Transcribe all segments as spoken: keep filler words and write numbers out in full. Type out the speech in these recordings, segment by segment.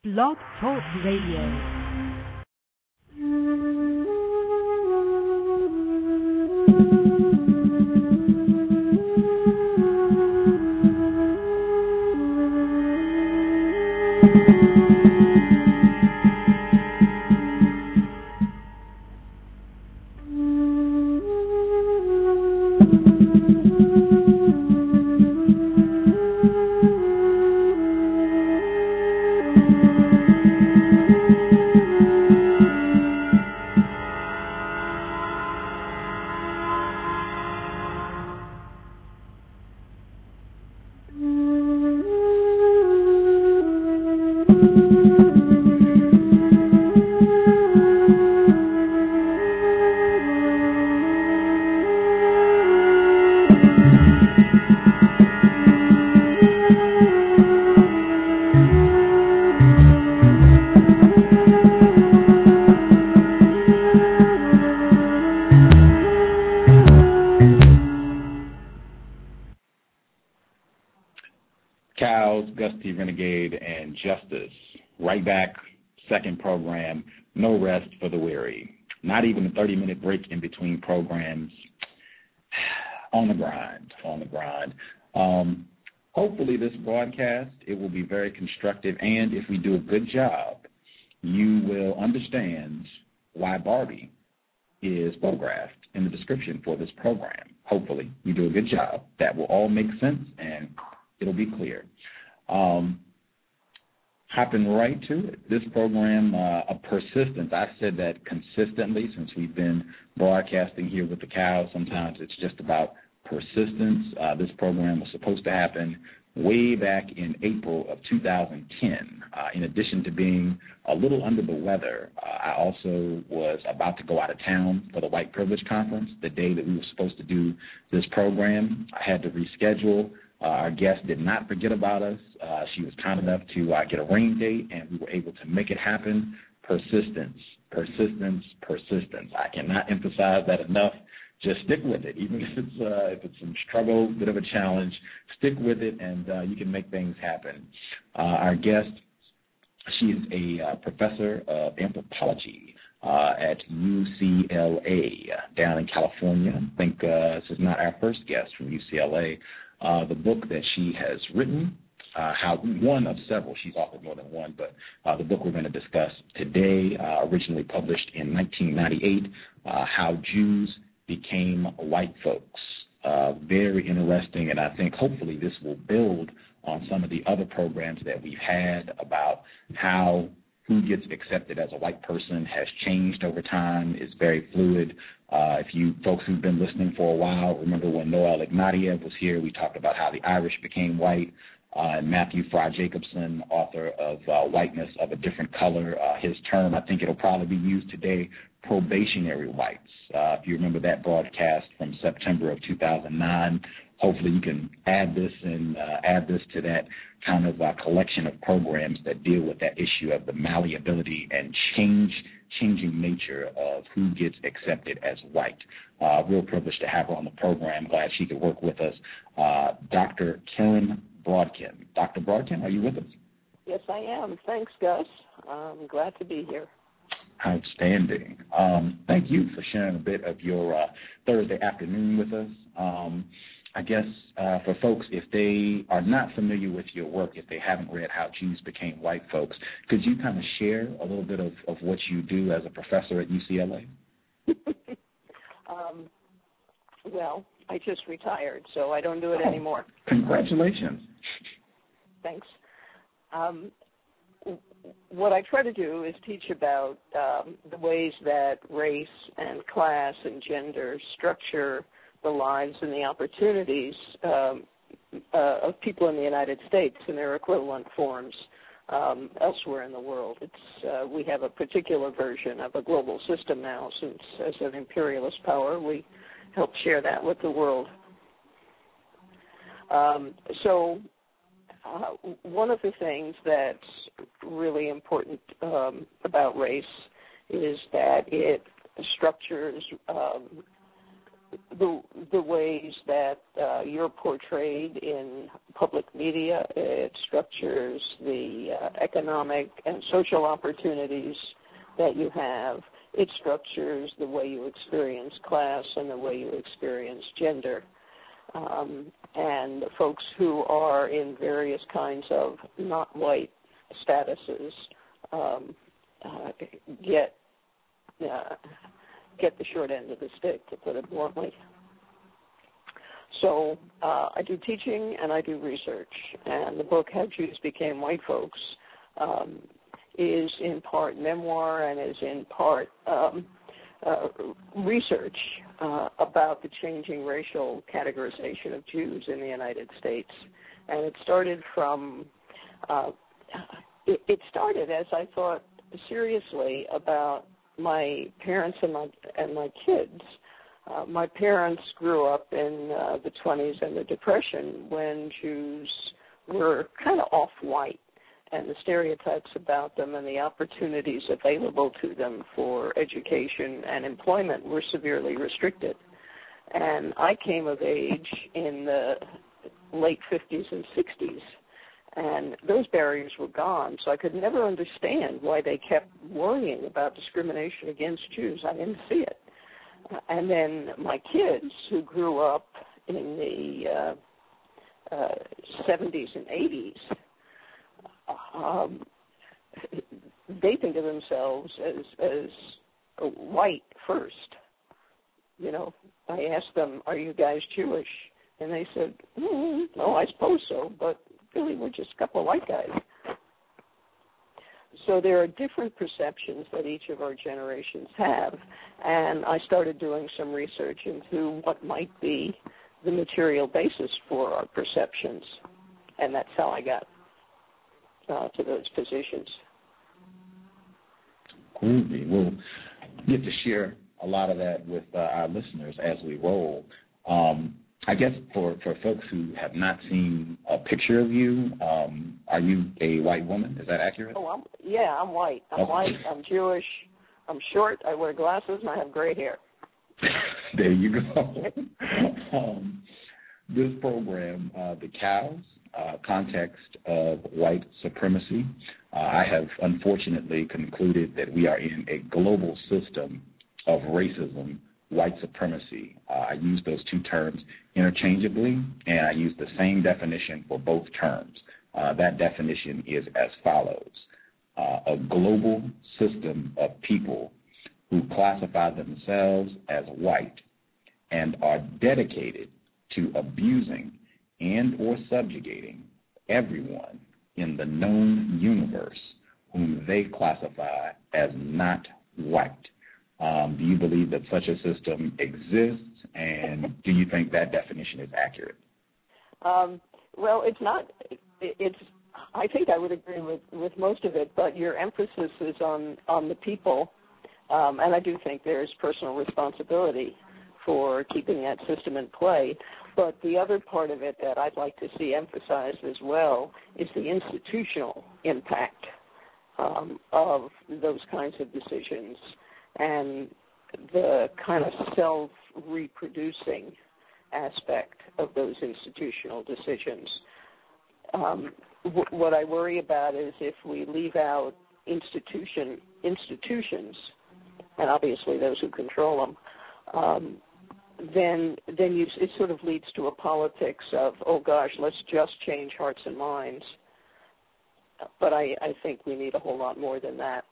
Blog Talk Radio. Justice, right back, second program, no rest for the weary. Not even a thirty-minute break in between programs. On the grind, on the grind. Um, hopefully this broadcast, it will be very constructive, and if we do a good job, you will understand why Barbie is photographed in the description for this program. Hopefully you do a good job. That will all make sense, and it'll be clear. Um, Hopping right to it. This program, uh, a persistence, I said that consistently since we've been broadcasting here with the cows. Sometimes it's just about persistence. Uh, this program was supposed to happen way back in April of two thousand ten. Uh, in addition to being a little under the weather, uh, I also was about to go out of town for the White Privilege Conference the day that we were supposed to do this program. I had to reschedule. Uh, our guest did not forget about us. Uh, she was kind enough to uh, get a rain date, and we were able to make it happen. Persistence, persistence, persistence. I cannot emphasize that enough. Just stick with it, even if it's uh, if it's some struggle, bit of a challenge. Stick with it, and uh, you can make things happen. Uh, our guest, she is a uh, professor of anthropology uh, at U C L A down in California. I think uh, this is not our first guest from U C L A. Uh, the book that she has written, uh, how one of several, she's authored more than one, but uh, the book we're going to discuss today, uh, originally published in nineteen ninety-eight, uh, How Jews Became White Folks. Uh, very interesting, and I think hopefully this will build on some of the other programs that we've had about how who gets accepted as a white person has changed over time, is very fluid. Uh, if you folks who've been listening for a while, remember when Noel Ignatieff was here, we talked about how the Irish became white. Uh, and Matthew Fry Jacobson, author of uh, Whiteness of a Different Color, uh, his term, I think it'll probably be used today, probationary whites. Uh, if you remember that broadcast from September of two thousand nine, hopefully you can add this and uh, add this to that kind of uh, collection of programs that deal with that issue of the malleability and change, changing nature of who gets accepted as white. Uh, real privilege to have her on the program. Glad she could work with us. Uh, Doctor Karen Brodkin. Doctor Brodkin, are you with us? Yes, I am. Thanks, Gus. I'm glad to be here. Outstanding. Um, thank you for sharing a bit of your uh, Thursday afternoon with us. Um, I guess uh, for folks, if they are not familiar with your work, if they haven't read How Jews Became White Folks, could you kind of share a little bit of, of what you do as a professor at U C L A? um, well, I just retired, so I don't do it oh, anymore. Congratulations. Thanks. Um, what I try to do is teach about um, the ways that race and class and gender structure the lives and the opportunities um, uh, of people in the United States and their equivalent forms um, elsewhere in the world. It's uh, we have a particular version of a global system now, since as an imperialist power we help share that with the world. Um, so uh, one of the things that's really important um, about race is that it structures um, the the ways that uh, you're portrayed in public media. It structures the uh, economic and social opportunities that you have. It structures the way you experience class and the way you experience gender. Um, and folks who are in various kinds of not white statuses um, uh, get uh, get the short end of the stick, to put it bluntly. So uh, I do teaching and I do research, and the book How Jews Became White Folks um, is in part memoir and is in part um, uh, research uh, about the changing racial categorization of Jews in the United States. And it started from, uh, it, it started as I thought seriously about my parents and my and my kids. Uh, my parents grew up in uh, the twenties and the Depression when Jews were kind of off-white, and the stereotypes about them and the opportunities available to them for education and employment were severely restricted. And I came of age in the late fifties and sixties, and those barriers were gone, so I could never understand why they kept worrying about discrimination against Jews. I didn't see it. Uh, and then my kids, who grew up in the uh, uh, seventies and eighties, um, they think of themselves as, as white first. You know, I asked them, "Are you guys Jewish?" And they said, mm, "No, I suppose so, but really, we're just a couple of white guys." So there are different perceptions that each of our generations have, and I started doing some research into what might be the material basis for our perceptions, and that's how I got uh, to those positions. Groovy. We'll get to share a lot of that with uh, our listeners as we roll. Um, I guess for, for folks who have not seen a picture of you, um, are you a white woman? Is that accurate? Oh, I'm, yeah, I'm white. I'm okay. white. I'm Jewish. I'm short. I wear glasses, and I have gray hair. There you go. um, this program, uh, The Cows, uh, Context of White Supremacy, uh, I have unfortunately concluded that we are in a global system of racism, white supremacy. Uh, I use those two terms interchangeably, and I use the same definition for both terms. Uh, that definition is as follows. Uh, a global system of people who classify themselves as white and are dedicated to abusing and or subjugating everyone in the known universe whom they classify as not white. Um, do you believe that such a system exists, and do you think that definition is accurate? Um, well, it's not. It's. I think I would agree with, with most of it, but your emphasis is on, on the people, um, and I do think there is personal responsibility for keeping that system in play. But the other part of it that I'd like to see emphasized as well is the institutional impact um, of those kinds of decisions and the kind of self-reproducing aspect of those institutional decisions. Um, w- what I worry about is if we leave out institution institutions, and obviously those who control them, um, then then you, it sort of leads to a politics of, oh gosh, let's just change hearts and minds. But I, I think we need a whole lot more than that.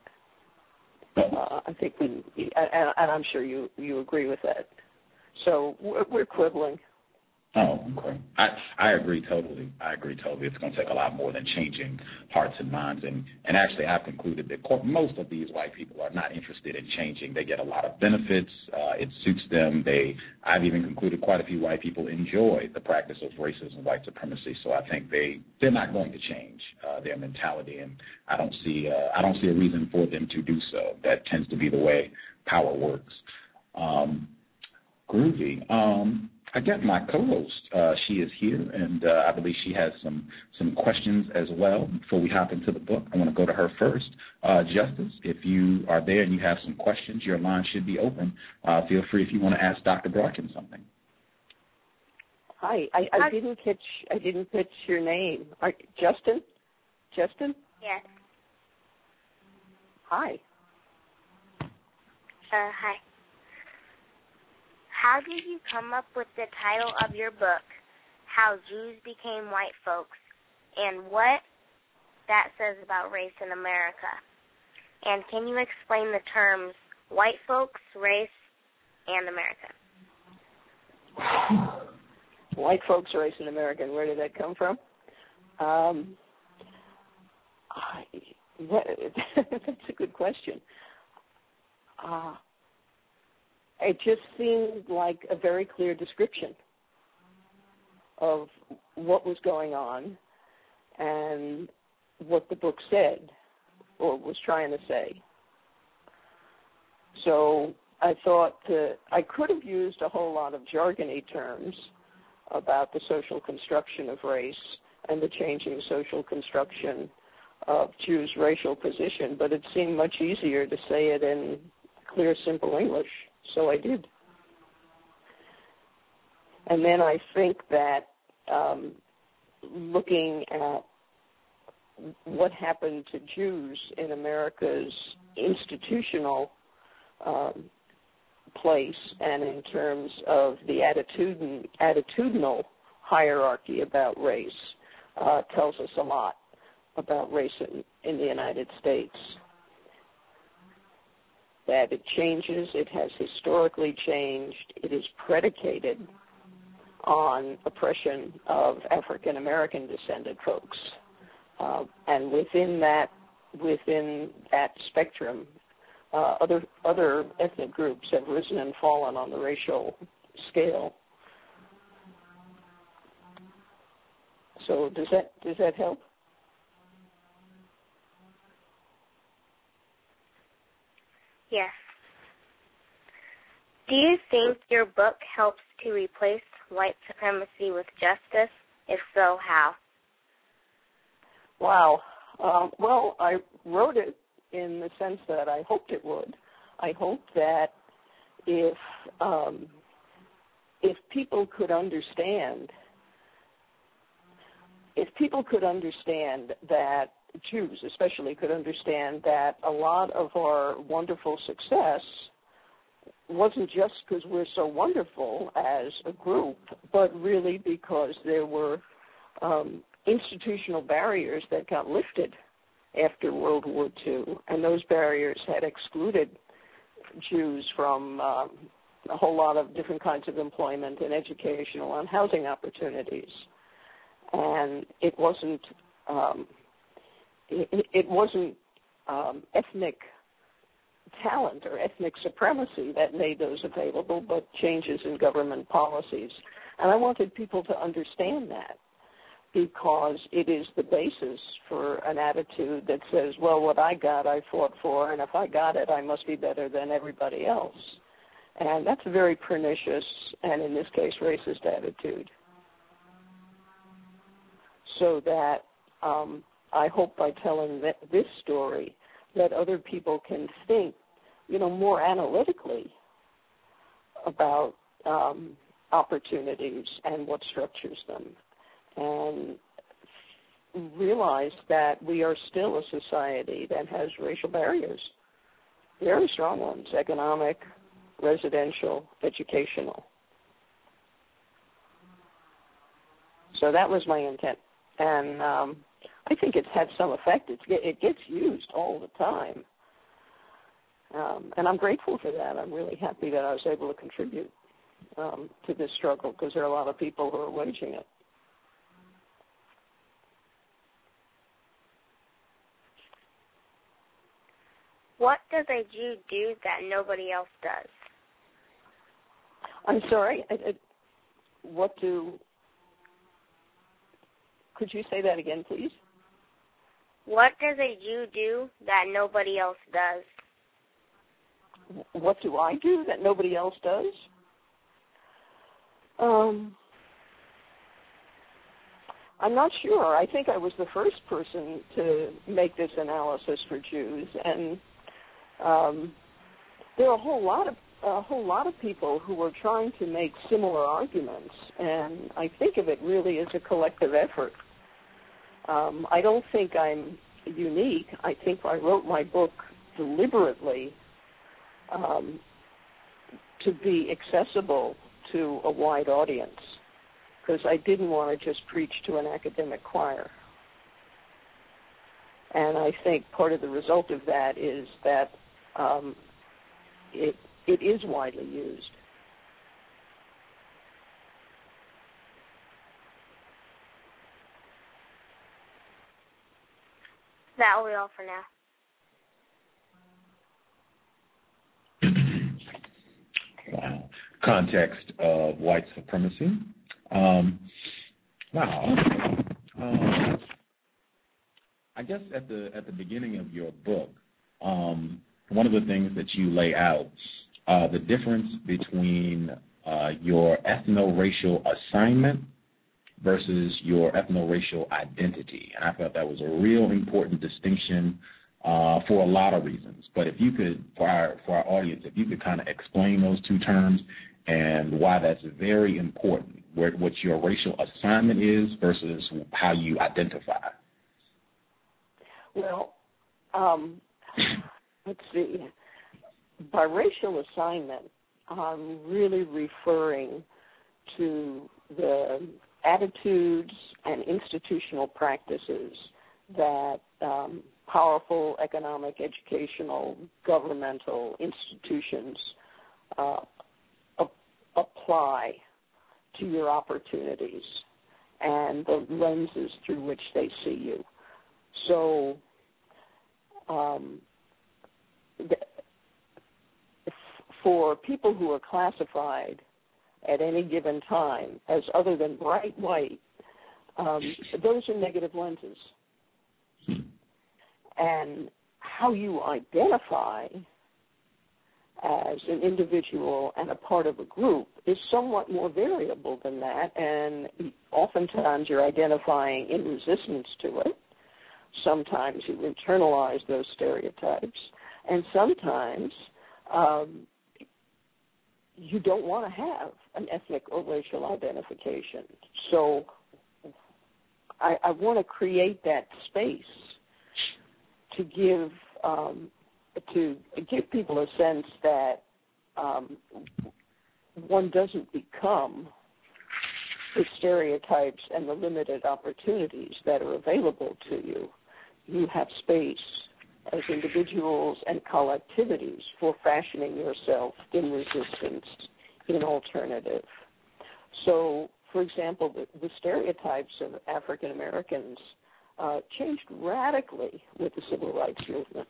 Uh, I think we, and, and I'm sure you, you agree with that. So we're, we're quibbling. Oh, okay. I, I agree totally. I agree totally. It's going to take a lot more than changing hearts and minds. And, and actually, I've concluded that most of these white people are not interested in changing. They get a lot of benefits. Uh, it suits them. They, I've even concluded quite a few white people enjoy the practice of racism, white supremacy. So I think they, they're not going to change uh, their mentality. And I don't see uh, I don't see a reason for them to do so. That tends to be the way power works. Um, groovy. Um, I got my co-host. Uh, she is here, and uh, I believe she has some some questions as well. Before we hop into the book, I want to go to her first. Uh, Justice, if you are there and you have some questions, your line should be open. Uh, feel free if you want to ask Doctor Broadkin something. Hi, I, I didn't catch. I didn't catch your name. Are, Justin? Justin? Yes. Hi. Uh, hi. How did you come up with the title of your book, How Jews Became White Folks, and what that says about race in America? And can you explain the terms white folks, race, and America? White folks, race, and America, and where did that come from? Um, I, that, that's a good question. Uh, it just seemed like a very clear description of what was going on and what the book said or was trying to say. So I thought to, I could have used a whole lot of jargony terms about the social construction of race and the changing social construction of Jews' racial position, but it seemed much easier to say it in clear, simple English, so I did. And then I think that um, looking at what happened to Jews in America's institutional um, place and in terms of the attitudin- attitudinal hierarchy about race uh, tells us a lot about race in, in the United States. That it changes, it has historically changed, it is predicated on oppression of African American descended folks. Uh, and within that within that spectrum, uh, other other ethnic groups have risen and fallen on the racial scale. So does that does that help? Yes. Do you think your book helps to replace white supremacy with justice? If so, how? Wow. Um, well, I wrote it in the sense that I hoped it would. I hoped that if um, if people could understand, if people could understand that Jews especially could understand that a lot of our wonderful success wasn't just because we're so wonderful as a group, but really because there were um, institutional barriers that got lifted after World War Two, and those barriers had excluded Jews from um, a whole lot of different kinds of employment and educational and housing opportunities. And it wasn't um, it, it wasn't um, ethnic talent or ethnic supremacy that made those available, but changes in government policies. And I wanted people to understand that, because it is the basis for an attitude that says, well, what I got, I fought for, and if I got it, I must be better than everybody else. And that's a very pernicious and, in this case, racist attitude. So that um, I hope by telling that, this story that other people can think, you know, more analytically about um, opportunities and what structures them, and realize that we are still a society that has racial barriers, very strong ones, economic, residential, educational. So that was my intent. And um, I think it's had some effect. It's, it gets used all the time. Um, and I'm grateful for that. I'm really happy that I was able to contribute um, to this struggle, because there are a lot of people who are waging it. What does a Jew do that nobody else does? I'm sorry, I, I, what do, could you say that again, please? What does a Jew do that nobody else does? What do I do that nobody else does? Um, I'm not sure. I think I was the first person to make this analysis for Jews, and um, there are a whole lot of a whole lot of people who are trying to make similar arguments, and I think of it really as a collective effort. Um, I don't think I'm unique. I think I wrote my book deliberately um, to be accessible to a wide audience, because I didn't want to just preach to an academic choir. And I think part of the result of that is that um, it it is widely used. That will be all for now. Wow. Context of white supremacy. Um, wow. Um, I guess at the at the beginning of your book, um, one of the things that you lay out, uh, the difference between uh, your ethno-racial assignment versus your ethno-racial identity. And I thought that was a real important distinction uh, for a lot of reasons. But if you could, for our, for our audience, if you could kind of explain those two terms and why that's very important, where, what your racial assignment is versus how you identify. Well, um, let's see. By racial assignment, I'm really referring to the attitudes and institutional practices that um, powerful economic, educational, governmental institutions uh, ap- apply to your opportunities and the lenses through which they see you. So um, th- for people who are classified at any given time as other than bright white, um, those are negative lenses. And how you identify as an individual and a part of a group is somewhat more variable than that, and oftentimes you're identifying in resistance to it. Sometimes you internalize those stereotypes, and sometimes um, you don't want to have an ethnic or racial identification. So I, I want to create that space to give um, to give people a sense that um, one doesn't become the stereotypes and the limited opportunities that are available to you. You have space as individuals and collectivities for fashioning yourself in resistance, in alternative. So, for example, the, the stereotypes of African Americans uh, changed radically with the Civil Rights Movement.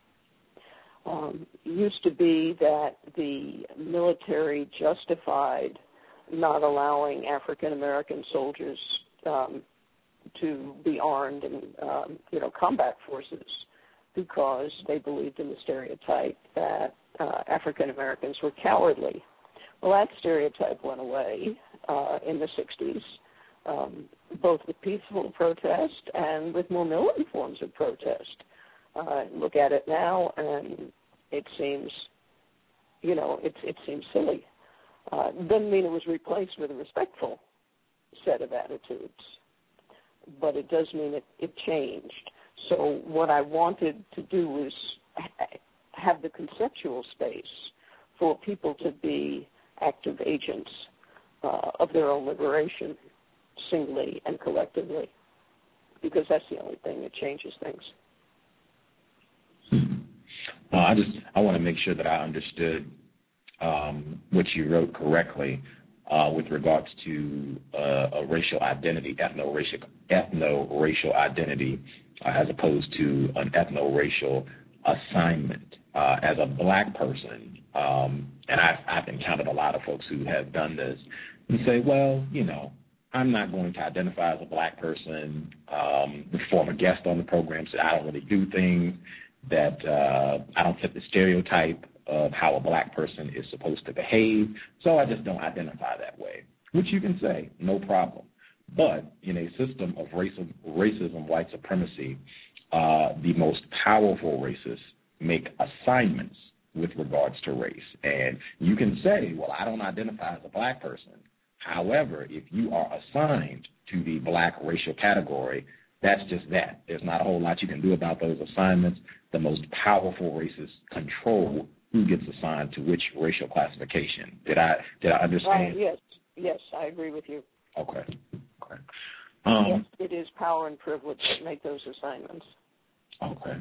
Um, it used to be that the military justified not allowing African American soldiers um, to be armed in, um, you know, combat forces because they believed in the stereotype that uh, African Americans were cowardly. Well, that stereotype went away uh, in the sixties, um, both with peaceful protest and with more militant forms of protest. Uh, look at it now, and it seems, you know, it, it seems silly. Uh, doesn't mean it was replaced with a respectful set of attitudes, but it does mean it, it changed. So what I wanted to do was ha- have the conceptual space for people to be active agents uh, of their own liberation, singly and collectively, because that's the only thing that changes things. Uh, I just I want to make sure that I understood um, what you wrote correctly uh, with regards to uh, a racial identity, ethno-racial, ethno-racial identity, uh, as opposed to an ethno-racial assignment. Uh, as a black person, um, and I've, I've encountered a lot of folks who have done this and say, well, you know, I'm not going to identify as a black person. Um, the former guest on the program said I don't really do things that uh, I don't fit the stereotype of how a black person is supposed to behave, so I just don't identify that way. which you can say, no problem. But in a system of racism, racism white supremacy, uh, the most powerful racists make assignments with regards to race. And you can say, well, I don't identify as a black person. However, if you are assigned to the black racial category, that's just that. There's not a whole lot you can do about those assignments. The most powerful racists control who gets assigned to which racial classification. Did I did I understand? Uh, yes, yes, I agree with you. Okay. Okay. Um, yes, it is power and privilege that make those assignments. Okay.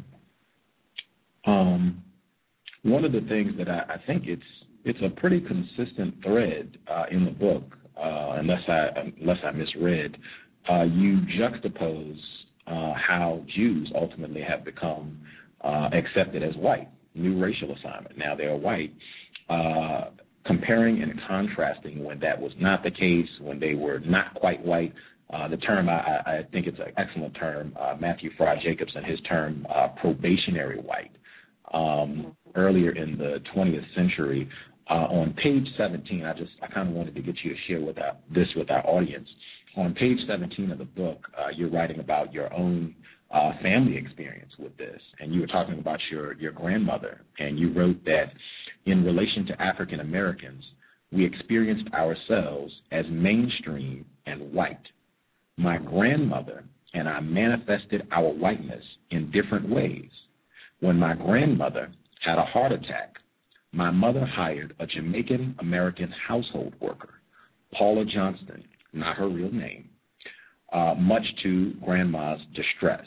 Um, one of the things that I, I think it's it's a pretty consistent thread uh, in the book, uh, unless I unless I misread. Uh, you juxtapose uh, how Jews ultimately have become uh, accepted as white, new racial assignment. Now they're white, uh, comparing and contrasting when that was not the case, when they were not quite white. Uh, the term, I, I think it's an excellent term, uh, Matthew Fry Jacobson, his term, uh, probationary white. Um, earlier in the twentieth century, uh, on page seventeen, I just I kind of wanted to get you to share with our, this with our audience. On page seventeen of the book, uh, you're writing about your own uh, family experience with this, and you were talking about your, your grandmother, and you wrote that in relation to African Americans, we experienced ourselves as mainstream and white. My grandmother and I manifested our whiteness in different ways. When my grandmother had a heart attack, my mother hired a Jamaican American household worker, Paula Johnston, not her real name, uh, much to Grandma's distress.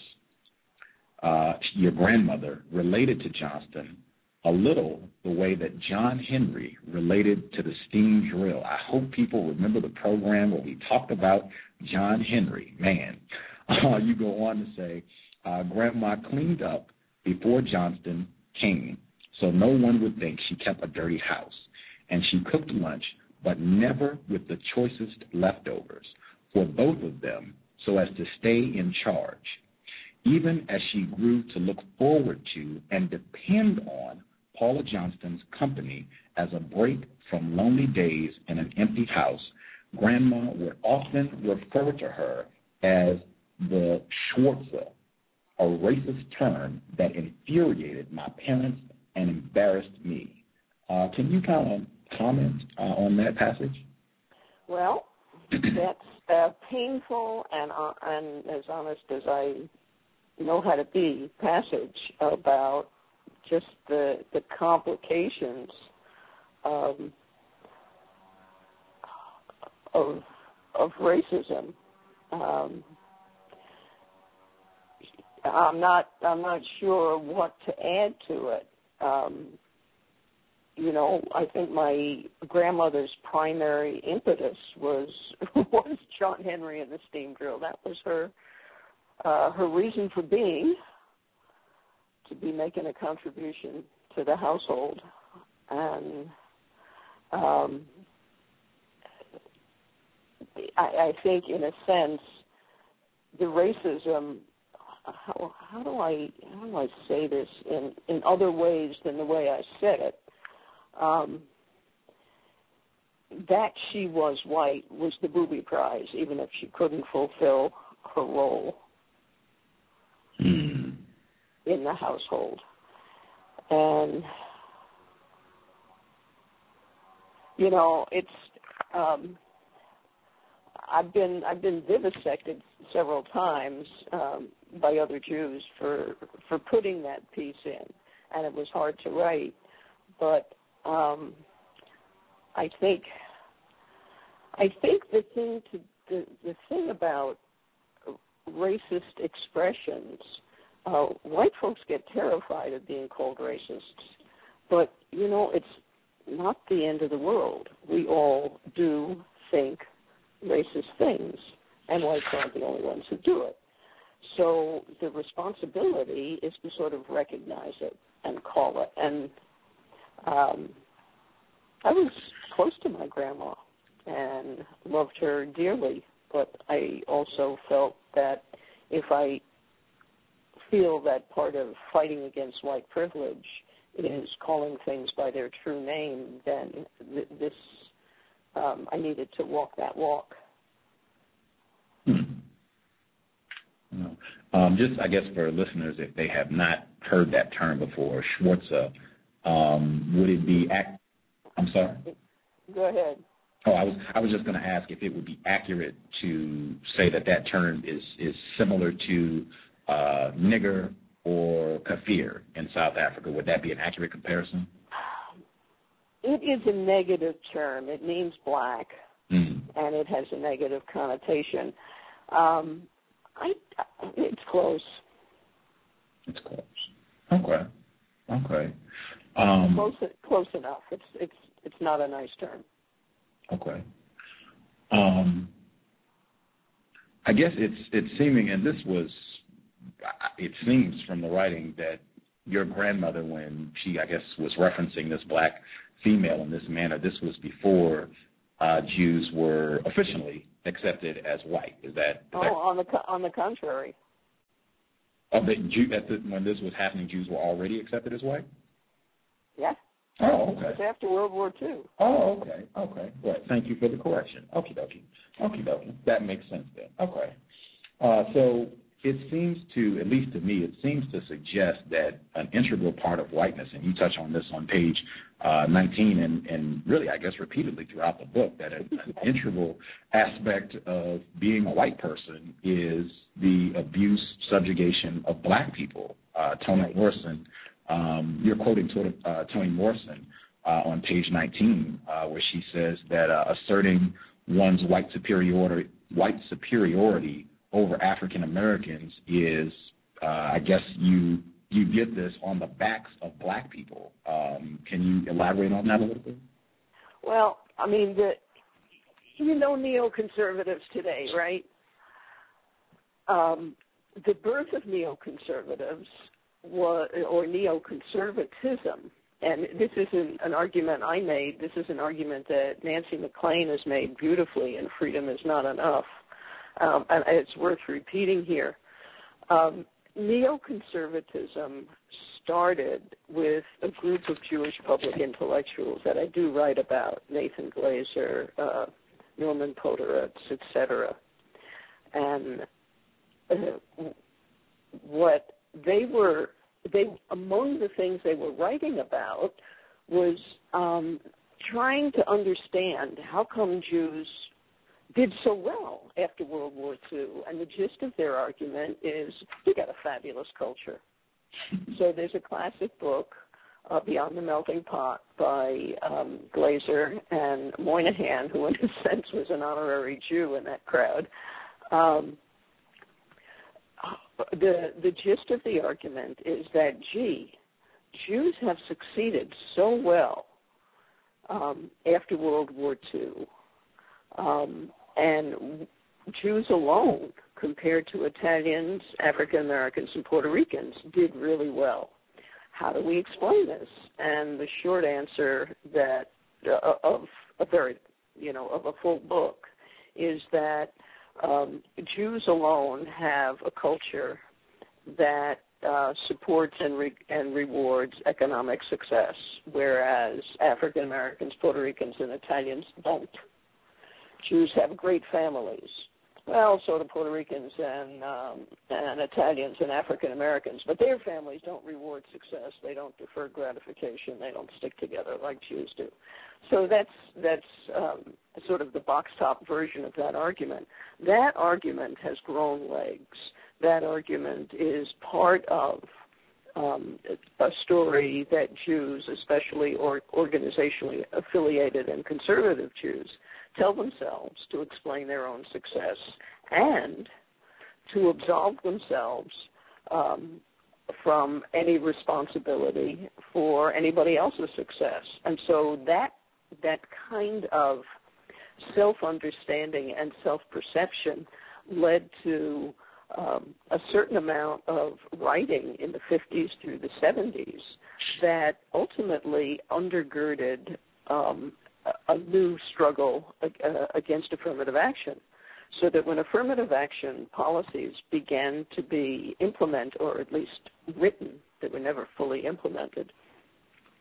Uh, your grandmother related to Johnston a little the way that John Henry related to the steam drill. I hope people remember the program where we talked about John Henry. Man, uh, you go on to say, uh, Grandma cleaned up before Johnston came, so no one would think she kept a dirty house. And she cooked lunch, but never with the choicest leftovers for both of them so as to stay in charge. Even as she grew to look forward to and depend on Paula Johnston's company as a break from lonely days in an empty house, Grandma would often refer to her as the Schwartzel, a racist term that infuriated my parents and embarrassed me. Uh, can you kind of comment uh, on that passage? Well, that's a painful and, uh, and as honest as I know how to be passage about just the the complications um, of of racism. Um, I'm not I'm not sure what to add to it. Um, you know, I think my grandmother's primary impetus was was John Henry and the steam drill. That was her uh, her reason for being, to be making a contribution to the household. And um, I, I think, in a sense, the racism. How, how do I how do I say this in, in other ways than the way I said it? Um, that she was white was the booby prize, even if she couldn't fulfill her role mm. in the household. And you know, it's um, I've been I've been vivisected several times um, by other Jews for for putting that piece in, and it was hard to write. But um, I think I think the thing to the, the thing about racist expressions, uh, white folks get terrified of being called racists, but you know, it's not the end of the world. We all do think racist things, and whites aren't the only ones who do it. So the responsibility is to sort of recognize it and call it. And um, I was close to my grandma and loved her dearly, but I also felt that if I feel that part of fighting against white privilege is calling things by their true name, then th- this um, I needed to walk that walk. Hmm. No. Um, just, I guess, for listeners, if they have not heard that term before, Schwarzer, um, would it be? Ac- I'm sorry. Go ahead. Oh, I was I was just going to ask if it would be accurate to say that that term is is similar to uh, nigger or kafir in South Africa. Would that be an accurate comparison? It is a negative term. It means black, mm. and it has a negative connotation. Um, I, it's close. It's close. Okay. Okay. Um, close, close enough. It's it's it's not a nice term. Okay. Um, I guess it's it's seeming, and this was, it seems from the writing that your grandmother, when she, I guess, was referencing this black female in this manner, this was before uh, Jews were officially accepted as white. Is that? Is oh, that, on the on the contrary. Oh, the, Jew, at the, when this was happening, Jews were already accepted as white? Yeah. Oh, okay. It's after World War Two. Oh, okay, okay. Right. Thank you for the correction. Okie dokie. Okie dokie. That makes sense then. Okay. Uh, so it seems to, at least to me, it seems to suggest that an integral part of whiteness, and you touch on this on page uh, nineteen and, and really, I guess, repeatedly throughout the book, that an integral aspect of being a white person is the abuse, subjugation of black people. Uh, Toni right. Morrison, um, you're quoting uh, Toni Morrison uh, on page nineteen, uh, where she says that uh, asserting one's white superiority, white superiority over African Americans is, uh, I guess you you get this on the backs of black people. Um, can you elaborate on that a little bit? Well, I mean, the you know neoconservatives today, right? Um, the birth of neoconservatives was, or neoconservatism, and this isn't an argument I made. This is an argument that Nancy MacLean has made beautifully in Freedom Is Not Enough. Um, and it's worth repeating here. Um, neoconservatism started with a group of Jewish public intellectuals that I do write about, Nathan Glazer, uh, Norman Poderetz, et cetera. And uh, what they were, they among the things they were writing about was um, trying to understand how come Jews did so well after World War Two. And the gist of their argument is, we got a fabulous culture. So there's a classic book, uh, Beyond the Melting Pot, by um, Glazer and Moynihan, who in a sense was an honorary Jew in that crowd. Um, the, the gist of the argument is that, gee, Jews have succeeded so well um, after World War Two. Um, and Jews alone, compared to Italians, African Americans, and Puerto Ricans, did really well. How do we explain this? And the short answer that uh, of a very, you know, of a full book is that um, Jews alone have a culture that uh, supports and, re- and rewards economic success, whereas African Americans, Puerto Ricans, and Italians don't. Jews have great families. Well, so do Puerto Ricans and um, and Italians and African Americans, but their families don't reward success. They don't defer gratification. They don't stick together like Jews do. So that's that's um, sort of the box top version of that argument. That argument has grown legs. That argument is part of um, a story that Jews, especially or organizationally affiliated and conservative Jews, tell themselves to explain their own success and to absolve themselves um, from any responsibility for anybody else's success. And so that that kind of self-understanding and self-perception led to um, a certain amount of writing in the fifties through the seventies that ultimately undergirded um, a new struggle against affirmative action, so that when affirmative action policies began to be implemented, or at least written, they were never fully implemented,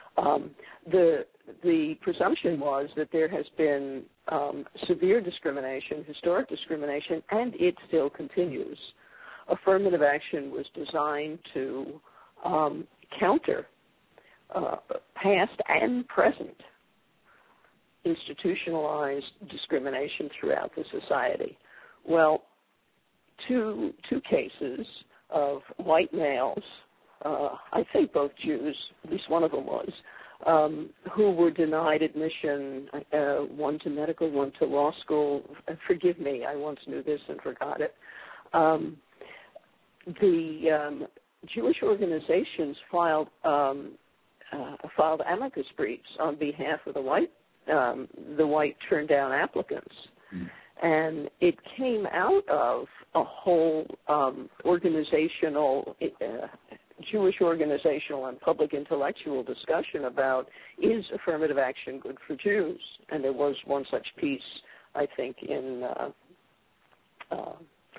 Um, the the presumption was that there has been um, severe discrimination, historic discrimination, and it still continues. Affirmative action was designed to um, counter uh, past and present institutionalized discrimination throughout the society. Well, two two cases of white males, uh, I think both Jews, at least one of them was, um, who were denied admission, uh, one to medical, one to law school. Forgive me, I once knew this and forgot it. Um, the um, Jewish organizations filed um, uh, filed amicus briefs on behalf of the white um, the white turned down applicants, mm. and it came out of a whole um, organizational. Uh, Jewish organizational and public intellectual discussion about, is affirmative action good for Jews? And there was one such piece, I think, in uh, uh,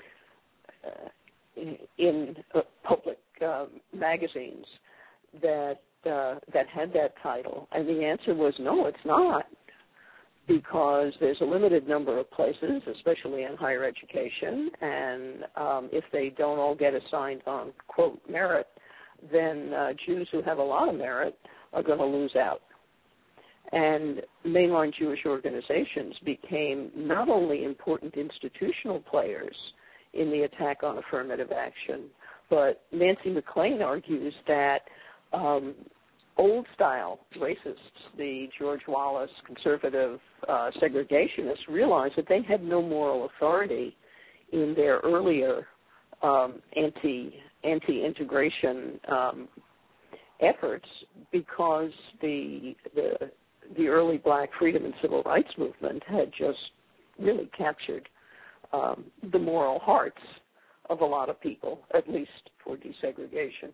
in, in uh, public uh, magazines that uh, that had that title, and the answer was no, it's not, because there's a limited number of places, especially in higher education, and um, if they don't all get assigned on, quote, merit, then uh, Jews who have a lot of merit are going to lose out. And mainline Jewish organizations became not only important institutional players in the attack on affirmative action, but Nancy McLean argues that um, old-style racists, the George Wallace conservative uh, segregationists, realized that they had no moral authority in their earlier um, anti anti-integration um, efforts, because the, the the early Black freedom and civil rights movement had just really captured um, the moral hearts of a lot of people, at least for desegregation.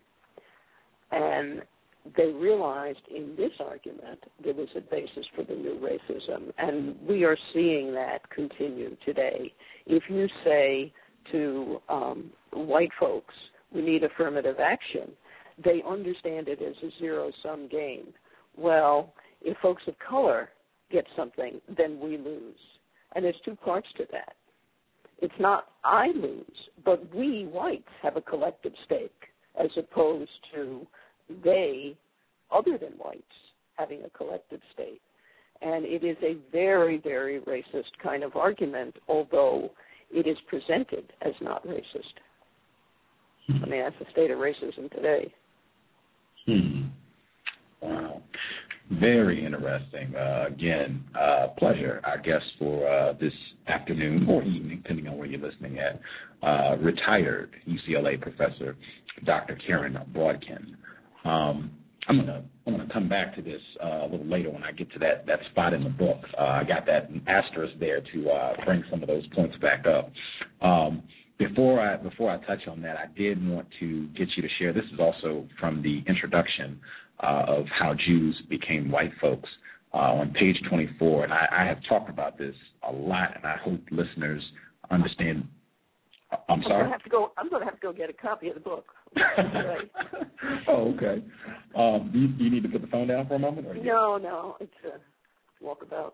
And they realized in this argument there was a basis for the new racism, and we are seeing that continue today. If you say to um, white folks, we need affirmative action, they understand it as a zero-sum game. Well, if folks of color get something, then we lose. And there's two parts to that. It's not I lose, but we whites have a collective stake, as opposed to they, other than whites, having a collective stake. And it is a very, very racist kind of argument, although it is presented as not racist. I mean, that's the state of racism today. Hmm. Wow. Very interesting. Uh, again, uh, pleasure, I guess, for uh, this afternoon or evening, depending on where you're listening at, uh, retired U C L A professor, Doctor Karen Brodkin. Um, I'm gonna I'm gonna come back to this uh, a little later when I get to that, that spot in the book. Uh, I got that asterisk there to uh, bring some of those points back up. Um, Before I before I touch on that, I did want to get you to share. This is also from the introduction uh, of how Jews became white folks uh, on page twenty-four, and I, I have talked about this a lot, and I hope listeners understand. I'm sorry. I'm going to have to go. I'm going to have to go get a copy of the book. Oh, okay. Um, do, you, do you need to put the phone down for a moment? Or no, no, it's a walkabout.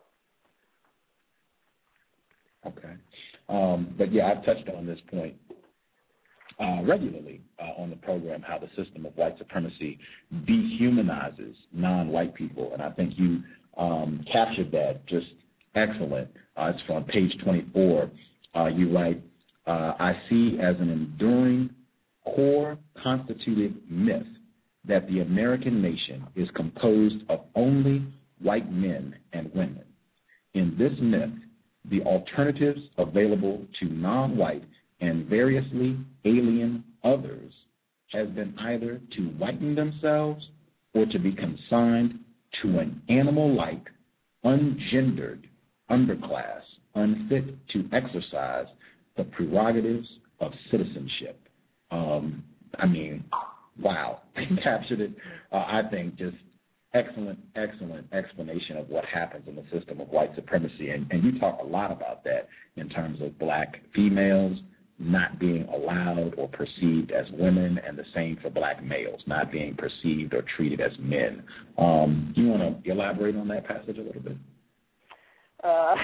Okay. Um, but, yeah, I've touched on this point uh, regularly uh, on the program, how the system of white supremacy dehumanizes non-white people. And I think you um, captured that just excellent. Uh, it's from page twenty-four. Uh, you write, uh, I see as an enduring core constituted myth that the American nation is composed of only white men and women. In this myth, the alternatives available to non-white and variously alien others has been either to whiten themselves or to be consigned to an animal-like, ungendered underclass, unfit to exercise the prerogatives of citizenship. Um, I mean, wow, they captured it, uh, I think, just Excellent, excellent explanation of what happens in the system of white supremacy. And, and you talk a lot about that in terms of black females, not being allowed or perceived as women, and the same for black males, not being perceived or treated as men. Um, do you want to elaborate on that passage a little bit? Uh,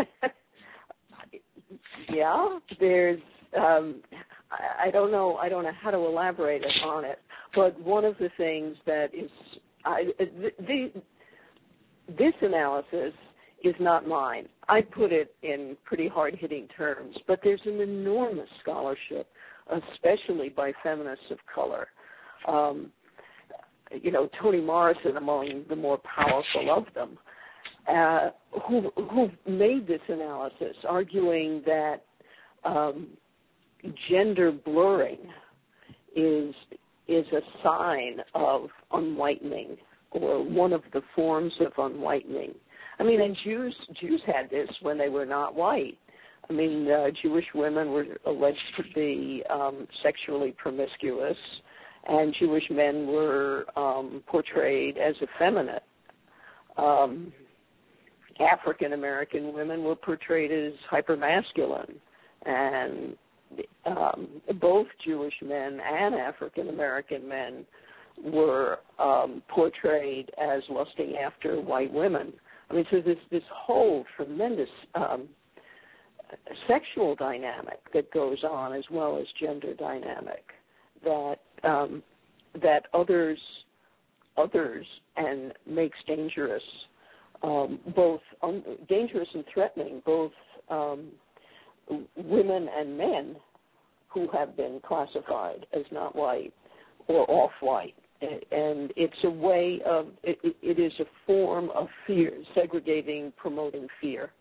yeah, there's, um, I, I don't know, I don't know how to elaborate on it, but one of the things that is, I, the, the, this analysis is not mine. I put it in pretty hard-hitting terms, but there's an enormous scholarship, especially by feminists of color. Um, you know, Toni Morrison among the more powerful of them, uh, who who made this analysis, arguing that um, gender blurring is is a sign of unwhitening, or one of the forms of unwhitening. I mean, and Jews Jews had this when they were not white. I mean, uh, Jewish women were alleged to be um, sexually promiscuous, and Jewish men were um, portrayed as effeminate. Um, African American women were portrayed as hypermasculine, and um, both Jewish men and African American men were um, portrayed as lusting after white women. I mean, so this this whole tremendous um, sexual dynamic that goes on, as well as gender dynamic, that um, that others others and makes dangerous, um, both um, dangerous and threatening, both um, women and men who have been classified as not white or off-white. And it's a way of, it, it is a form of fear, segregating, promoting fear.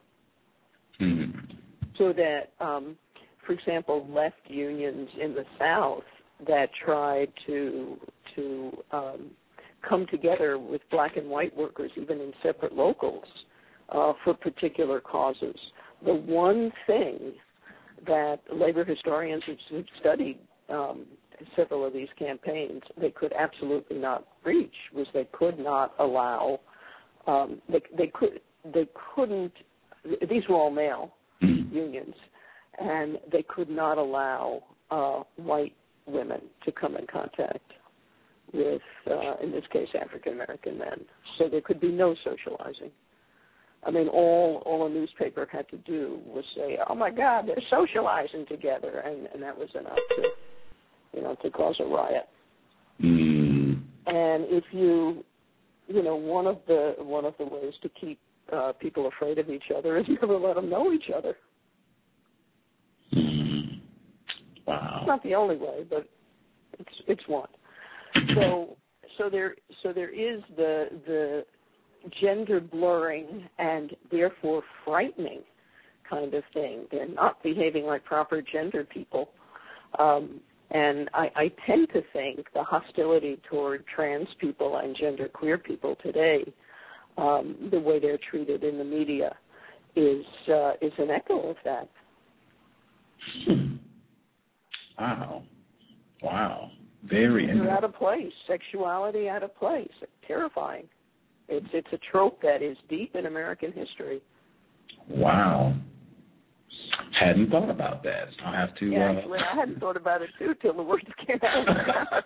Mm-hmm. So that, um, for example, left unions in the South that tried to to um, come together with black and white workers, even in separate locals, uh, for particular causes. The one thing that labor historians have studied um, several of these campaigns, they could absolutely not reach, was they could not allow, um, they, they could, they couldn't, these were all male unions, and they could not allow uh, white women to come in contact with, uh, in this case, African American men. So there could be no socializing. I mean, all all a newspaper had to do was say, "Oh my God, they're socializing together," and, and that was enough to, you know, to cause a riot. Mm. And if you, you know, one of the one of the ways to keep uh, people afraid of each other is never let them know each other. Mm. Wow. It's not the only way, but it's it's one. So so there so there is the the gender blurring and therefore frightening kind of thing. They're not behaving like proper gender people. Um, and I, I tend to think the hostility toward trans people and genderqueer people today, um, the way they're treated in the media, is uh, is an echo of that. Hmm. Wow. Wow. Very interesting. They're out of place. Sexuality out of place. Terrifying. It's it's a trope that is deep in American history. Wow. Hadn't thought about that. I'll have to. Yeah, uh... actually, I hadn't thought about it too till the words came out.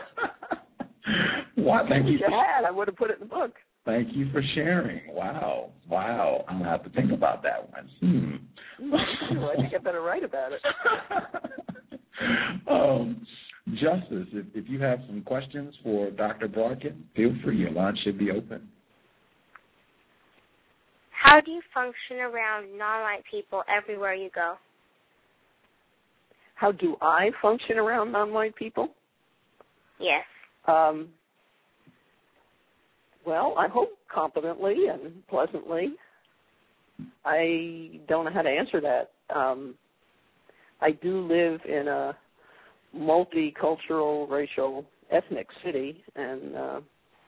Wow, thank you. If you had, I would have put it in the book. Thank you for sharing. Wow, wow. I'm gonna have to think about that one. Hmm. I think I better write about it. um, Justice, if, if you have some questions for Doctor Broadkin, feel free. Your line should be open. How do you function around non-white people everywhere you go? How do I function around non-white people? Yes. Um, well, I hope competently and pleasantly. I don't know how to answer that. Um, I do live in a multicultural, racial, ethnic city, and uh,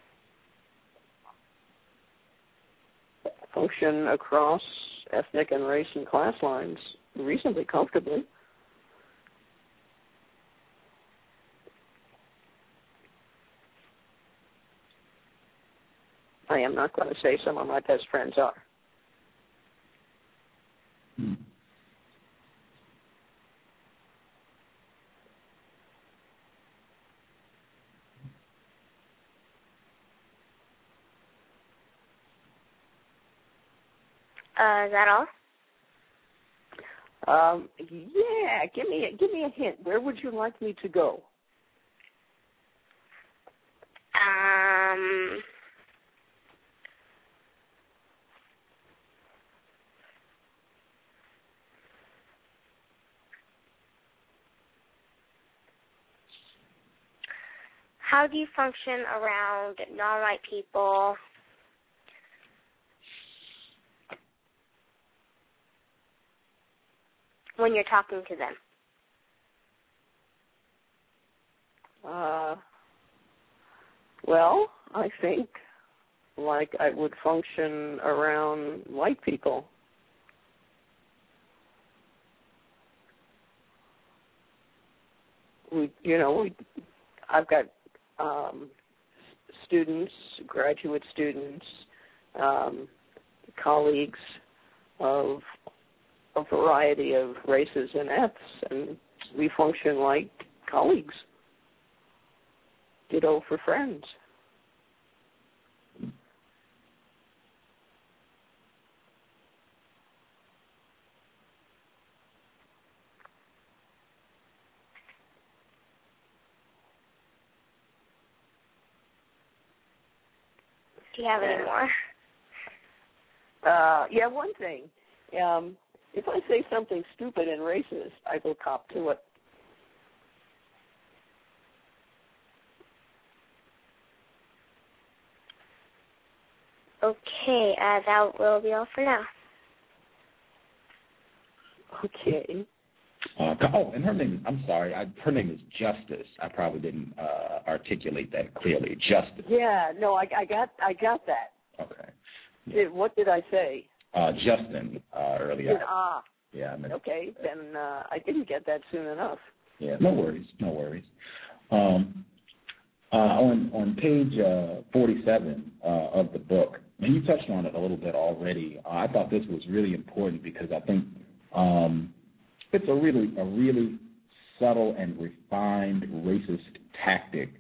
function across ethnic and race and class lines reasonably comfortably. I am not going to say some of my best friends are. Hmm. Uh, is that all? Um, yeah, give me a, give me a hint. Where would you like me to go? Um, how do you function around non-white people? When you're talking to them? Uh, well, I think like I would function around white people. We, you know, we, I've got um, students, graduate students, um, colleagues of a variety of races and eths, and we function like colleagues. Ditto for friends. Do you have any more? Uh, yeah, one thing. Um, if I say something stupid and racist, I will cop to it. Okay, uh, that will be all for now. Okay. Uh, oh, and her name, I'm sorry, I, her name is Justice. I probably didn't uh, articulate that clearly. Justice. Yeah, no, I, I got I got that. Okay. Yeah. Did, what did I say? Uh, Justin uh, earlier. Did, ah. Yeah. I meant, okay, then uh, I didn't get that soon enough. Yeah, no worries, no worries. Um, uh, on on page uh, forty-seven uh, of the book, and you touched on it a little bit already. Uh, I thought this was really important because I think um, it's a really a really subtle and refined racist tactic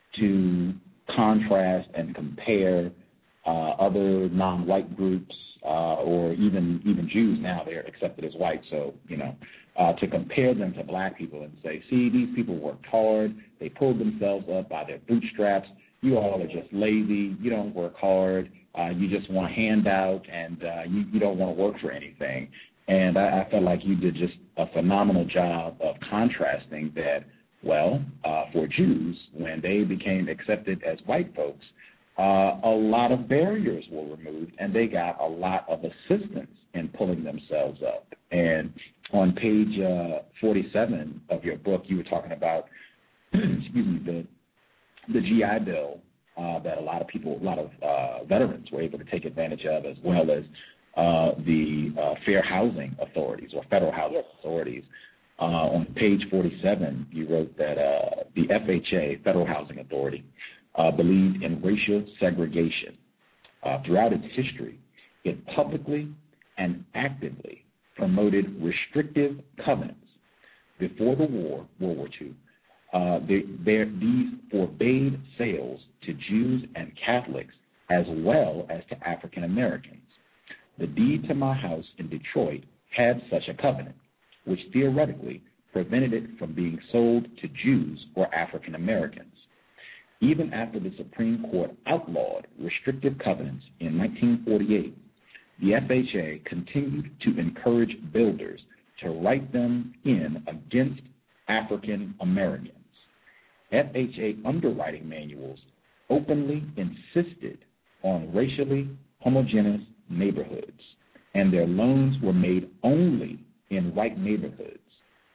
to contrast and compare uh, other non-white groups uh, or even even Jews. Now they're accepted as white, so you know uh, to compare them to black people and say, see, these people worked hard, they pulled themselves up by their bootstraps. You all are just lazy. You don't work hard. Uh, you just want a handout, and uh, you, you don't want to work for anything. And I, I felt like you did just a phenomenal job of contrasting that, well, uh, for Jews, when they became accepted as white folks, uh, a lot of barriers were removed, and they got a lot of assistance in pulling themselves up. And on page uh, forty-seven of your book, you were talking about, excuse me, the, the G I Bill uh, that a lot of people, a lot of uh, veterans were able to take advantage of, as well as Uh, the uh, Fair Housing Authorities or Federal Housing yes. Authorities. Uh, on page forty-seven, you wrote that uh, the F H A, Federal Housing Authority, uh, believed in racial segregation. Uh, throughout its history, it publicly and actively promoted restrictive covenants. Before the war, World War Two, uh, they, these forbade sales to Jews and Catholics as well as to African Americans. The deed to my house in Detroit had such a covenant, which theoretically prevented it from being sold to Jews or African Americans. Even after the Supreme Court outlawed restrictive covenants in nineteen forty-eight, the F H A continued to encourage builders to write them in against African Americans. F H A underwriting manuals openly insisted on racially homogeneous neighborhoods, and their loans were made only in white neighborhoods.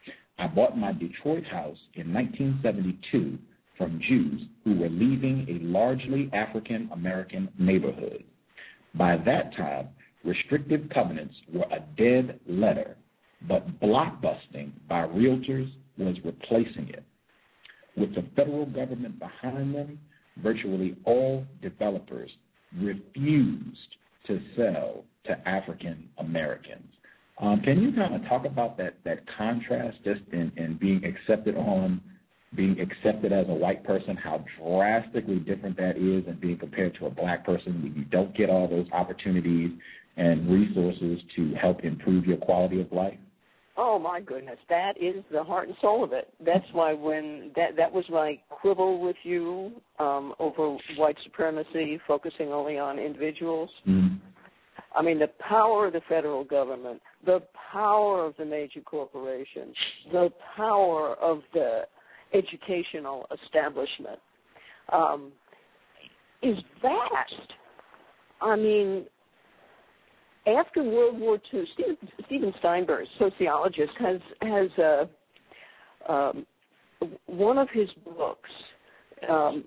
I bought my Detroit house in nineteen seventy-two from Jews who were leaving a largely African American neighborhood. By that time, restrictive covenants were a dead letter, but blockbusting by realtors was replacing it. With the federal government behind them, virtually all developers refused to sell to African Americans. Um, can you kind of talk about that that contrast just in, in being accepted on, being accepted as a white person, how drastically different that is and being compared to a black person when you don't get all those opportunities, and resources to help improve your quality of life? Oh my goodness, that is the heart and soul of it. That's why when that that was my quibble with you um, over white supremacy, focusing only on individuals. Mm-hmm. I mean, the power of the federal government, the power of the major corporations, the power of the educational establishment um, is vast. I mean, after World War Two, Steven, Steven Steinberg, sociologist, has has a, um, one of his books um,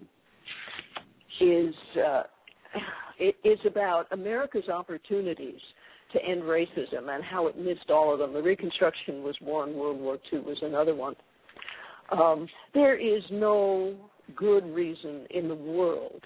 is uh, is about America's opportunities to end racism and how it missed all of them. The Reconstruction was one, World War Two was another one. Um, there is no good reason in the world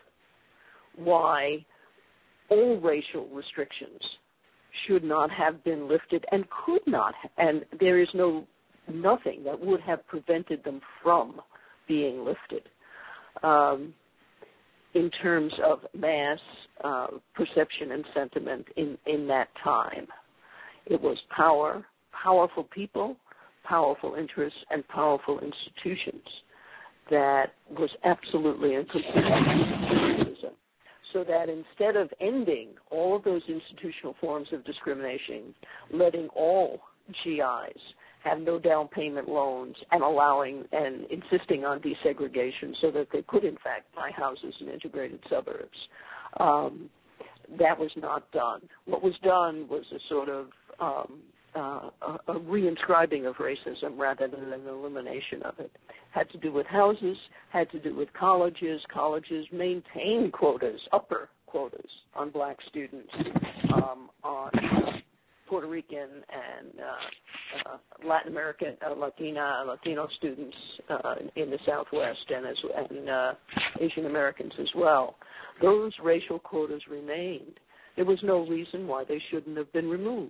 why all racial restrictions should not have been lifted and could not, and there is no nothing that would have prevented them from being lifted. Um, in terms of mass uh, perception and sentiment in, in that time, it was power, powerful people, powerful interests, and powerful institutions that was absolutely and completely racism. So that instead of ending all of those institutional forms of discrimination, letting all G Is have no down payment loans and allowing and insisting on desegregation so that they could, in fact, buy houses in integrated suburbs, um, that was not done. What was done was a sort of um, uh, a, a reinscribing of racism rather than an elimination of it. Had to do with houses, had to do with colleges. Colleges maintain quotas, upper quotas, on black students, um, on Puerto Rican and uh, uh, Latin American, uh, Latina, Latino students uh, in the Southwest and, as, and uh, Asian Americans as well. Those racial quotas remained. There was no reason why they shouldn't have been removed,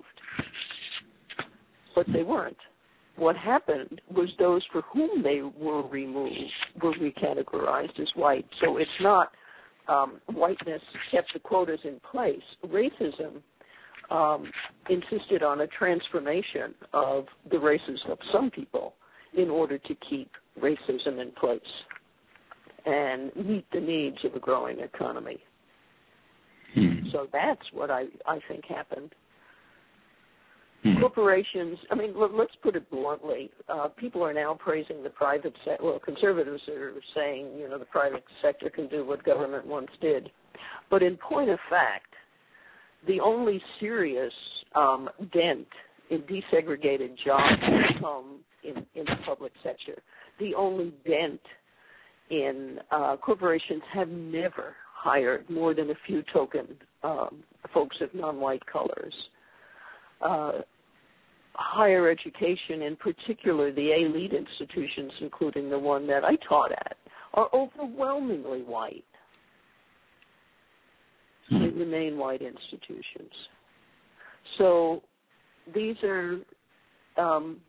but they weren't. What happened was those for whom they were removed were recategorized as white. So it's not um, whiteness kept the quotas in place. Racism um, insisted on a transformation of the races of some people in order to keep racism in place and meet the needs of a growing economy. Hmm. So that's what I, I think happened. Hmm. Corporations, I mean, let's put it bluntly, uh, people are now praising the private sector. Well, conservatives are saying, you know, the private sector can do what government once did. But in point of fact, the only serious um, dent in desegregated jobs has come in, in the public sector. The only dent in uh, corporations have never hired more than a few token um, folks of non-white colors. Uh, higher education, in particular the elite institutions, including the one that I taught at, are overwhelmingly white. Hmm. They remain white institutions. So these are um,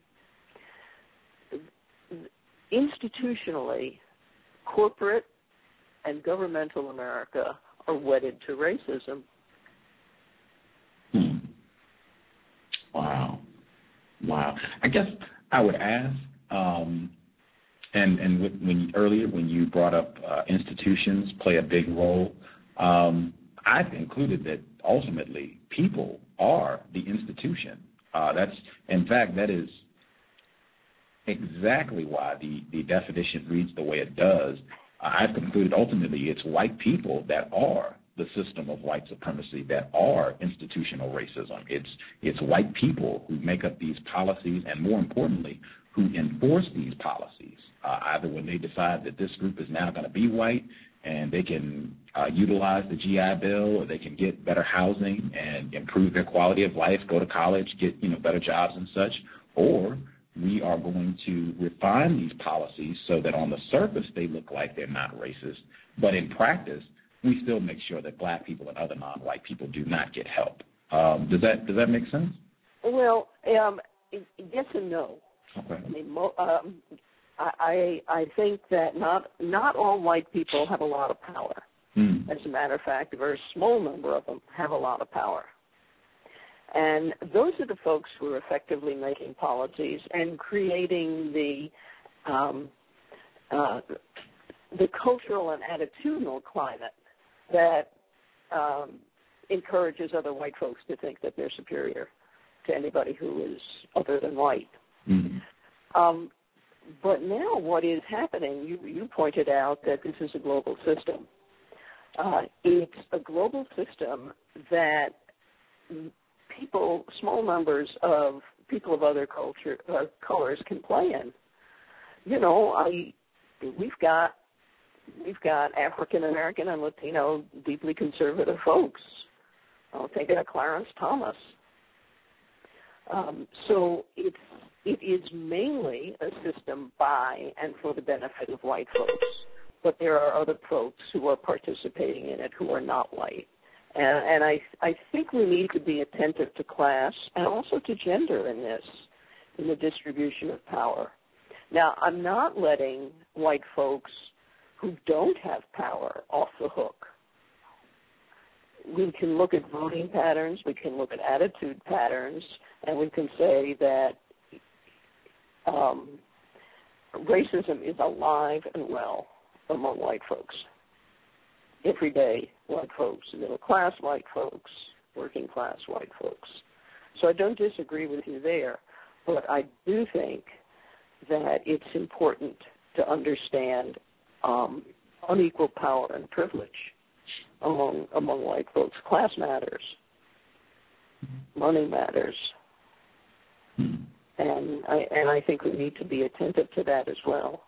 institutionally, corporate and governmental America are wedded to racism. Hmm. Wow. Wow. I guess I would ask, um, and, and with, when earlier when you brought up uh, institutions play a big role, um, I've included that ultimately people are the institution. Uh, that's, in fact, that is exactly why the, the definition reads the way it does. Uh, I've concluded ultimately it's white people that are the system of white supremacy, that are institutional racism. It's it's white people who make up these policies, and more importantly, who enforce these policies, uh, either when they decide that this group is now going to be white and they can uh, utilize the G I Bill, or they can get better housing and improve their quality of life, go to college, get you know better jobs and such, or we are going to refine these policies so that on the surface they look like they're not racist, but in practice we still make sure that black people and other non-white people do not get help. Um, does that does that make sense? Well, um, yes and no. Okay. I mean, mo- um, I I think that not not all white people have a lot of power. Mm. As a matter of fact, a very small number of them have a lot of power. And those are the folks who are effectively making policies and creating the um, uh, the cultural and attitudinal climate that um, encourages other white folks to think that they're superior to anybody who is other than white. Mm-hmm. Um, but now what is happening, you, you pointed out that this is a global system. Uh, it's a global system that people, small numbers of people of other culture, uh, colors can play in. You know, I, we've got we've got African American and Latino deeply conservative folks. I'll take it at Clarence Thomas. Um, so it's it is mainly a system by and for the benefit of white folks, but there are other folks who are participating in it who are not white. And, and I, I think we need to be attentive to class and also to gender in this, in the distribution of power. Now, I'm not letting white folks who don't have power off the hook. We can look at voting patterns, we can look at attitude patterns, and we can say that um, racism is alive and well among white folks. Everyday white folks, middle-class white folks, working-class white folks. So I don't disagree with you there, but I do think that it's important to understand um, unequal power and privilege among among white folks. Class matters. Money matters. And I and I think we need to be attentive to that as well.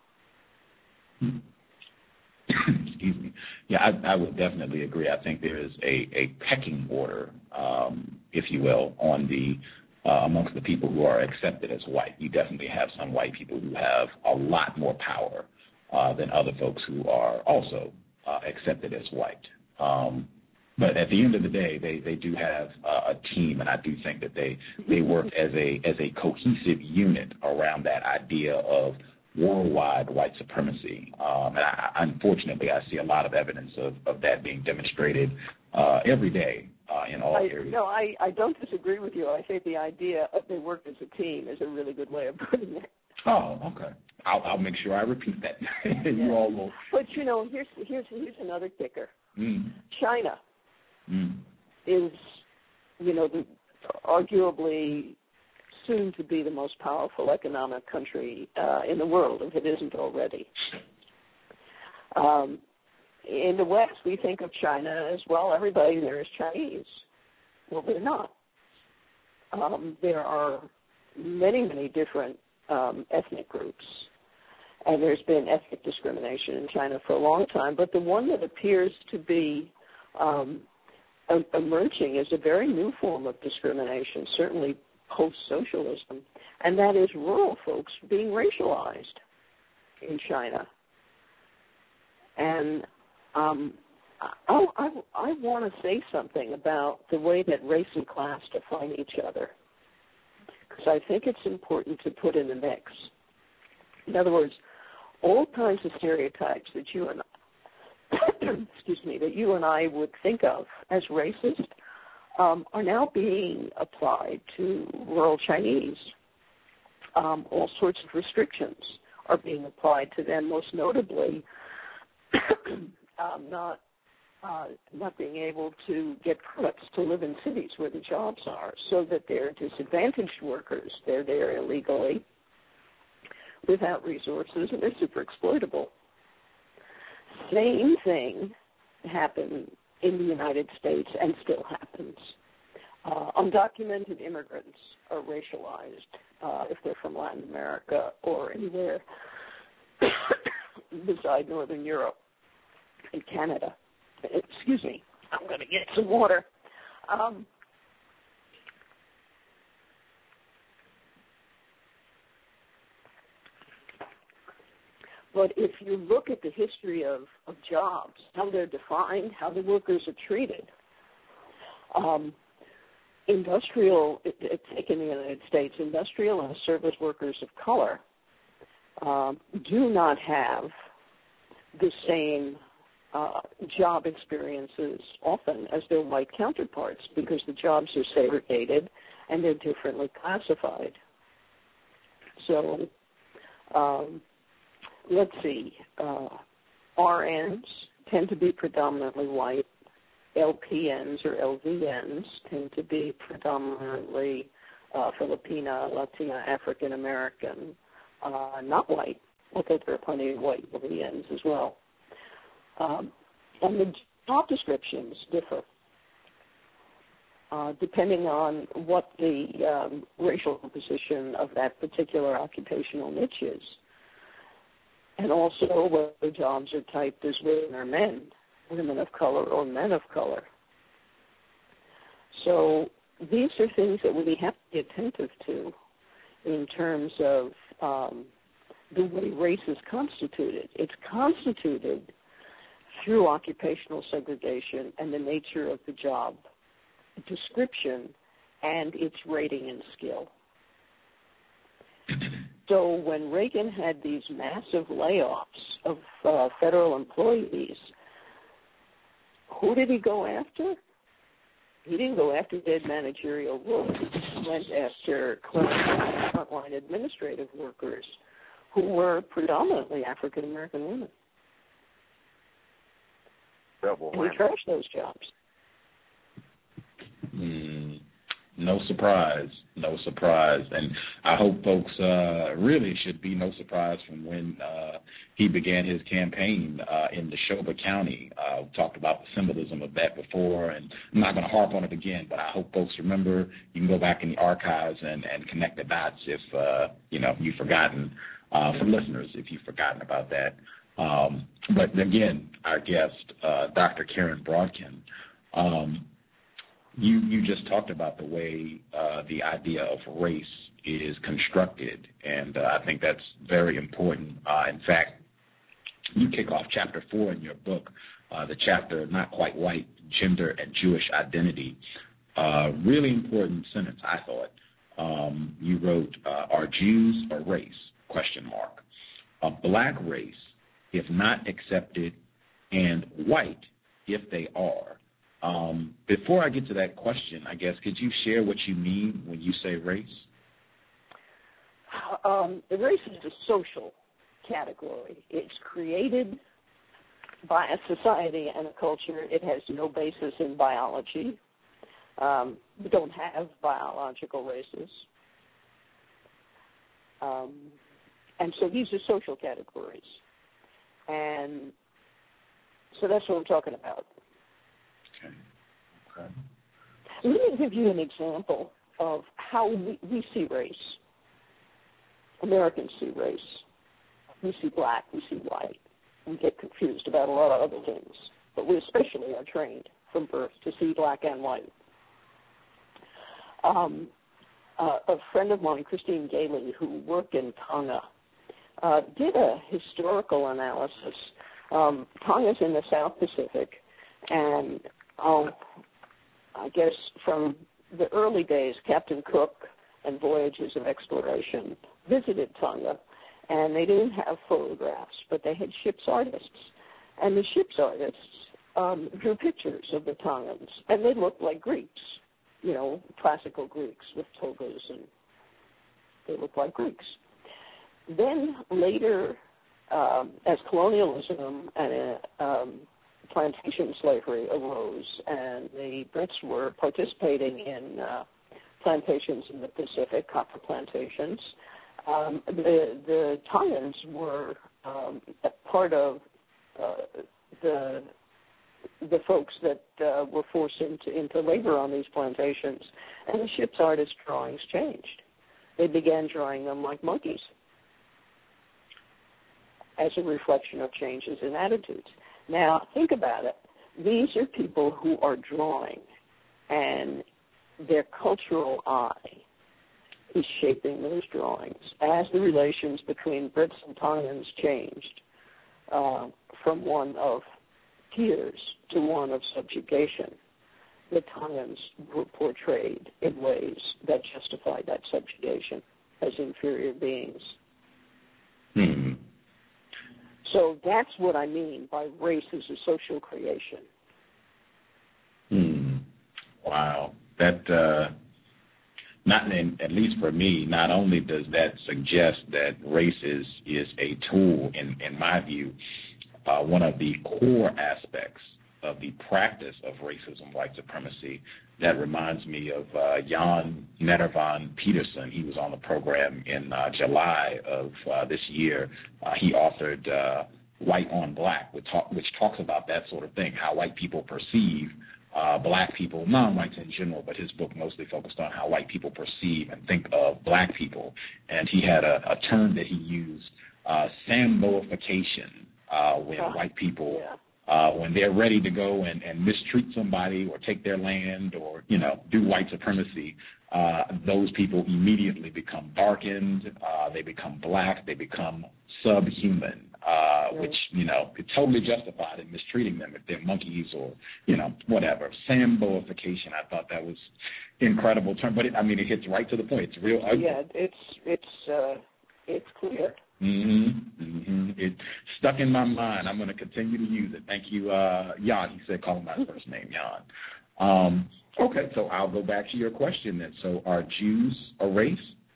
Excuse me. Yeah, I, I would definitely agree. I think there is a, a pecking order, um, if you will, on the uh, amongst the people who are accepted as white. You definitely have some white people who have a lot more power uh, than other folks who are also uh, accepted as white. Um, but at the end of the day, they, they do have uh, a team, and I do think that they, they work as a as a cohesive unit around that idea of worldwide white supremacy. Um, and I, unfortunately, I see a lot of evidence of, of that being demonstrated uh, every day uh, in all I, areas. No, I, I don't disagree with you. I think the idea of they work as a team is a really good way of putting it. Oh, okay. I'll, I'll make sure I repeat that. you yeah. all will. But, you know, here's, here's, here's another kicker. Mm. China mm. is, you know, the, arguably soon to be the most powerful economic country uh, in the world, if it isn't already. Um, in the West, we think of China as, well, everybody there is Chinese. Well, they're not. Um, there are many, many different um, ethnic groups, and there's been ethnic discrimination in China for a long time, but the one that appears to be um, emerging is a very new form of discrimination, certainly post-socialism, and that is rural folks being racialized in China. And um, I, I, I want to say something about the way that race and class define each other, because I think it's important to put in the mix. In other words, all kinds of stereotypes that you and excuse me that you and I would think of as racist um, are now being applied to rural Chinese. Um, all sorts of restrictions are being applied to them, most notably um, not uh, not being able to get permits to live in cities where the jobs are, so that they're disadvantaged workers. They're there illegally, without resources, and they're super exploitable. Same thing happened in the United States and still happens. Uh, undocumented immigrants are racialized uh, if they're from Latin America or anywhere beside Northern Europe and Canada. Excuse me, I'm going to get some water. Um, But if you look at the history of, of jobs, how they're defined, how the workers are treated, um, industrial, it, it, take in the United States, industrial and service workers of color um, do not have the same uh, job experiences often as their white counterparts because the jobs are segregated and they're differently classified. So um, let's see, uh, R Ns tend to be predominantly white. L P Ns or L V Ns tend to be predominantly uh, Filipina, Latina, African American, uh, not white, although there are plenty of white L V Ns as well. Um, and the job descriptions differ uh, depending on what the um, racial composition of that particular occupational niche is, and also whether jobs are typed as women or men, women of color or men of color. So these are things that we have to be attentive to in terms of um, the way race is constituted. It's constituted through occupational segregation and the nature of the job description and its rating and skill. So when Reagan had these massive layoffs of uh, federal employees, who did he go after? He didn't go after dead managerial roles. He went after frontline administrative workers who were predominantly African American women. Double and he trashed those jobs. Mm, no surprise, no surprise. And I hope folks uh, really should be no surprise from when uh, he began his campaign uh, in Neshoba County. Uh, we talked about the symbolism of that before, and I'm not going to harp on it again, but I hope folks remember. You can go back in the archives and, and connect the dots if, uh, you know, you've forgotten, uh, for listeners, if you've forgotten about that. Um, but again, our guest, uh, Doctor Karen Brodkin, um, you, you just talked about the way uh, the idea of race is constructed, and uh, I think that's very important. Uh, in fact, you kick off chapter four in your book, uh, the chapter Not Quite White, Gender and Jewish Identity. Uh, really important sentence, I thought. Um, you wrote, uh, are Jews a race, question mark. A black race, if not accepted, and white if they are. Um, before I get to that question, I guess, could you share what you mean when you say race? Um, the race is a social category. It's created by a society and a culture. It has no basis in biology. Um, we don't have biological races. Um, and so these are social categories. And so that's what I'm talking about. Okay. Okay. Let me give you an example of how we, we see race. Americans see race. We see black, we see white. We get confused about a lot of other things, but we especially are trained from birth to see black and white. Um, uh, a friend of mine, Christine Gailey, who worked in Tonga, uh, did a historical analysis. Um, Tonga's in the South Pacific, and um, I guess from the early days, Captain Cook and voyages of exploration visited Tonga, and they didn't have photographs, but they had ship's artists. And the ship's artists um, drew pictures of the Tongans, and they looked like Greeks, you know, classical Greeks with togas, and they looked like Greeks. Then later, um, as colonialism and uh, um, plantation slavery arose, and the Brits were participating in uh, plantations in the Pacific, copper plantations, um, the, the Tongans were um, part of uh, the the folks that uh, were forced into, into labor on these plantations, and the ship's artist drawings changed. They began drawing them like monkeys as a reflection of changes in attitudes. Now, think about it. These are people who are drawing, and their cultural eye is shaping those drawings as the relations between Brits and Tongans changed uh, from one of peers to one of subjugation. The Tongans were portrayed in ways that justified that subjugation as inferior beings. Hmm. So that's what I mean by race as a social creation. Hmm. Wow. That, uh, not in, at least for me, not only does that suggest that race is, is a tool, in, in my view, uh, one of the core aspects of the practice of racism, white supremacy. That reminds me of uh, Jan Nettervan Peterson. He was on the program in uh, July of uh, this year. Uh, he authored uh, White on Black, which, talk, which talks about that sort of thing, how white people perceive uh, black people, non-whites in general, but his book mostly focused on how white people perceive and think of black people. And he had a, a term that he used, uh, Samboification, uh, when oh, white people... Yeah. Uh, when they're ready to go and, and mistreat somebody or take their land or, you know, do white supremacy, uh, those people immediately become darkened, uh, they become black, they become subhuman, uh, mm. which, you know, it's totally justified in mistreating them if they're monkeys or, you know, whatever. Samboification, I thought that was incredible term, but, it, I mean, it hits right to the point. It's real ugly. Yeah, it's, it's, uh, it's clear. Mm-hmm, mm-hmm. It stuck in my mind. I'm going to continue to use it. Thank you, uh, Jan. He said, call him my first name, Jan. Um, okay, so I'll go back to your question then. So are Jews a race?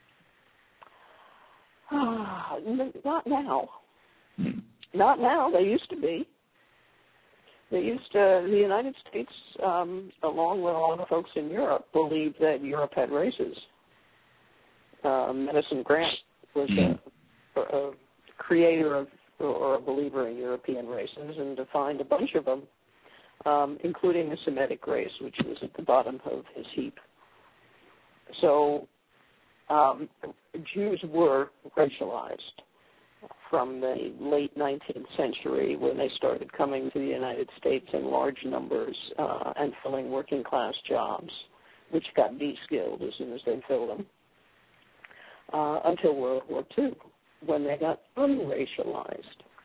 Uh, not now. Hmm. Not now. They used to be. They used to, the United States, um, along with a lot of folks in Europe, believed that Europe had races. Uh, Madison Grant was hmm. a a creator of or a believer in European races and defined a bunch of them, um, including the Semitic race, which was at the bottom of his heap. So um, Jews were racialized from the late nineteenth century when they started coming to the United States in large numbers uh, and filling working class jobs, which got de-skilled as soon as they filled them, uh, until World War Two. When they got unracialized.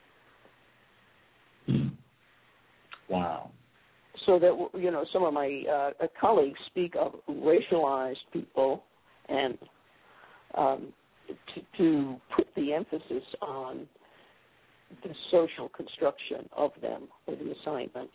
Hmm. Wow. So that, you know, some of my uh, colleagues speak of racialized people and um, to, to put the emphasis on the social construction of them or the assignment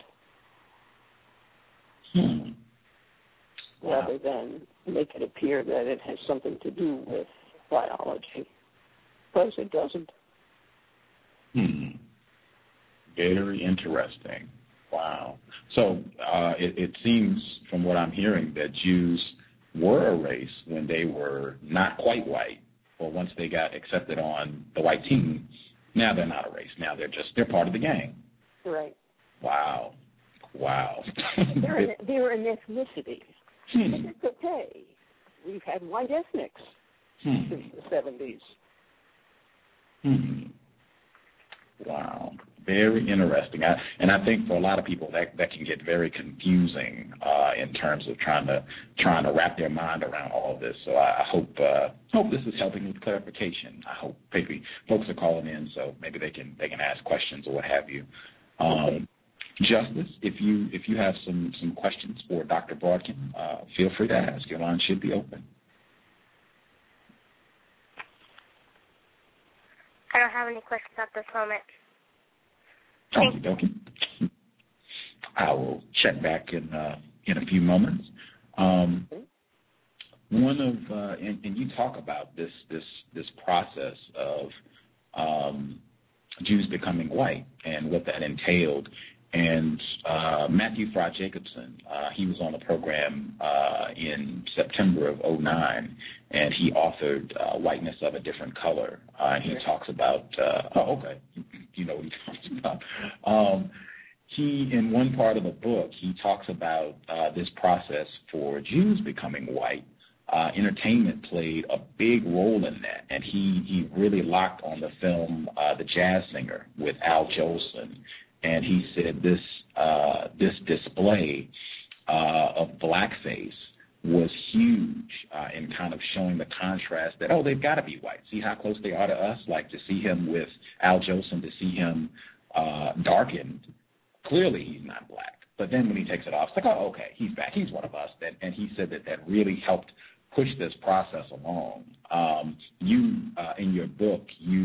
hmm. wow. rather than make it appear that it has something to do with biology. Because it doesn't. Hmm. Very interesting. Wow. So uh, it, it seems from what I'm hearing that Jews were a race when they were not quite white, or once they got accepted on the white team, now they're not a race. Now they're just, they're part of the gang. Right. Wow. Wow. they're, an, they're an ethnicity. Hmm. It's okay. We've had white ethnics hmm. since the seventies. Hmm. Wow. Very interesting. I, and I think for a lot of people that, that can get very confusing uh, in terms of trying to trying to wrap their mind around all of this. So I, I hope uh, hope this is helping with clarification. I hope maybe folks are calling in so maybe they can they can ask questions or what have you. Um, Justice, if you if you have some, some questions for Doctor Brodkin, uh, feel free to ask. Your line should be open. I don't have any questions at this moment. Okie dokie. I will check back in uh, in a few moments. Um, one of uh, and, and you talk about this this this process of um, Jews becoming white and what that entailed. And uh, Matthew Fry Jacobson, uh, he was on the program uh, in September of oh nine, and he authored uh, Whiteness of a Different Color. Uh, and he talks about, uh, oh, okay, you know what he talks about. Um, he, in one part of the book, he talks about uh, this process for Jews becoming white. Uh, entertainment played a big role in that, and he, he really locked on the film uh, The Jazz Singer with Al Jolson. And he said this uh, this display uh, of blackface was huge uh, in kind of showing the contrast that, oh, they've got to be white. See how close they are to us? Like to see him with Al Jolson, to see him uh, darkened, clearly he's not black. But then when he takes it off, it's like, oh, okay, he's back. He's one of us. And, and he said that that really helped push this process along. Um, you, uh, in your book, you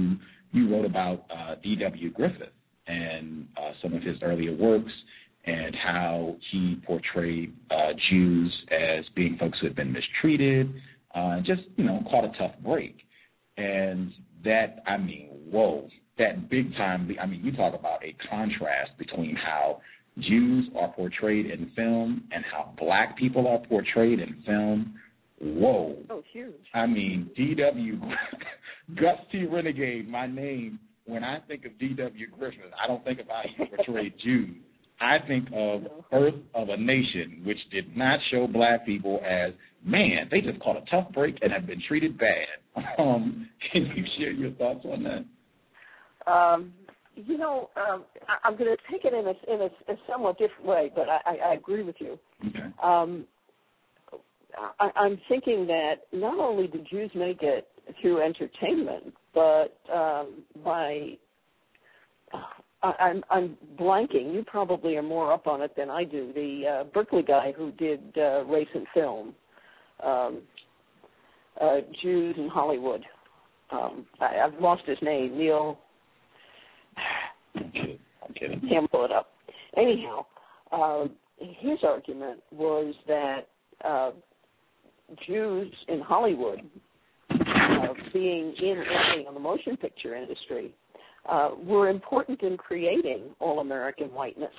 you wrote about uh, D W Griffith and uh, some of his earlier works and how he portrayed uh, Jews as being folks who had been mistreated, uh, just, you know, caught a tough break. And that, I mean, whoa, that big time, I mean, you talk about a contrast between how Jews are portrayed in film and how black people are portrayed in film. Whoa. Oh, huge. I mean, D W Gus T. Renegade, my name, when I think of D W Griffith, I don't think of how he portrayed Jews. I think of Birth of a Nation, which did not show black people as, man, they just caught a tough break and have been treated bad. Um, can you share your thoughts on that? Um, you know, um, I, I'm going to take it in a, in a, a somewhat different way, but I, I, I agree with you. Okay. Um, I, I'm thinking that not only did Jews make it through entertainment, but um, by I, I'm, I'm blanking. You probably are more up on it than I do. The uh, Berkeley guy who did uh, race and film, um, uh, Jews in Hollywood. Um, I, I've lost his name. Neil. I'm kidding. I'm kidding. Can't pull it up. Anyhow, uh, his argument was that uh, Jews in Hollywood, uh, being in on the motion picture industry, uh, were important in creating all-American whiteness,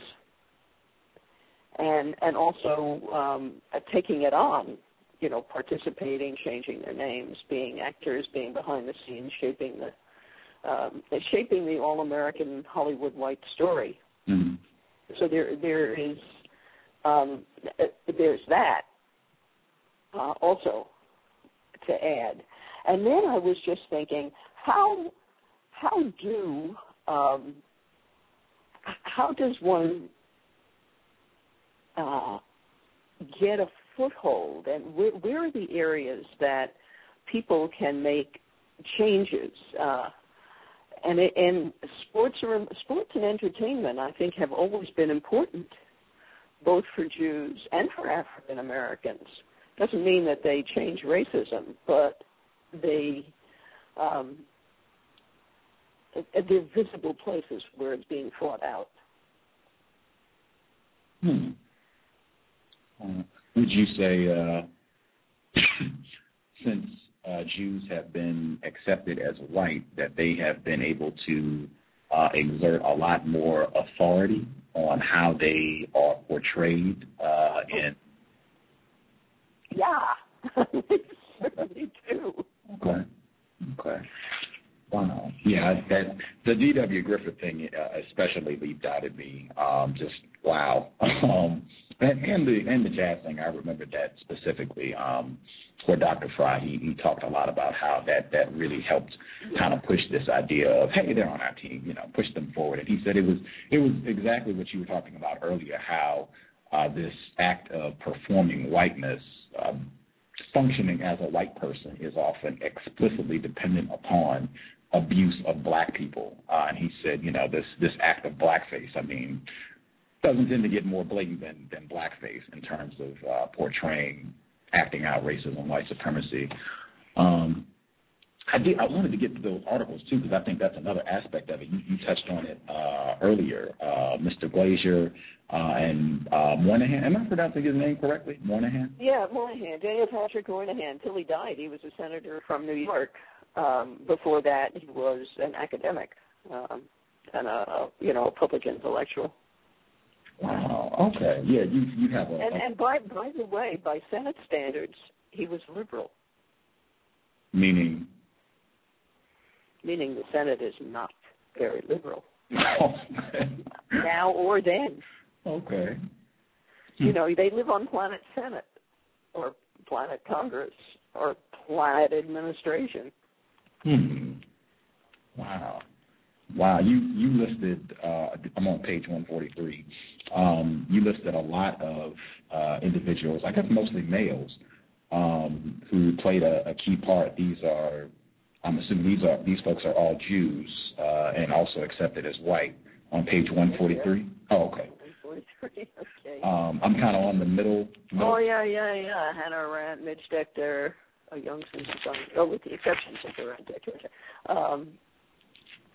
and and also um, uh, taking it on, you know, participating, changing their names, being actors, being behind the scenes, shaping the um, shaping the all-American Hollywood white story. Mm-hmm. So there there is um, there's that. Uh, also to add. And then I was just thinking, how how do um, how does one uh, get a foothold, and where, where are the areas that people can make changes? Uh, and it, and sports are, sports and entertainment, I think, have always been important, both for Jews and for African Americans. Doesn't mean that they change racism, but they um, they're visible places where it's being fought out. Hmm. Uh, would you say, uh, since uh, Jews have been accepted as white, that they have been able to uh, exert a lot more authority on how they are portrayed uh, in? Yeah, they certainly do. Okay. Okay. Wow. Yeah, that the D W Griffith thing uh, especially leaped out at me. Um, just wow. Um, and, and the and the jazz thing, I remember that specifically. Um, for Doctor Fry, he, he talked a lot about how that, that really helped kind of push this idea of, hey, they're on our team, you know, push them forward. And he said it was it was exactly what you were talking about earlier, how uh, this act of performing whiteness, um, functioning as a white person, is often explicitly dependent upon abuse of black people. Uh, and he said, you know, this this act of blackface, I mean, doesn't tend to get more blatant than, than blackface in terms of uh, portraying, acting out racism, white supremacy. Um, I did. I wanted to get to those articles, too, because I think that's another aspect of it. You, you touched on it uh, earlier, uh, Mister Glazier uh, and uh, Moynihan. Am I pronouncing his name correctly? Moynihan? Yeah, Moynihan. Daniel Patrick Moynihan. Until he died, he was a senator from New York. Um, before that, he was an academic um, and a, you know, a public intellectual. Wow. Okay. Yeah, you you have a. And, and by by the way, by Senate standards, he was liberal. Meaning. Meaning the Senate is not very liberal. Oh, now or then. Okay. You know, they live on planet Senate or planet Congress or planet administration. Hmm. Wow. Wow. You you listed, uh, I'm on page one forty-three, um, you listed a lot of uh, individuals, I guess mostly males, um, who played a, a key part. These are, I'm assuming these are these folks are all Jews uh, and also accepted as white on page one forty-three. Oh, okay. one forty-three, okay. Um, I'm kind of on the middle, middle. Oh, yeah, yeah, yeah. Hannah Arendt, Midge Decter, a young Susan Sontag, oh, with the exceptions of Arendt Decter. Um,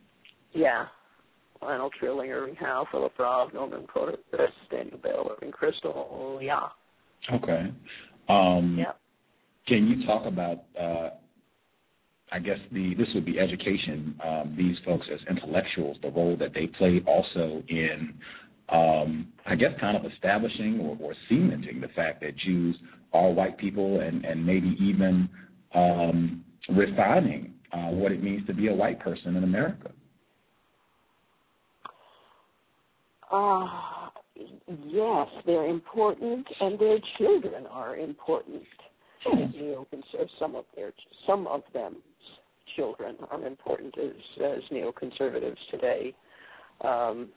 Yeah. Lionel Trilling, Irving Howe, Philip Robb, Norman Porter, Daniel Bell, Irving Crystal. Yeah. Okay. Um, yeah. Can you talk about, uh, I guess the this would be education, um, these folks as intellectuals, the role that they play also in, um, I guess, kind of establishing or, or cementing the fact that Jews are white people and, and maybe even um, refining uh, what it means to be a white person in America? Uh, yes, they're important, and their children are important. Neoconserv- some of their, some of them's children are important as, as neoconservatives today. Um,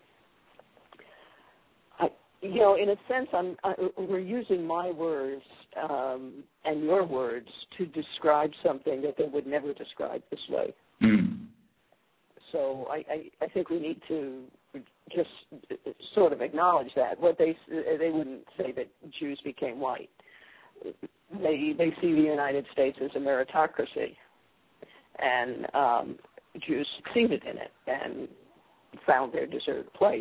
I, you know, in a sense, I'm, I, we're using my words um, and your words to describe something that they would never describe this way. Mm. So I, I, I think we need to just sort of acknowledge that. What they they wouldn't say that Jews became white. They they see the United States as a meritocracy, and um, Jews succeeded in it and found their deserved place.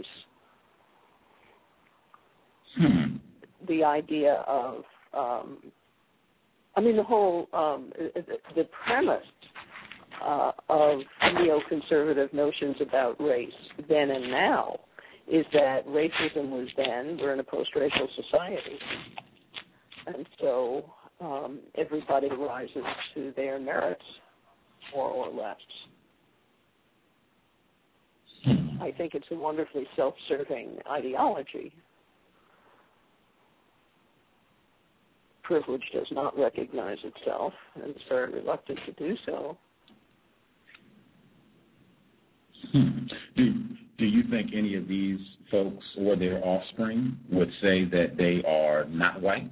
Hmm. The idea of, um, I mean, the whole um, the premise uh, of neoconservative notions about race then and now is that racism was then. We're in a post-racial society. And so um, everybody rises to their merits, more or less. I think it's a wonderfully self-serving ideology. Privilege does not recognize itself, and is very reluctant to do so. Hmm. Do, do you think any of these folks or their offspring would say that they are not white?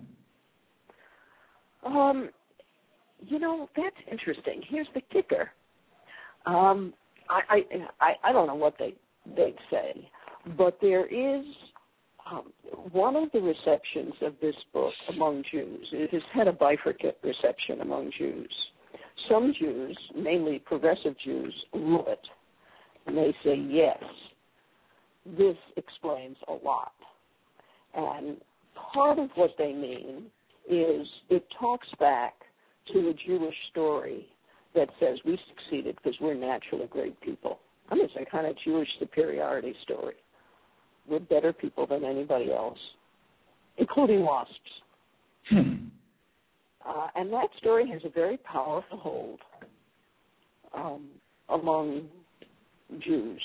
Um, you know, that's interesting. Here's the kicker. Um, I, I I don't know what they they'd say, but there is um, one of the receptions of this book among Jews. It has had a bifurcate reception among Jews. Some Jews, mainly progressive Jews, love it, and they say yes, this explains a lot. And part of what they mean is it talks back to a Jewish story that says we succeeded because we're naturally great people. I mean, it's a kind of Jewish superiority story. We're better people than anybody else, including wasps. Hmm. Uh, and that story has a very powerful hold um, among Jews.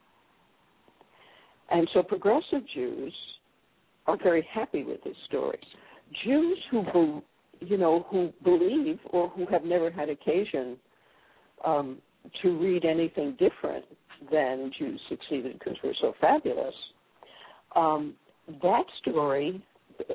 And so progressive Jews are very happy with this story. Jews who, you know, who believe or who have never had occasion um, to read anything different than Jews succeeded because we're so fabulous, um, that story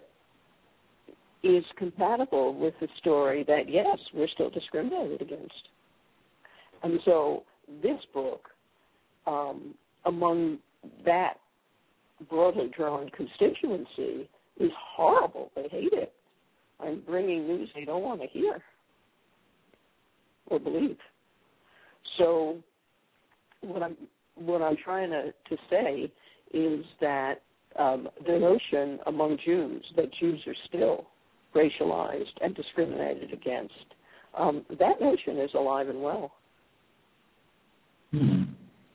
is compatible with the story that, yes, we're still discriminated against. And so this book, um, among that broadly drawn constituency, is horrible. They hate it. I'm bringing news they don't want to hear or believe. So what I'm what I'm trying to, to say is that um, the notion among Jews that Jews are still racialized and discriminated against, um, that notion is alive and well. Hmm.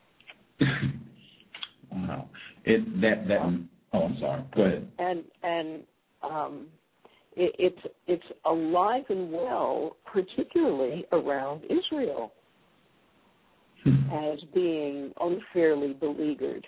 Wow. It that that. Um, oh, I'm sorry. Go ahead. And and um, it, it's it's alive and well, particularly around Israel, Hmm. as being unfairly beleaguered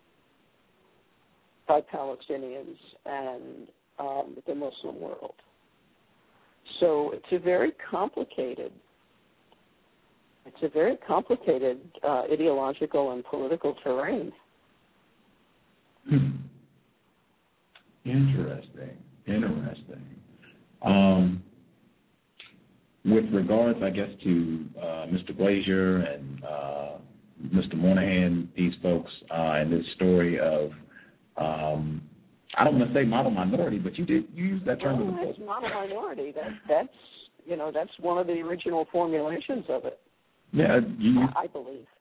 by Palestinians and um, the Muslim world. So it's a very complicated, it's a very complicated uh, ideological and political terrain. Hmm. Interesting. Interesting. Um, with regards, I guess, to uh, Mister Glazier and uh, Mister Moynihan, these folks, uh, and this story of, um, I don't want to say model minority, but you did you used that term Well, in the book. that's model minority. That that's you know that's one of the original formulations of it. Yeah, you. I believe.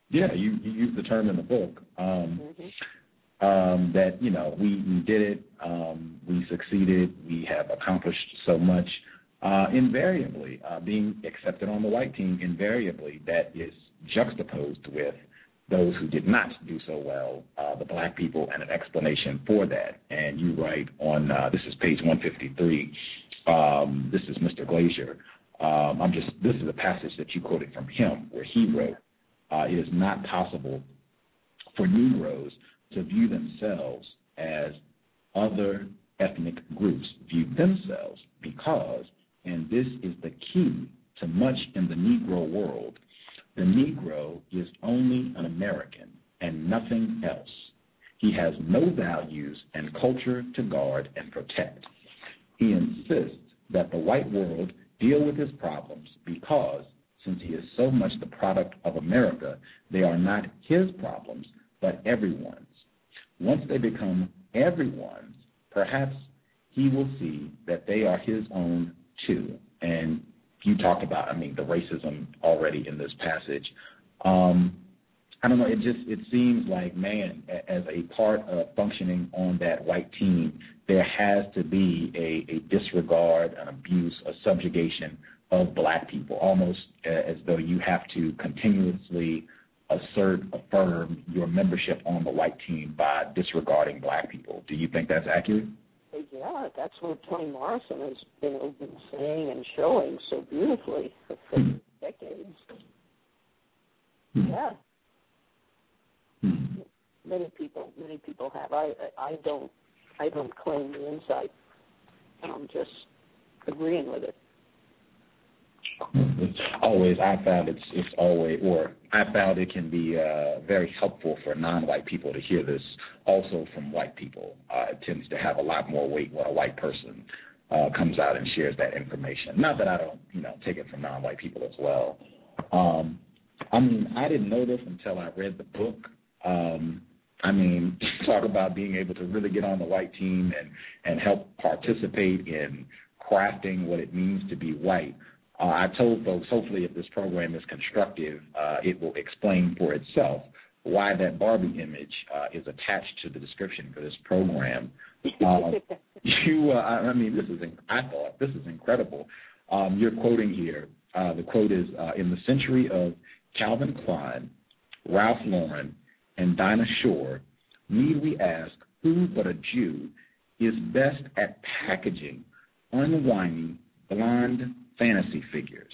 Yeah, you, you used the term in the book. Um, Mm-hmm. um, that, you know, we, we did it, um, we succeeded, we have accomplished so much. Uh, invariably, uh, being accepted on the white team, invariably, that is juxtaposed with those who did not do so well, uh, the black people, and an explanation for that. And you write on, uh, this is page one fifty-three, um, this is Mister Glazier. Um, I'm just, this is a passage that you quoted from him where he wrote, uh, it is not possible for Negroes to view themselves as other ethnic groups view themselves because, and this is the key to much in the Negro world, the Negro is only an American and nothing else. He has no values and culture to guard and protect. He insists that the white world deal with his problems because, since he is so much the product of America, they are not his problems, but everyone's. Once they become everyone's, perhaps he will see that they are his own too. And you talked about, I mean, the racism already in this passage. Um, I don't know, it just, it seems like, man, as a part of functioning on that white team, there has to be a, a disregard, an abuse, a subjugation of black people, almost as though you have to continuously assert, affirm your membership on the white team by disregarding black people. Do you think that's accurate? Yeah, that's what Toni Morrison has been, been saying and showing so beautifully for, for hmm. decades. Hmm. Yeah. Hmm. Many people, many people have. I, I don't, I don't claim the insight. I'm just agreeing with it. It's always, I found it's, it's always, or I found it can be uh, very helpful for non-white people to hear this also from white people. Uh, it tends to have a lot more weight when a white person uh, comes out and shares that information. Not that I don't, you know, take it from non-white people as well. Um, I mean, I didn't know this until I read the book. Um, I mean, talk about being able to really get on the white team and, and help participate in crafting what it means to be white. Uh, I told folks, hopefully if this program is constructive, uh, it will explain for itself why that Barbie image uh, is attached to the description for this program. Uh, you, uh, I mean, this is, I thought, this is incredible. Um, you're quoting here, uh, the quote is, uh, in the century of Calvin Klein, Ralph Lauren, and Dinah Shore, need we ask who but a Jew is best at packaging unwinding blonde fantasy figures?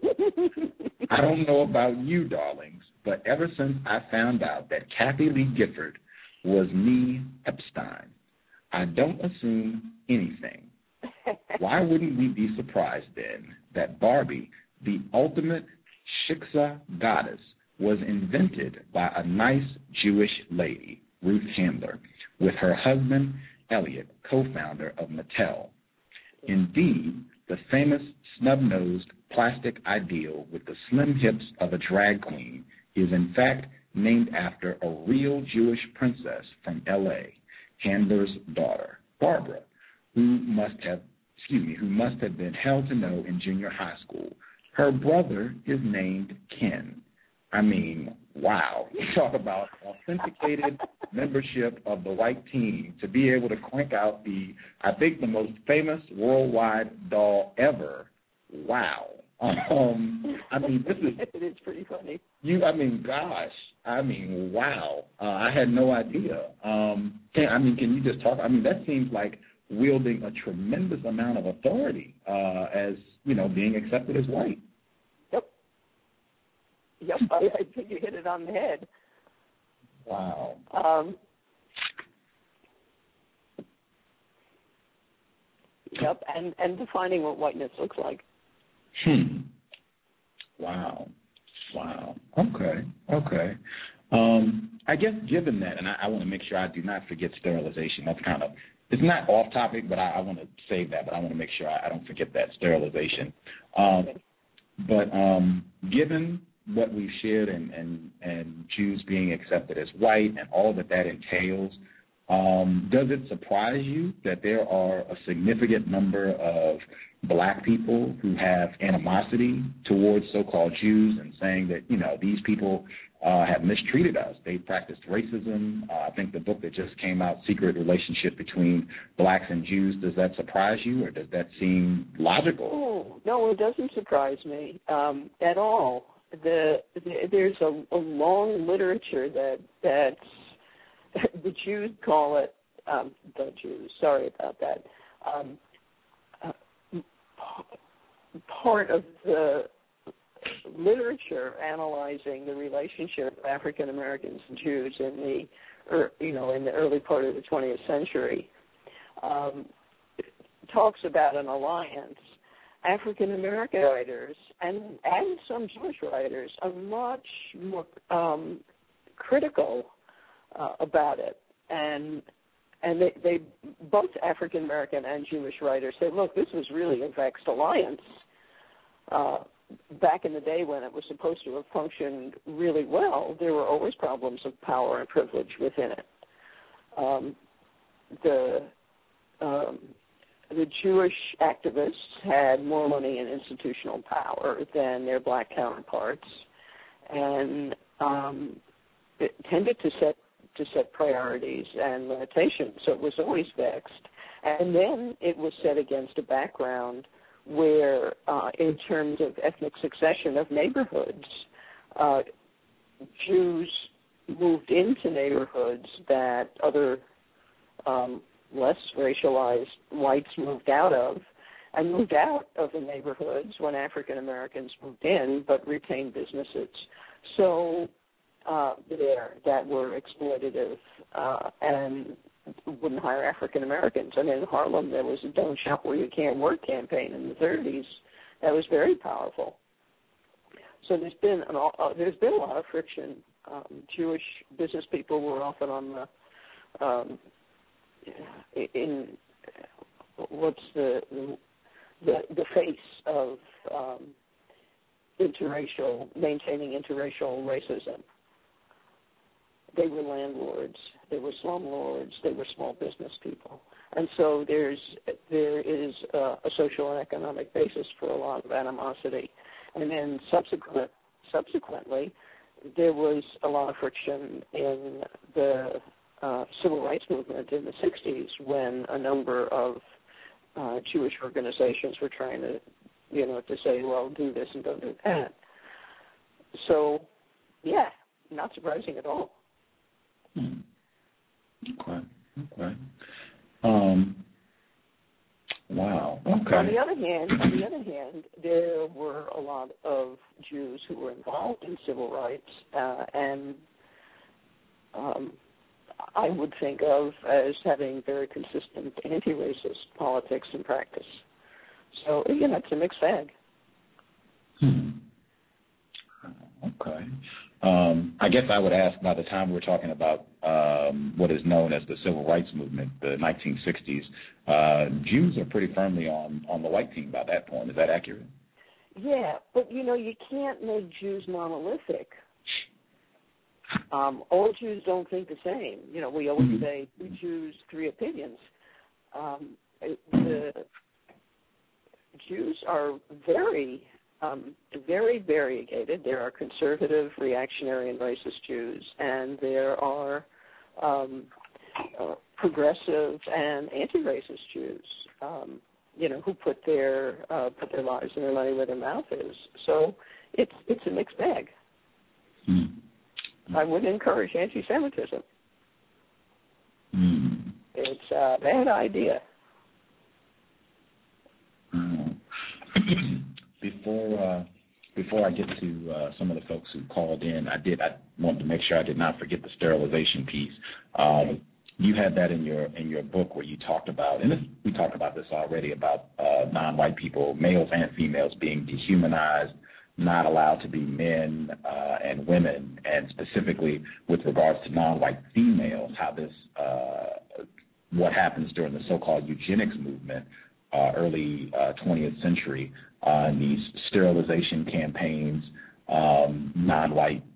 I don't know about you, darlings, but ever since I found out that Kathy Lee Gifford was Nee Epstein, I don't assume anything. Why wouldn't we be surprised then that Barbie, the ultimate Shiksa goddess, was invented by a nice Jewish lady, Ruth Handler, with her husband, Elliot, co-founder of Mattel. Indeed, the famous snub-nosed plastic ideal with the slim hips of a drag queen is in fact named after a real Jewish princess from L A, Handler's daughter, Barbara, who must have, excuse me, who must have been hell to know in junior high school. Her brother is named Ken. I mean, wow. You talk about authenticated membership of the white team to be able to crank out the, I think, the most famous worldwide doll ever. Wow. Um, I mean, this is... It is pretty funny. You, I mean, gosh. I mean, wow. Uh, I had no idea. Um, can, I mean, can you just talk? I mean, that seems like wielding a tremendous amount of authority uh, as, you know, being accepted as white. Yep, I, I think you hit it on the head. Wow. Um, yep, and, and defining what whiteness looks like. Hmm. Wow. Wow. Okay. Okay. Um, I guess given that, and I, I want to make sure I do not forget sterilization. That's kind of, it's not off topic, but I, I want to save that, but I want to make sure I, I don't forget that sterilization. Um, okay. But um, given what we've shared and, and, and Jews being accepted as white and all that that entails, Um, does it surprise you that there are a significant number of black people who have animosity towards so-called Jews and saying that, you know, these people uh, have mistreated us? They practiced racism. Uh, I think the book that just came out, Secret Relationship Between Blacks and Jews, does that surprise you, or does that seem logical? Oh, no, it doesn't surprise me um, at all. The, the there's a, a long literature that that's the Jews call it um, the Jews. Sorry about that. Um, uh, part of the literature analyzing the relationship of African Americans and Jews in the, or, you know, in the early part of the twentieth century, um, talks about an alliance. African American writers and and some Jewish writers are much more um, critical uh, about it, and and they, they both African American and Jewish writers say, look, this was really a vexed alliance. Uh, back in the day when it was supposed to have functioned really well, there were always problems of power and privilege within it. Um, the um, The Jewish activists had more money and institutional power than their black counterparts, and um, it tended to set to set priorities and limitations. So it was always vexed, and then it was set against a background where, uh, in terms of ethnic succession of neighborhoods, uh, Jews moved into neighborhoods that other um, less racialized whites moved out of, and moved out of the neighborhoods when African Americans moved in, but retained businesses. So uh, there that were exploitative uh, and wouldn't hire African Americans. And in Harlem, there was a "Don't Shop Where You Can't Work" campaign in the thirties that was very powerful. So there's been an, uh, there's been a lot of friction. Um, Jewish business people were often on the um, in what's the the, the face of um, interracial, maintaining interracial racism. They were landlords, they were slumlords, they were small business people, and so there's there is a, a social and economic basis for a lot of animosity. And then subsequent subsequently, there was a lot of friction in the Uh, civil rights movement in the sixties when a number of uh, Jewish organizations were trying to, you know, to say, well, do this and don't do that. So, yeah, not surprising at all. Hmm. Okay. Okay. Um. Wow. Okay. On the other hand, on the other hand, there were a lot of Jews who were involved in civil rights uh, and. Um, I would think of as having very consistent anti-racist politics and practice. So, you know, it's a mixed bag. Hmm. Okay. Um, I guess I would ask, by the time we're talking about um, what is known as the Civil Rights Movement, the nineteen sixties, uh, Jews are pretty firmly on, on the white team by that point. Is that accurate? Yeah, but, you know, you can't make Jews monolithic. Um, all Jews don't think the same. You know, we always say we Jews, three opinions. Um, the Jews are very, um, very variegated. There are conservative, reactionary, and racist Jews, and there are um, uh, progressive and anti-racist Jews. Um, you know, who put their uh, put their lives and their money where their mouth is. So it's it's a mixed bag. Hmm. I wouldn't encourage anti-Semitism. Mm. It's a bad idea. Mm. Before uh, before I get to uh, some of the folks who called in, I did I wanted to make sure I did not forget the sterilization piece. Um, you had that in your in your book where you talked about, and this, we talked about this already, about uh, non-white people, males and females, being dehumanized, not allowed to be men uh, and women, and specifically with regards to non-white females, how this, uh, what happens during the so-called eugenics movement, uh, early uh, twentieth century, uh, and these sterilization campaigns, um, non-white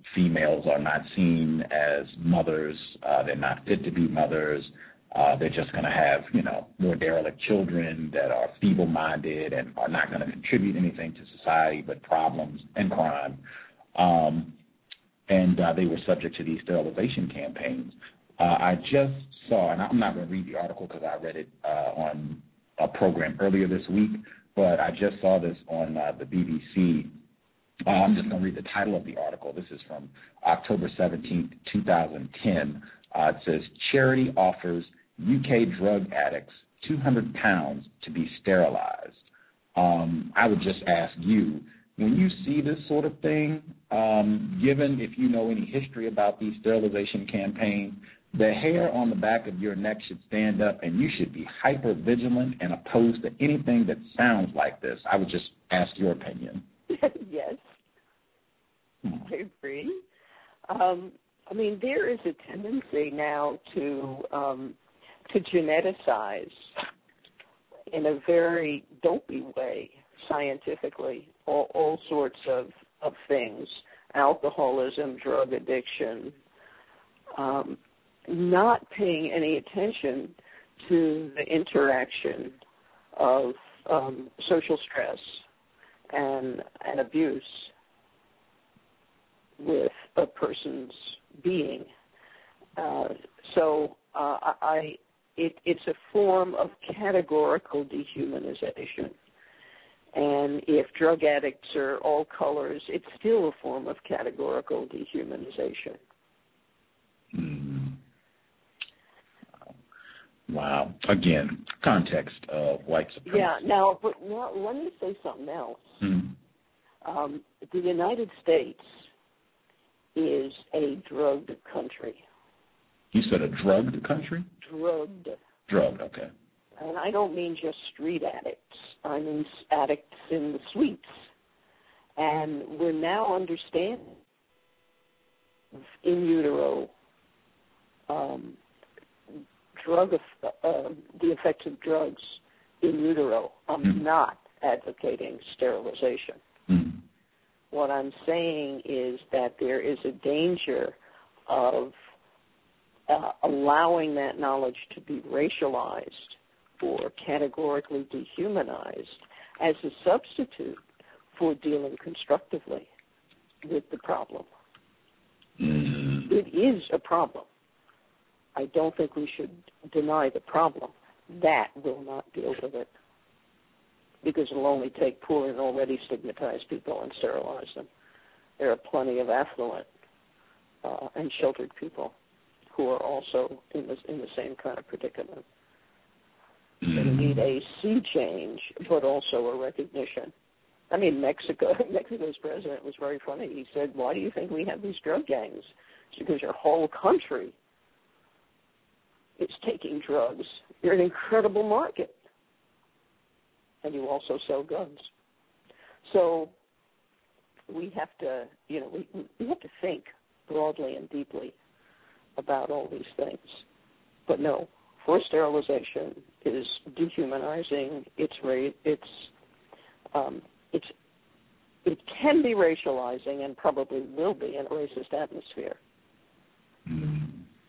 females are not seen as mothers. Uh, they're not fit to be mothers. Uh, they're just going to have, you know, more derelict children that are feeble-minded and are not going to contribute anything to society but problems and crime. Um, and uh, they were subject to these sterilization campaigns. Uh, I just saw, and I'm not going to read the article because I read it uh, on a program earlier this week, but I just saw this on uh, the B B C. Uh, I'm just going to read the title of the article. This is from October seventeenth, twenty ten. Uh, it says, charity offers U K drug addicts two hundred pounds to be sterilized. Um, I would just ask you, when you see this sort of thing, um, given if you know any history about these sterilization campaigns, the hair on the back of your neck should stand up and you should be hyper vigilant and opposed to anything that sounds like this. I would just ask your opinion. Yes, I agree. Um, I mean, there is a tendency now to um, to geneticize in a very dopey way, scientifically, all, all sorts of, of things, alcoholism, drug addiction, um, not paying any attention to the interaction of um, social stress and, and abuse with a person's being. Uh, so uh, I, it, it's a form of categorical dehumanization. And if drug addicts are all colors, it's still a form of categorical dehumanization. Mm. Wow. Again, context of white supremacy. Yeah, now, but now let me say something else. Mm. Um, the United States is a drugged country. You said a drugged country? Drugged. Drugged, okay. And I don't mean just street addicts. I mean addicts in the suites. And we're now understanding in utero um, drug, uh, the effects of drugs in utero. I'm mm. not advocating sterilization. Mm. What I'm saying is that there is a danger of uh, allowing that knowledge to be racialized or categorically dehumanized as a substitute for dealing constructively with the problem. Mm. It is a problem. I don't think we should deny the problem. That will not deal with it, because it'll only take poor and already stigmatized people and sterilize them. There are plenty of affluent uh, and sheltered people who are also in the, in the same kind of predicament. Mm. They need a sea change, but also a recognition. I mean, Mexico, Mexico's president was very funny. He said, why do you think we have these drug gangs? It's because your whole country is taking drugs. You're an incredible market. And you also sell guns. So we have to, you know, we, we have to think broadly and deeply about all these things. But no, forced sterilization is dehumanizing. It's ra- it's um, it's it can be racializing and probably will be in a racist atmosphere. Mm.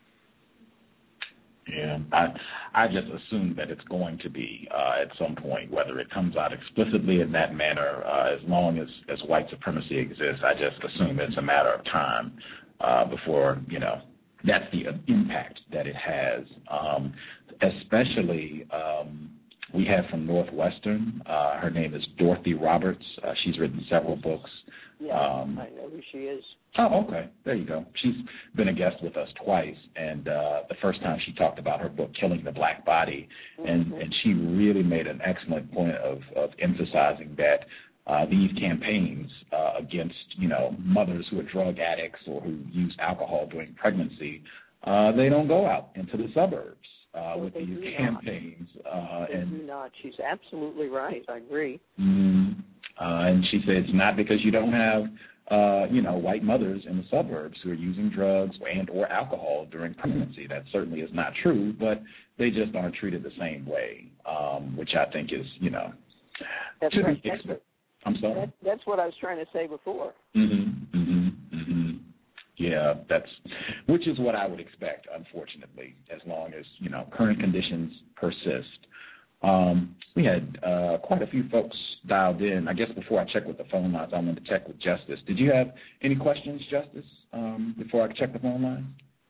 Yeah, I I just assume that it's going to be uh, at some point, whether it comes out explicitly in that manner, uh, as long as, as white supremacy exists. I just assume it's a matter of time uh, before, you know, that's the impact that it has. Um, especially, um, we have from Northwestern, uh, her name is Dorothy Roberts. Uh, she's written several books. Yeah, um, I know who she is. Oh, okay. There you go. She's been a guest with us twice, and uh, the first time she talked about her book, Killing the Black Body, and, mm-hmm. and she really made an excellent point of, of emphasizing that uh, these campaigns uh, against, you know, mothers who are drug addicts or who use alcohol during pregnancy, uh, they don't go out into the suburbs uh, well, with these do campaigns. Uh, they and do not. She's absolutely right. I agree. Mm-hmm. Uh, and she said it's not because you don't have, uh, you know, white mothers in the suburbs who are using drugs and or alcohol during pregnancy. That certainly is not true, but they just aren't treated the same way, um, which I think is, you know, that's to right. be That's, expected. I'm sorry? that, that's what I was trying to say before. Mm-hmm, mm-hmm, mm-hmm. Yeah, that's which is what I would expect, unfortunately, as long as, you know, current conditions persist. Um, we had uh, quite a few folks dialed in. I guess before I check with the phone lines, I wanted to check with Justice. Did you have any questions, Justice, um, before I check the phone lines?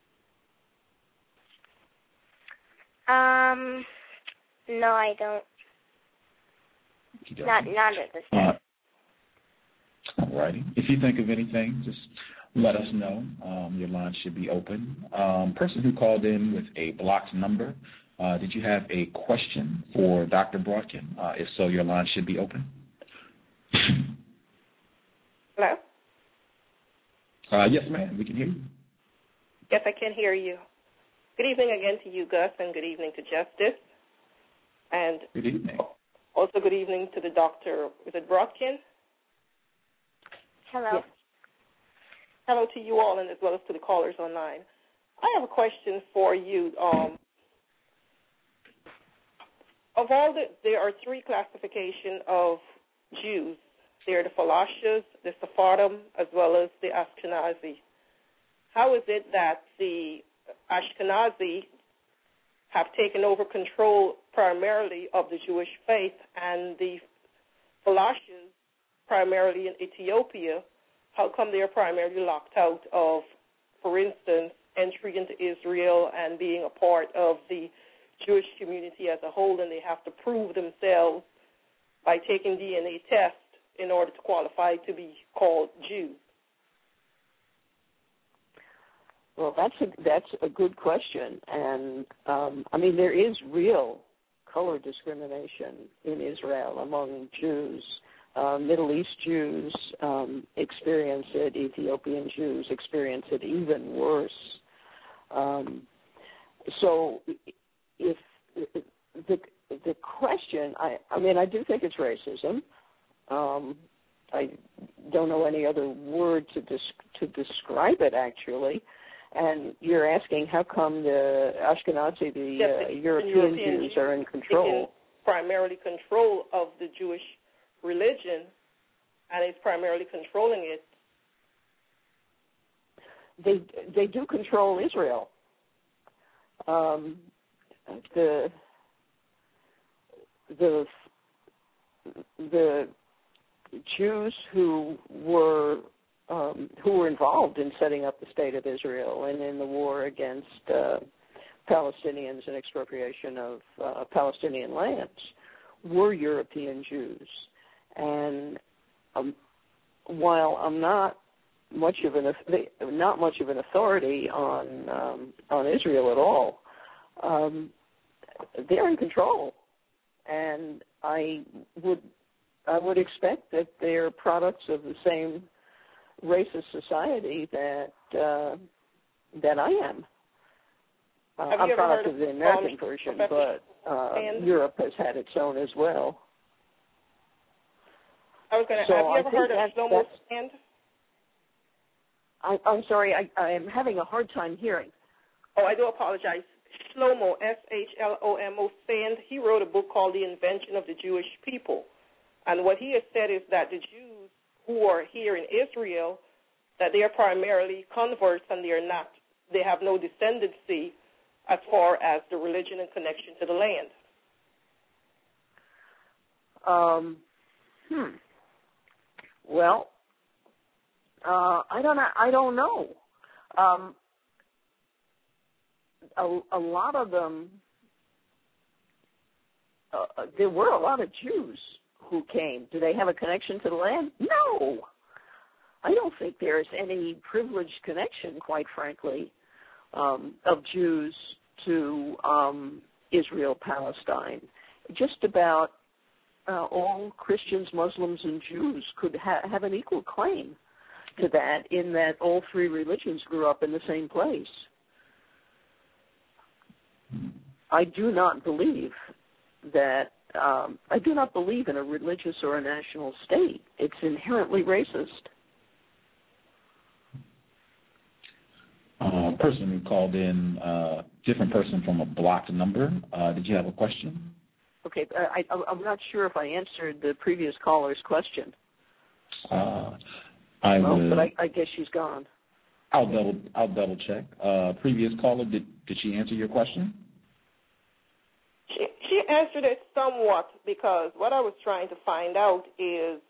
Um, no, I don't. Not, not at this time. Uh, all righty. If you think of anything, just let us know. Um, your line should be open. Um, person who called in with a blocked number, uh, did you have a question for Doctor Broadkin? Uh, if so, your line should be open. Hello? Uh, yes, ma'am. We can hear you. Yes, I can hear you. Good evening again to you, Gus, and good evening to Justice. And good evening. Also good evening to the doctor. Is it Broadkin? Hello. Yes. Hello to you all, and as well as to the callers online. I have a question for you. Um, of all the, there are three classifications of Jews. There are the Falashas, the Sephardim, as well as the Ashkenazi. How is it that the Ashkenazi have taken over control primarily of the Jewish faith, and the Falashas primarily in Ethiopia? How come they are primarily locked out of, for instance, entry into Israel and being a part of the Jewish community as a whole, and they have to prove themselves by taking D N A tests in order to qualify to be called Jews? Well, that's a, that's a good question, and um, I mean there is real color discrimination in Israel among Jews. Uh, Middle East Jews um, experience it. Ethiopian Jews experience it even worse. Um, so, if the the question, I, I mean, I do think it's racism. Um, I don't know any other word to dis- to describe it actually. And you're asking how come the Ashkenazi, the, yes, uh, the European, European Jews Jews are in control? Primarily control of the Jewish religion, and is primarily controlling it. They they do control Israel. Um, the the the Jews who were um, who were involved in setting up the State of Israel and in the war against uh, Palestinians and expropriation of uh, Palestinian lands were European Jews. And um, while I'm not much of an not much of an authority on um, on Israel at all, um, they're in control, and I would I would expect that they're products of the same racist society that uh, that I am. Uh, I'm product of the American version, but uh, Europe has had its own as well. I was going to. So have you ever heard of Shlomo Sand? I, I'm sorry, I, I am having a hard time hearing. Oh, I do apologize. Shlomo, S H L O M O, Sand, he wrote a book called The Invention of the Jewish People. And what he has said is that the Jews who are here in Israel, that they are primarily converts and they are not, they have no descendancy as far as the religion and connection to the land. Um, hmm. Well, uh, I don't. I don't know. Um, a, a lot of them. Uh, there were a lot of Jews who came. Do they have a connection to the land? No. I don't think there's any privileged connection, quite frankly, um, of Jews to um, Israel, Palestine. Just about uh, all Christians, Muslims, and Jews could ha- have an equal claim to that, in that all three religions grew up in the same place. I do not believe that, um, I do not believe in a religious or a national state. It's inherently racist. Uh, person who called in, uh, different person from a blocked number. Uh, did you have a question? Okay, I, I, I'm not sure if I answered the previous caller's question. Uh, I well, would, but I, I guess she's gone. I'll double I'll double check. Uh, previous caller, did did she answer your question? She she answered it somewhat, because what I was trying to find out is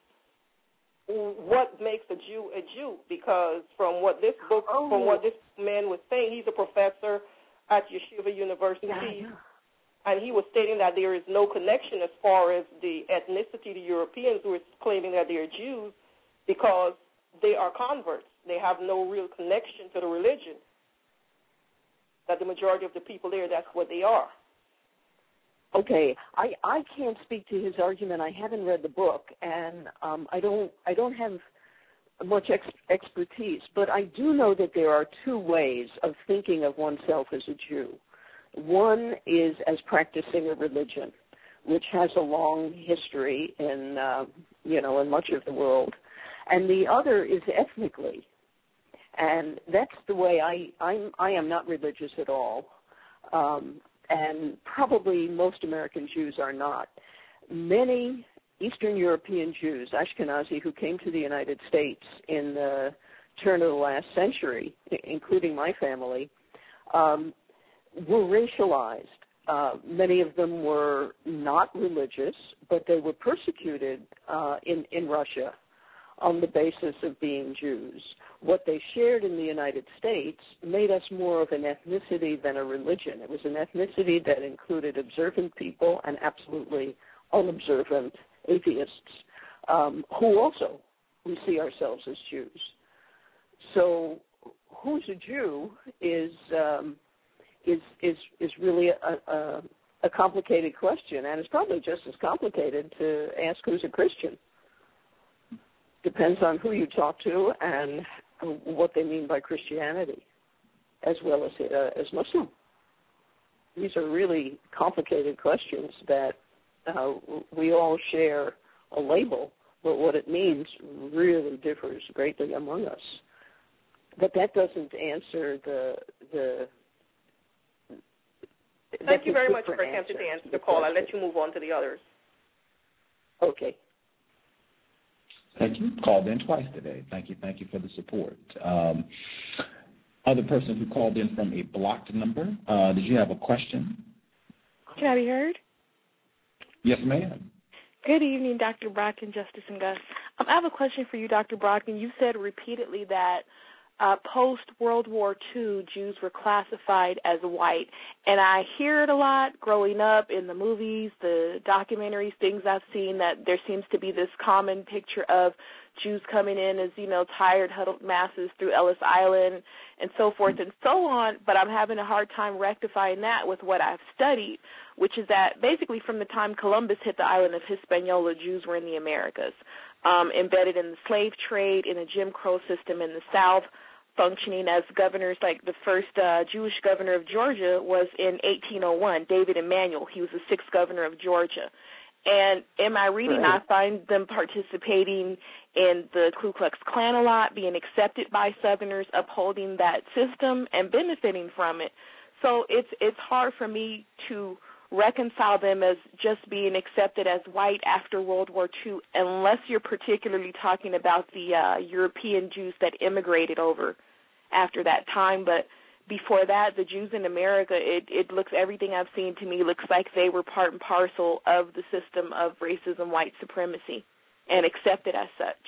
what makes a Jew a Jew. Because from what this book, oh. from what this man was saying, he's a professor at Yeshiva University, yeah, yeah. and he was stating that there is no connection as far as the ethnicity, the Europeans who are claiming that they are Jews, because they are converts. They have no real connection to the religion. That the majority of the people there, that's what they are. Okay, I, I can't speak to his argument. I haven't read the book, and um, I don't I don't have much ex- expertise. But I do know that there are two ways of thinking of oneself as a Jew. One is as practicing a religion, which has a long history in uh, you know in much of the world, and the other is ethnically, and that's the way I I'm I am not religious at all. Um, And probably most American Jews are not. Many Eastern European Jews, Ashkenazi, who came to the United States in the turn of the last century, including my family, um, were racialized. Uh, many of them were not religious, but they were persecuted uh, in, in Russia on the basis of being Jews. What they shared in the United States made us more of an ethnicity than a religion. It was an ethnicity that included observant people and absolutely unobservant atheists, um, who also we see ourselves as Jews. So who's a Jew is um, is is is really a, a, a complicated question, and it's probably just as complicated to ask who's a Christian. Depends on who you talk to and what they mean by Christianity, as well as uh, as Muslim. These are really complicated questions that uh, we all share a label, but what it means really differs greatly among us. But that doesn't answer the the. Thank you very much for attempting to answer the call. I'll let you move on to the others. Okay. Thank you. Called in twice today. Thank you. Thank you for the support. Um, other person who called in from a blocked number, uh, did you have a question? Can I be heard? Yes, ma'am. Good evening, Doctor Brockton, Justice and Gus. Um, I have a question for you, Doctor Brockton. You said repeatedly that uh, post-World War Two, Jews were classified as white, and I hear it a lot growing up in the movies, the documentaries, things I've seen, that there seems to be this common picture of Jews coming in as, you know, tired, huddled masses through Ellis Island and so forth and so on, but I'm having a hard time rectifying that with what I've studied, which is that basically from the time Columbus hit the island of Hispaniola, Jews were in the Americas, um, embedded in the slave trade, in a Jim Crow system in the South, functioning as governors. Like the first uh, Jewish governor of Georgia was in eighteen oh one, David Emanuel. He was the sixth governor of Georgia. And in my reading, right. I find them participating in the Ku Klux Klan a lot, being accepted by Southerners, upholding that system and benefiting from it. So it's it's hard for me to reconcile them as just being accepted as white after World War Two, unless you're particularly talking about the uh, European Jews that immigrated over after that time. But before that, the Jews in America, it, it looks, everything I've seen to me looks like they were part and parcel of the system of racism, white supremacy, and accepted as such.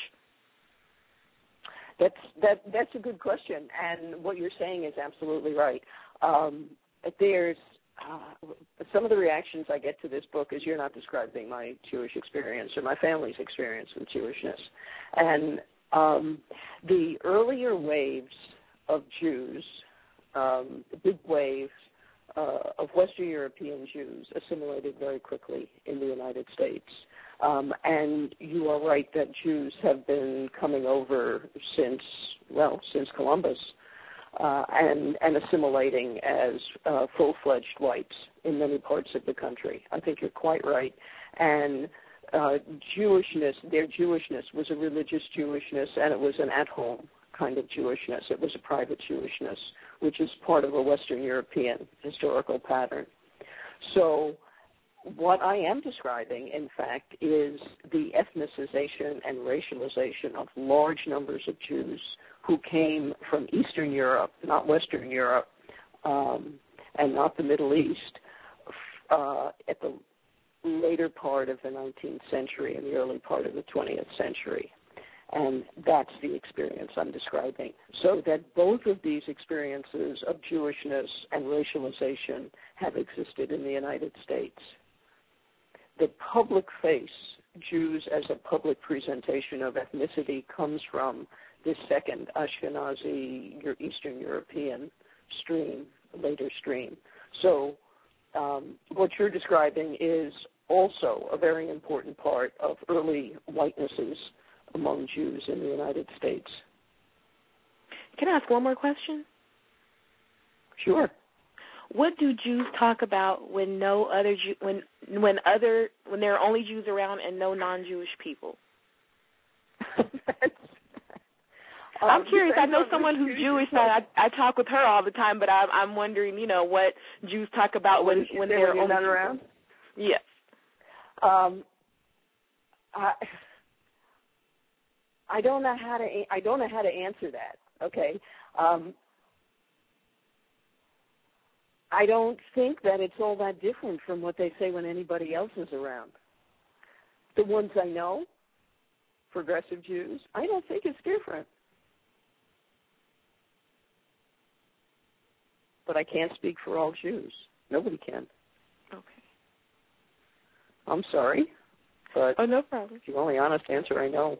That's that. That's a good question, and what you're saying is absolutely right. Um, there's uh, some of the reactions I get to this book is you're not describing my Jewish experience or my family's experience with Jewishness, and um, the earlier waves of Jews, um, the big wave uh, of Western European Jews assimilated very quickly in the United States. Um, and you are right that Jews have been coming over since, well, since Columbus uh, and, and assimilating as uh, full-fledged whites in many parts of the country. I think you're quite right. And uh, Jewishness, their Jewishness was a religious Jewishness, and it was an at-home kind of Jewishness. It was a private Jewishness, which is part of a Western European historical pattern. So what I am describing, in fact, is the ethnicization and racialization of large numbers of Jews who came from Eastern Europe, not Western Europe, um, and not the Middle East, uh, at the later part of the nineteenth century and the early part of the twentieth century. And that's the experience I'm describing. So that both of these experiences of Jewishness and racialization have existed in the United States. The public face, Jews as a public presentation of ethnicity, comes from this second Ashkenazi, Eastern European stream, later stream. So um, what you're describing is also a very important part of early whitenesses among Jews in the United States. Can I ask one more question? Sure. What do Jews talk about when no other Jew, when when other when there are only Jews around and no non-Jewish people? I'm curious. I know someone who's Jewish, and I I talk with her all the time. But I'm I'm wondering, you know, what Jews talk about when when they're only not around. Yes. Um. I. I don't know how to. I don't know how to answer that. Okay. Um, I don't think that it's all that different from what they say when anybody else is around. The ones I know, progressive Jews, I don't think it's different. But I can't speak for all Jews. Nobody can. Okay. I'm sorry, but oh, no problem. It's the only honest answer I know.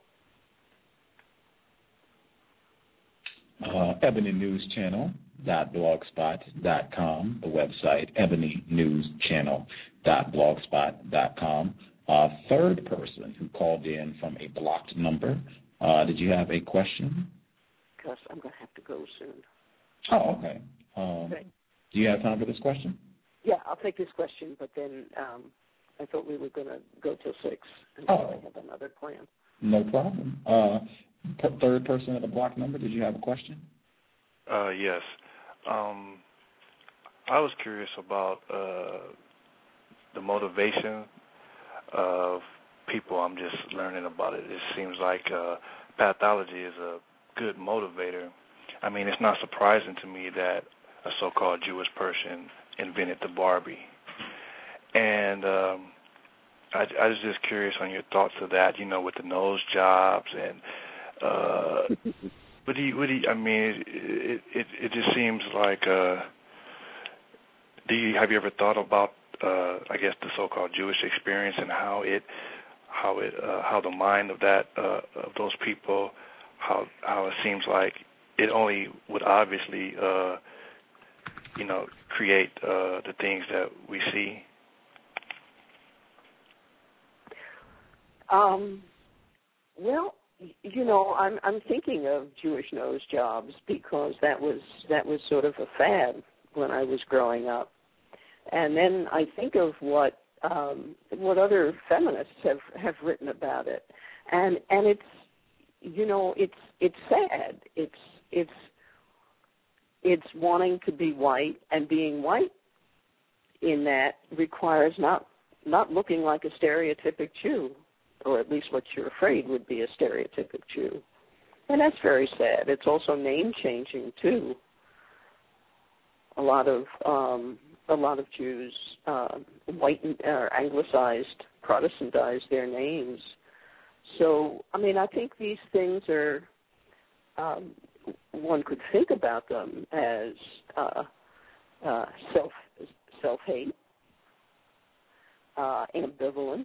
Uh, Ebony News Channel dot blogspot dot com, the website ebony news channel dot blogspot dot com. Uh, third person who called in from a blocked number. Uh, did you have a question? Gus, I'm going to have to go soon. Oh, okay. Um, okay. Do you have time for this question? Yeah, I'll take this question, but then um, I thought we were going to go till six, and oh. I have another plan. No problem. Uh, third person at a blocked number, did you have a question? Uh, yes. Um, I was curious about uh, the motivation of people. I'm just learning about it. It seems like uh, pathology is a good motivator. I mean, it's not surprising to me that a so-called Jewish person invented the Barbie. And um, I, I was just curious on your thoughts of that, you know, with the nose jobs and uh, what do you, what do you, I mean, it, it, it just seems like, uh, do you, have you ever thought about, uh, I guess, the so-called Jewish experience and how it, how it, uh, how the mind of that, uh, of those people, how, how it seems like it only would obviously, uh, you know, create uh, the things that we see? Um, well, you know, I'm I'm thinking of Jewish nose jobs because that was that was sort of a fad when I was growing up, and then I think of what um, what other feminists have, have written about it, and and it's you know it's it's sad. It's it's it's wanting to be white, and being white in that requires not not looking like a stereotypic Jew, or at least what you're afraid would be a stereotypic Jew. And that's very sad. It's also name changing too. A lot of um, a lot of Jews uh, whitened or anglicized, Protestantized their names. So I mean, I think these things are. Um, one could think about them as uh, uh, self self hate, uh, ambivalence.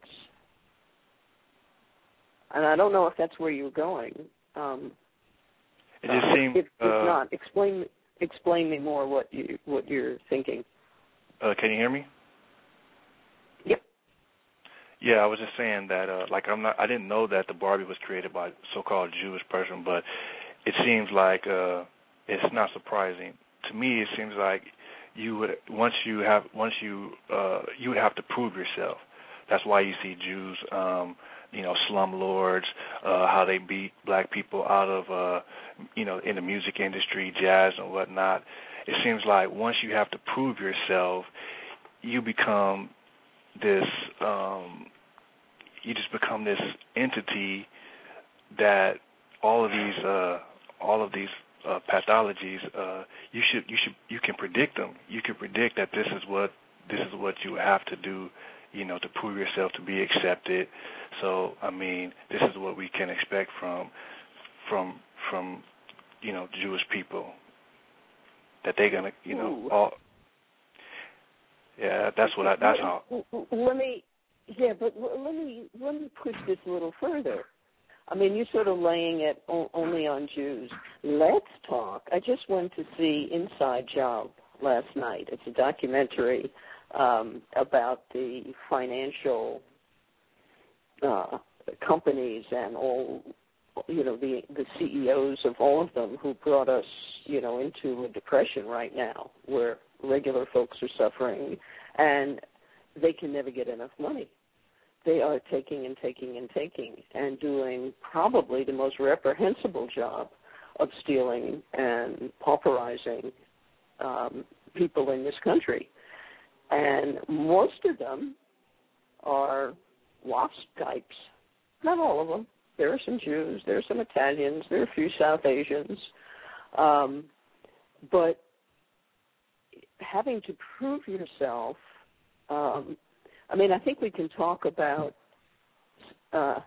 And I don't know if that's where you're going. Um, it just uh, seems. If, if uh, not, explain explain me more what you what you're thinking. Uh, can you hear me? Yep. Yeah, I was just saying that. Uh, like, I'm not. I didn't know that the Barbie was created by a so-called Jewish person, but it seems like uh, it's not surprising to me. It seems like you would once you have once you uh, you would have to prove yourself. That's why you see Jews. Um, you know, slumlords, uh, how they beat black people out of, uh, you know, in the music industry, jazz and whatnot. It seems like once you have to prove yourself, you become this, um, you just become this entity that all of these, uh, all of these uh, pathologies, uh, you should you should you can predict them. You can predict that this is what this is what you have to do, you know, to prove yourself to be accepted. So I mean, this is what we can expect from from from you know Jewish people, that they're gonna you know Ooh. all. Yeah, that's what I. That's how. Let me, yeah, but let me let me push this a little further. I mean, you're sort of laying it o- only on Jews. Let's talk. I just went to see Inside Job last night. It's a documentary um, about the financial uh, companies and all, you know, the the C E Os of all of them who brought us, you know, into a depression right now where regular folks are suffering and they can never get enough money. They are taking and taking and taking and doing probably the most reprehensible job of stealing and pauperizing um, people in this country. And most of them are WASP types. Not all of them. There are some Jews, there are some Italians, there are a few South Asians. Um, but having to prove yourself, um, I mean, I think we can talk about uh,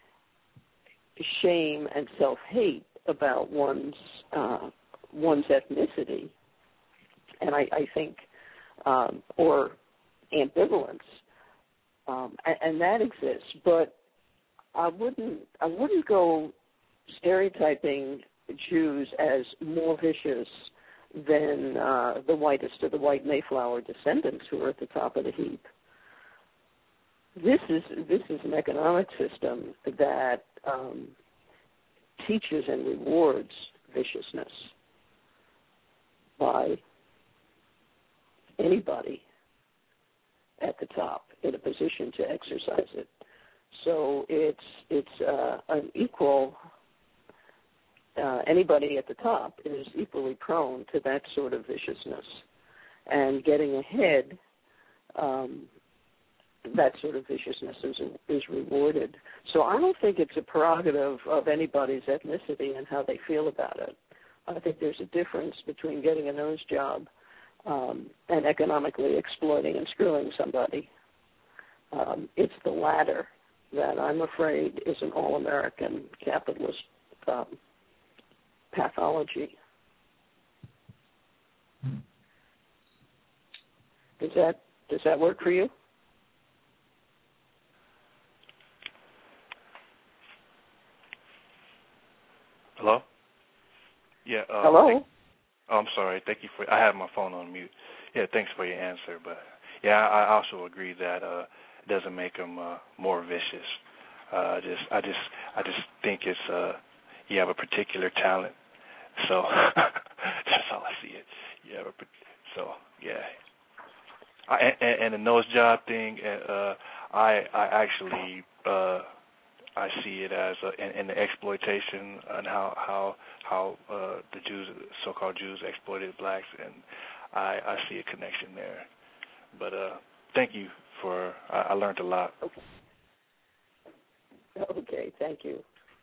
shame and self-hate about one's uh, one's ethnicity, and I, I think, um, or ambivalence, um, and, and that exists. But I wouldn't I wouldn't go stereotyping Jews as more vicious than uh, the whitest of the white Mayflower descendants who are at the top of the heap. This is this is an economic system that um, teaches and rewards viciousness by anybody at the top in a position to exercise it. So it's it's uh, an equal. Uh, anybody at the top is equally prone to that sort of viciousness, and getting ahead. Um, that sort of viciousness is is rewarded. So I don't think it's a prerogative of anybody's ethnicity and how they feel about it. I think there's a difference between getting a nose job um, and economically exploiting and screwing somebody. Um, it's the latter that I'm afraid is an all-American capitalist um, pathology. Does that does that work for you? Hello? Yeah. Uh, Hello? Thank, oh, I'm sorry. Thank you for. I had my phone on mute. Yeah. Thanks for your answer. But yeah, I also agree that uh, it doesn't make them uh, more vicious. Uh, just, I just, I just think it's uh, you have a particular talent. So that's how I see it. You have a so yeah. I, and, and the nose job thing. Uh, I, I actually. Uh, I see it as uh, in, in the exploitation and how how how uh, the Jews, so-called Jews, exploited blacks, and I, I see a connection there. But uh, thank you for I, I learned a lot. Okay. Okay. Thank you.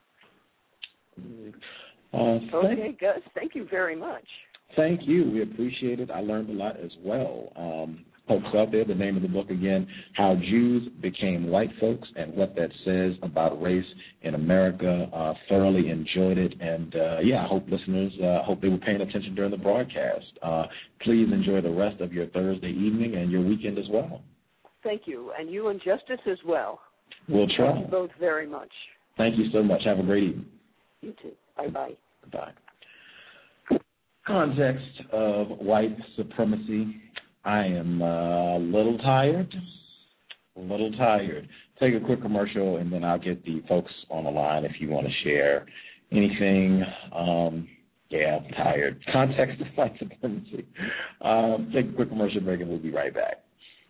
Uh, thank, okay, Gus. Thank you very much. Thank you. We appreciate it. I learned a lot as well. Um, folks out there, the name of the book again, How Jews Became White Folks and What That Says About Race in America. Uh, thoroughly enjoyed it. And, uh, yeah, I hope listeners, uh, hope they were paying attention during the broadcast. Uh, please enjoy the rest of your Thursday evening and your weekend as well. Thank you. And you and Justice as well. We'll try. Thank you both very much. Thank you so much. Have a great evening. You too. Bye-bye. Bye. Context of white supremacy. I am uh, a little tired, a little tired. Take a quick commercial, and then I'll get the folks on the line if you want to share anything. Um, yeah, I'm tired. Context of white supremacy. Um, take a quick commercial break, and we'll be right back.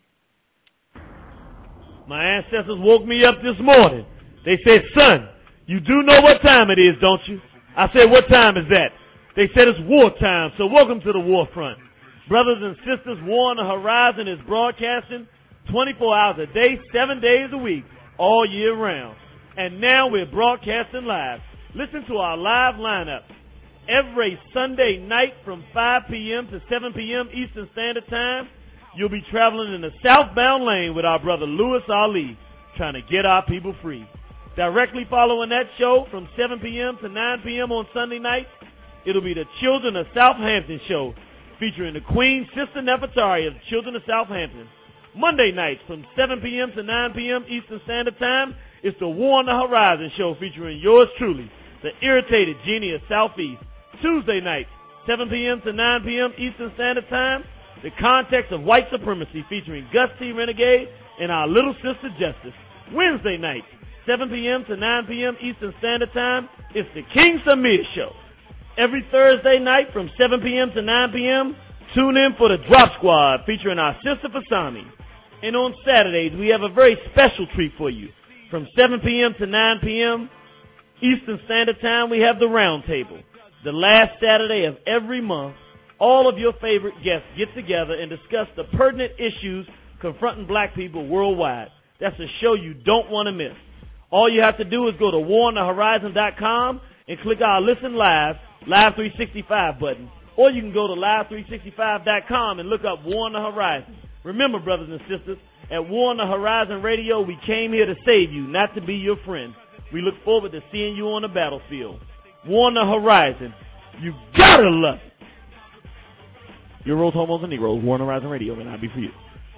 My ancestors woke me up this morning. They said, son, you do know what time it is, don't you? I said, what time is that? They said it's wartime, so welcome to the war front. Brothers and sisters, War on the Horizon is broadcasting twenty-four hours a day, seven days a week, all year round. And now we're broadcasting live. Listen to our live lineup. every Sunday night from five p.m. to seven p.m. Eastern Standard Time. You'll be traveling in the southbound lane with our brother Louis Ali, trying to get our people free. Directly following that show from seven p.m. to nine p.m. on Sunday nights, it'll be the Children of Southampton show, featuring the Queen Sister Nefertari of the Children of Southampton. Monday nights from seven p.m. to nine p.m. Eastern Standard Time, it's the War on the Horizon show, featuring yours truly, the Irritated Genie of Southeast. Tuesday nights, seven p.m. to nine p.m. Eastern Standard Time, the Context of White Supremacy, featuring Gus T. Renegade and our little sister Justice. Wednesday nights, seven p.m. to nine p.m. Eastern Standard Time, it's the King Samir show. Every Thursday night from seven p.m. to nine p.m., tune in for the Drop Squad, featuring our sister Fasami. And on Saturdays, we have a very special treat for you. From seven p.m. to nine p.m. Eastern Standard Time, we have the Round Table. The last Saturday of every month, all of your favorite guests get together and discuss the pertinent issues confronting black people worldwide. That's a show you don't want to miss. All you have to do is go to war on the horizon dot com and click our Listen Live, Live three sixty-five button. Or you can go to live three sixty-five dot com and look up War on the Horizon. Remember, brothers and sisters, at War on the Horizon Radio, we came here to save you, not to be your friend. We look forward to seeing you on the battlefield. War on the Horizon. You gotta love it. Your Rose, Homos, and Negroes, War on the Horizon Radio, and I'll be for you.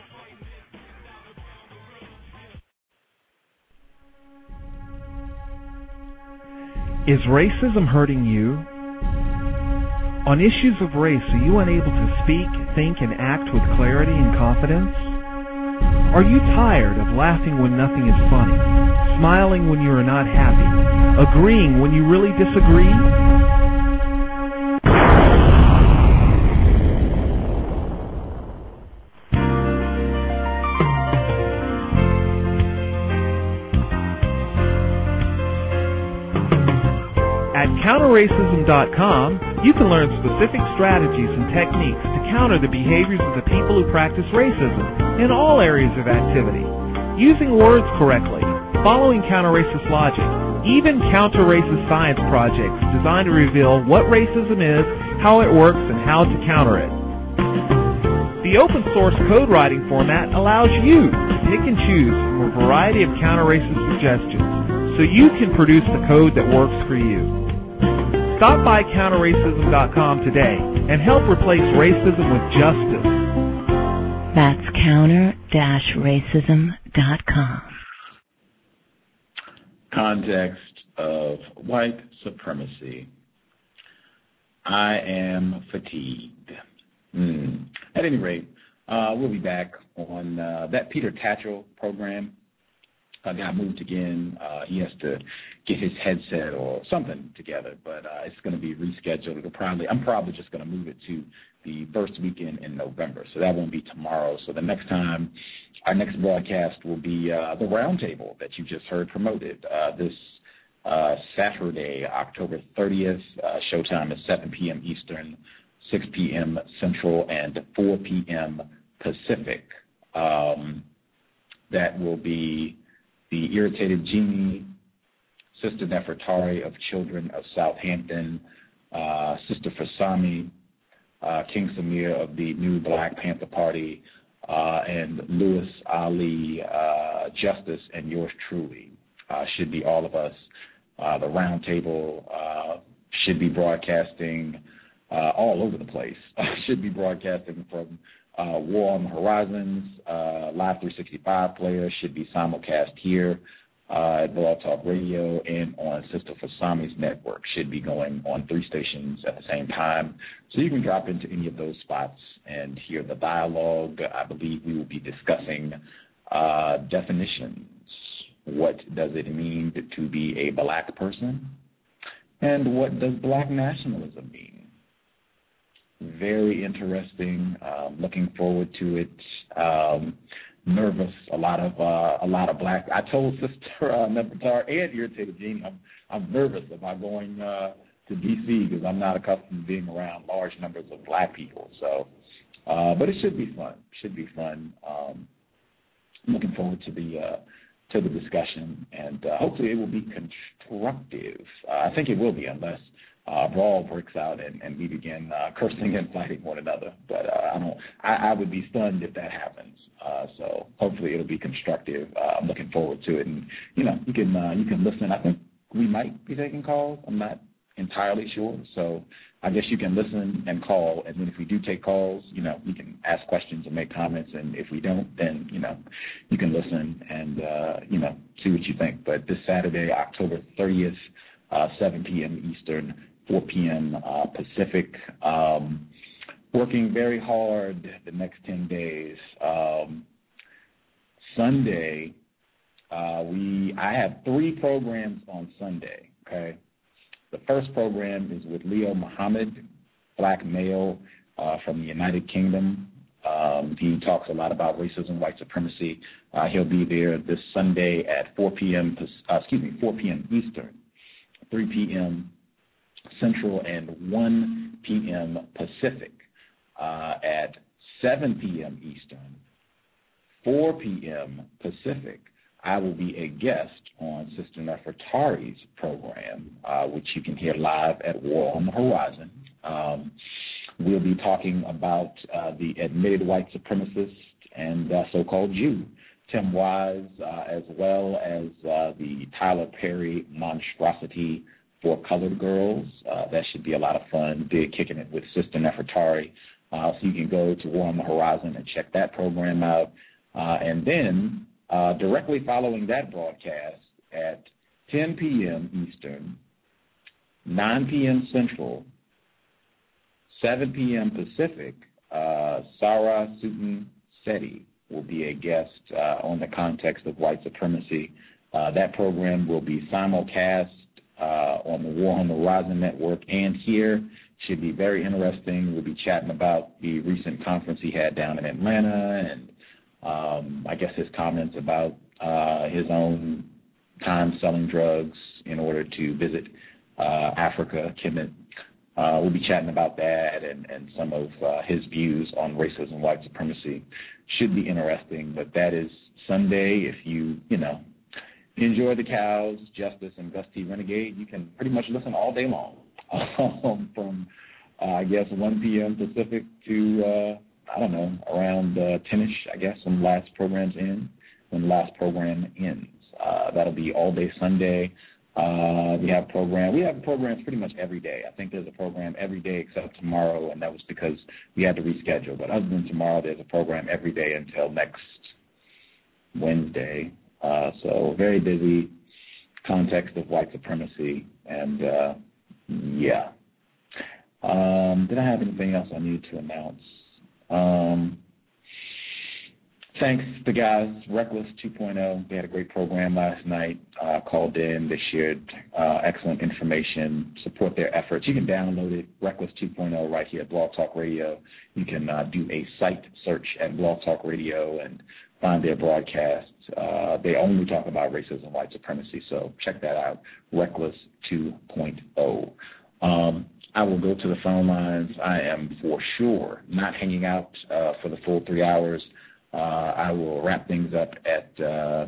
Is racism hurting you? On issues of race, are you unable to speak, think, and act with clarity and confidence? Are you tired of laughing when nothing is funny, smiling when you are not happy, agreeing when you really disagree? At counter racism dot com, you can learn specific strategies and techniques to counter the behaviors of the people who practice racism in all areas of activity. Using words correctly, following counter-racist logic, even counter-racist science projects designed to reveal what racism is, how it works, and how to counter it. The open-source code writing format allows you to pick and choose from a variety of counter-racist suggestions so you can produce the code that works for you. Stop by counter racism dot com today and help replace racism with justice. That's counter racism dot com. Context of white supremacy. I am fatigued. Mm. At any rate, uh, we'll be back on uh, that Peter Tatchell program. Uh, got moved again. Uh, he has to get his headset or something together, but uh, it's going to be rescheduled. It'll probably, I'm probably just going to move it to the first weekend in November, so that won't be tomorrow. So the next time, our next broadcast will be uh, the Roundtable that you just heard promoted uh, this uh, Saturday, October thirtieth. Uh, showtime is seven p.m. Eastern, six p.m. Central, and four p.m. Pacific. Um, that will be the Irritated Genie, Sister Nefertari of Children of Southampton, uh, Sister Fasami, uh, King Samir of the New Black Panther Party, uh, and Louis Ali, uh, Justice, and yours truly. Uh, should be all of us. Uh, the Roundtable uh, should be broadcasting uh, all over the place. should be broadcasting from uh, War on the Horizons, uh, Live three sixty-five player, should be simulcast here uh, at Blog Talk Radio and on Sister Fasami's network. Should be going on three stations at the same time. So you can drop into any of those spots and hear the dialogue. I believe we will be discussing uh, definitions. What does it mean to be a black person? And what does black nationalism mean? Very interesting. Um, looking forward to it. Um, nervous. A lot of uh, a lot of black. I told Sister uh, Nefertari and Irritated Genie, I'm I'm nervous about going uh, to D C because I'm not accustomed to being around large numbers of black people. So, uh, but it should be fun. Should be fun. Um, looking forward to the uh, to the discussion, and uh, hopefully it will be constructive. Uh, I think it will be, unless uh, brawl breaks out and, and we begin uh, cursing and fighting one another. But uh, I don't. I, I would be stunned if that happens. Uh, so hopefully it'll be constructive. Uh, I'm looking forward to it, and you know, you can uh, you can listen. I think we might be taking calls. I'm not entirely sure. So I guess you can listen and call, and then if we do take calls, you know, you can ask questions and make comments, and if we don't, then, you know, you can listen and, uh, you know, see what you think. But this Saturday, October thirtieth, uh, seven p.m. Eastern, four p.m. Uh, Pacific, um, working very hard the next ten days. Um, Sunday, uh, we I have three programs on Sunday, okay? The first program is with Leo Muhammad, black male uh, from the United Kingdom. Um, he talks a lot about racism, white supremacy. Uh, he'll be there this Sunday at four p.m. Uh, excuse me, four p.m. Eastern, three p.m. Central, and one p.m. Pacific. Uh, at seven p.m. Eastern, four p.m. Pacific, I will be a guest on Sister Nefertari's program, uh, which you can hear live at War on the Horizon. Um, we'll be talking about uh, the admitted white supremacist and uh, so-called Jew, Tim Wise, uh, as well as uh, the Tyler Perry monstrosity for colored girls. Uh, that should be a lot of fun. They're kicking it with Sister Nefertari. Uh, so you can go to War on the Horizon and check that program out. Uh, and then uh, directly following that broadcast at ten p.m. Eastern, nine p.m. Central, seven p.m. Pacific, uh, Sarah Sutton Seti will be a guest uh, on the context of white supremacy. Uh, that program will be simulcast uh, on the War on the Horizon network and here. Should be very interesting. We'll be chatting about the recent conference he had down in Atlanta and um, I guess his comments about uh, his own time selling drugs in order to visit uh, Africa, Kemet. Uh, we'll be chatting about that and, and some of uh, his views on racism, white supremacy. Should be interesting, but that is Sunday. If you, you know, enjoy the cows, Justice, and Gus T. Renegade, you can pretty much listen all day long. Um, from, uh, I guess, one p.m. Pacific to, uh, I don't know, around uh, ten-ish, I guess, when the last program's in, when the last program ends. Uh, that'll be all day Sunday. Uh, we have program. We have programs pretty much every day. I think there's a program every day except tomorrow, and that was because we had to reschedule. But other than tomorrow, there's a program every day until next Wednesday. Uh, so very busy context of white supremacy and, uh, yeah. Um, did I have anything else I needed to announce? Um, thanks to guys, Reckless two point oh. They had a great program last night. Uh, called in. They shared uh, excellent information. Support their efforts. You can download it, Reckless two point oh, right here at Blog Talk Radio. You can uh, do a site search at Blog Talk Radio and find their broadcasts. Uh, they only talk about racism, white supremacy, so check that out, Reckless two point oh. Um, I will go to the phone lines. I am for sure not hanging out uh, for the full three hours. Uh, I will wrap things up at, uh,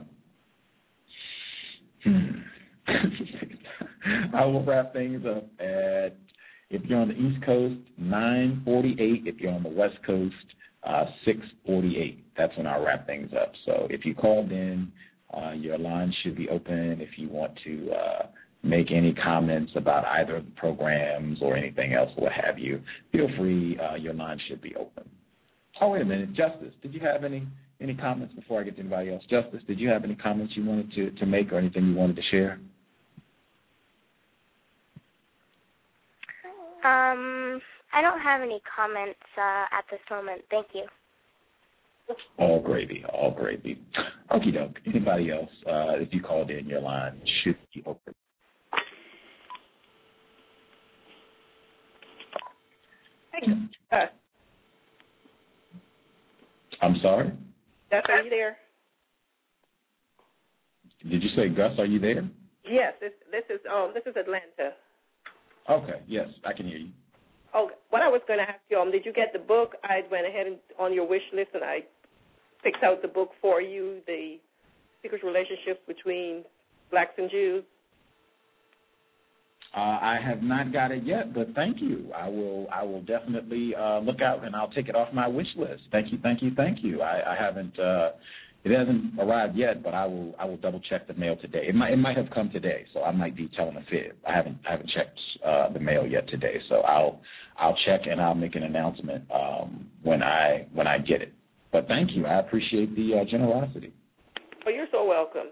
hmm. I will wrap things up at, if you're on the East Coast, nine forty-eight. If you're on the West Coast, uh, six forty-eight. That's when I'll wrap things up. So if you called in, uh, your line should be open. If you want to uh, make any comments about either of the programs or anything else, what have you, feel free. Uh, your line should be open. Oh, wait a minute. Justice, did you have any, any comments before I get to anybody else? Justice, did you have any comments you wanted to, to make or anything you wanted to share? Um, I don't have any comments uh, at this moment. Thank you. All gravy, all gravy. Okie doke. Anybody else, uh, if you called in, your line should be open. Hey, uh, I'm sorry? Gus, are you there? Did you say, Gus, are you there? Yes, this, this is um this is Atlanta. Okay, yes, I can hear you. Oh, what I was going to ask you, um, did you get the book? I went ahead and on your wish list, and I picked out the book for you, The Secret Relationships Between Blacks and Jews. Uh, I have not got it yet, but thank you. I will. I will definitely uh, look out, and I'll take it off my wish list. Thank you, thank you, thank you. I, I haven't. Uh, it hasn't arrived yet, but I will. I will double check the mail today. It might. It might have come today, so I might be telling a fib. I haven't. I haven't checked uh, the mail yet today, so I'll. I'll check and I'll make an announcement um, when I when I get it. But thank you. I appreciate the uh, generosity. Oh, you're so welcome.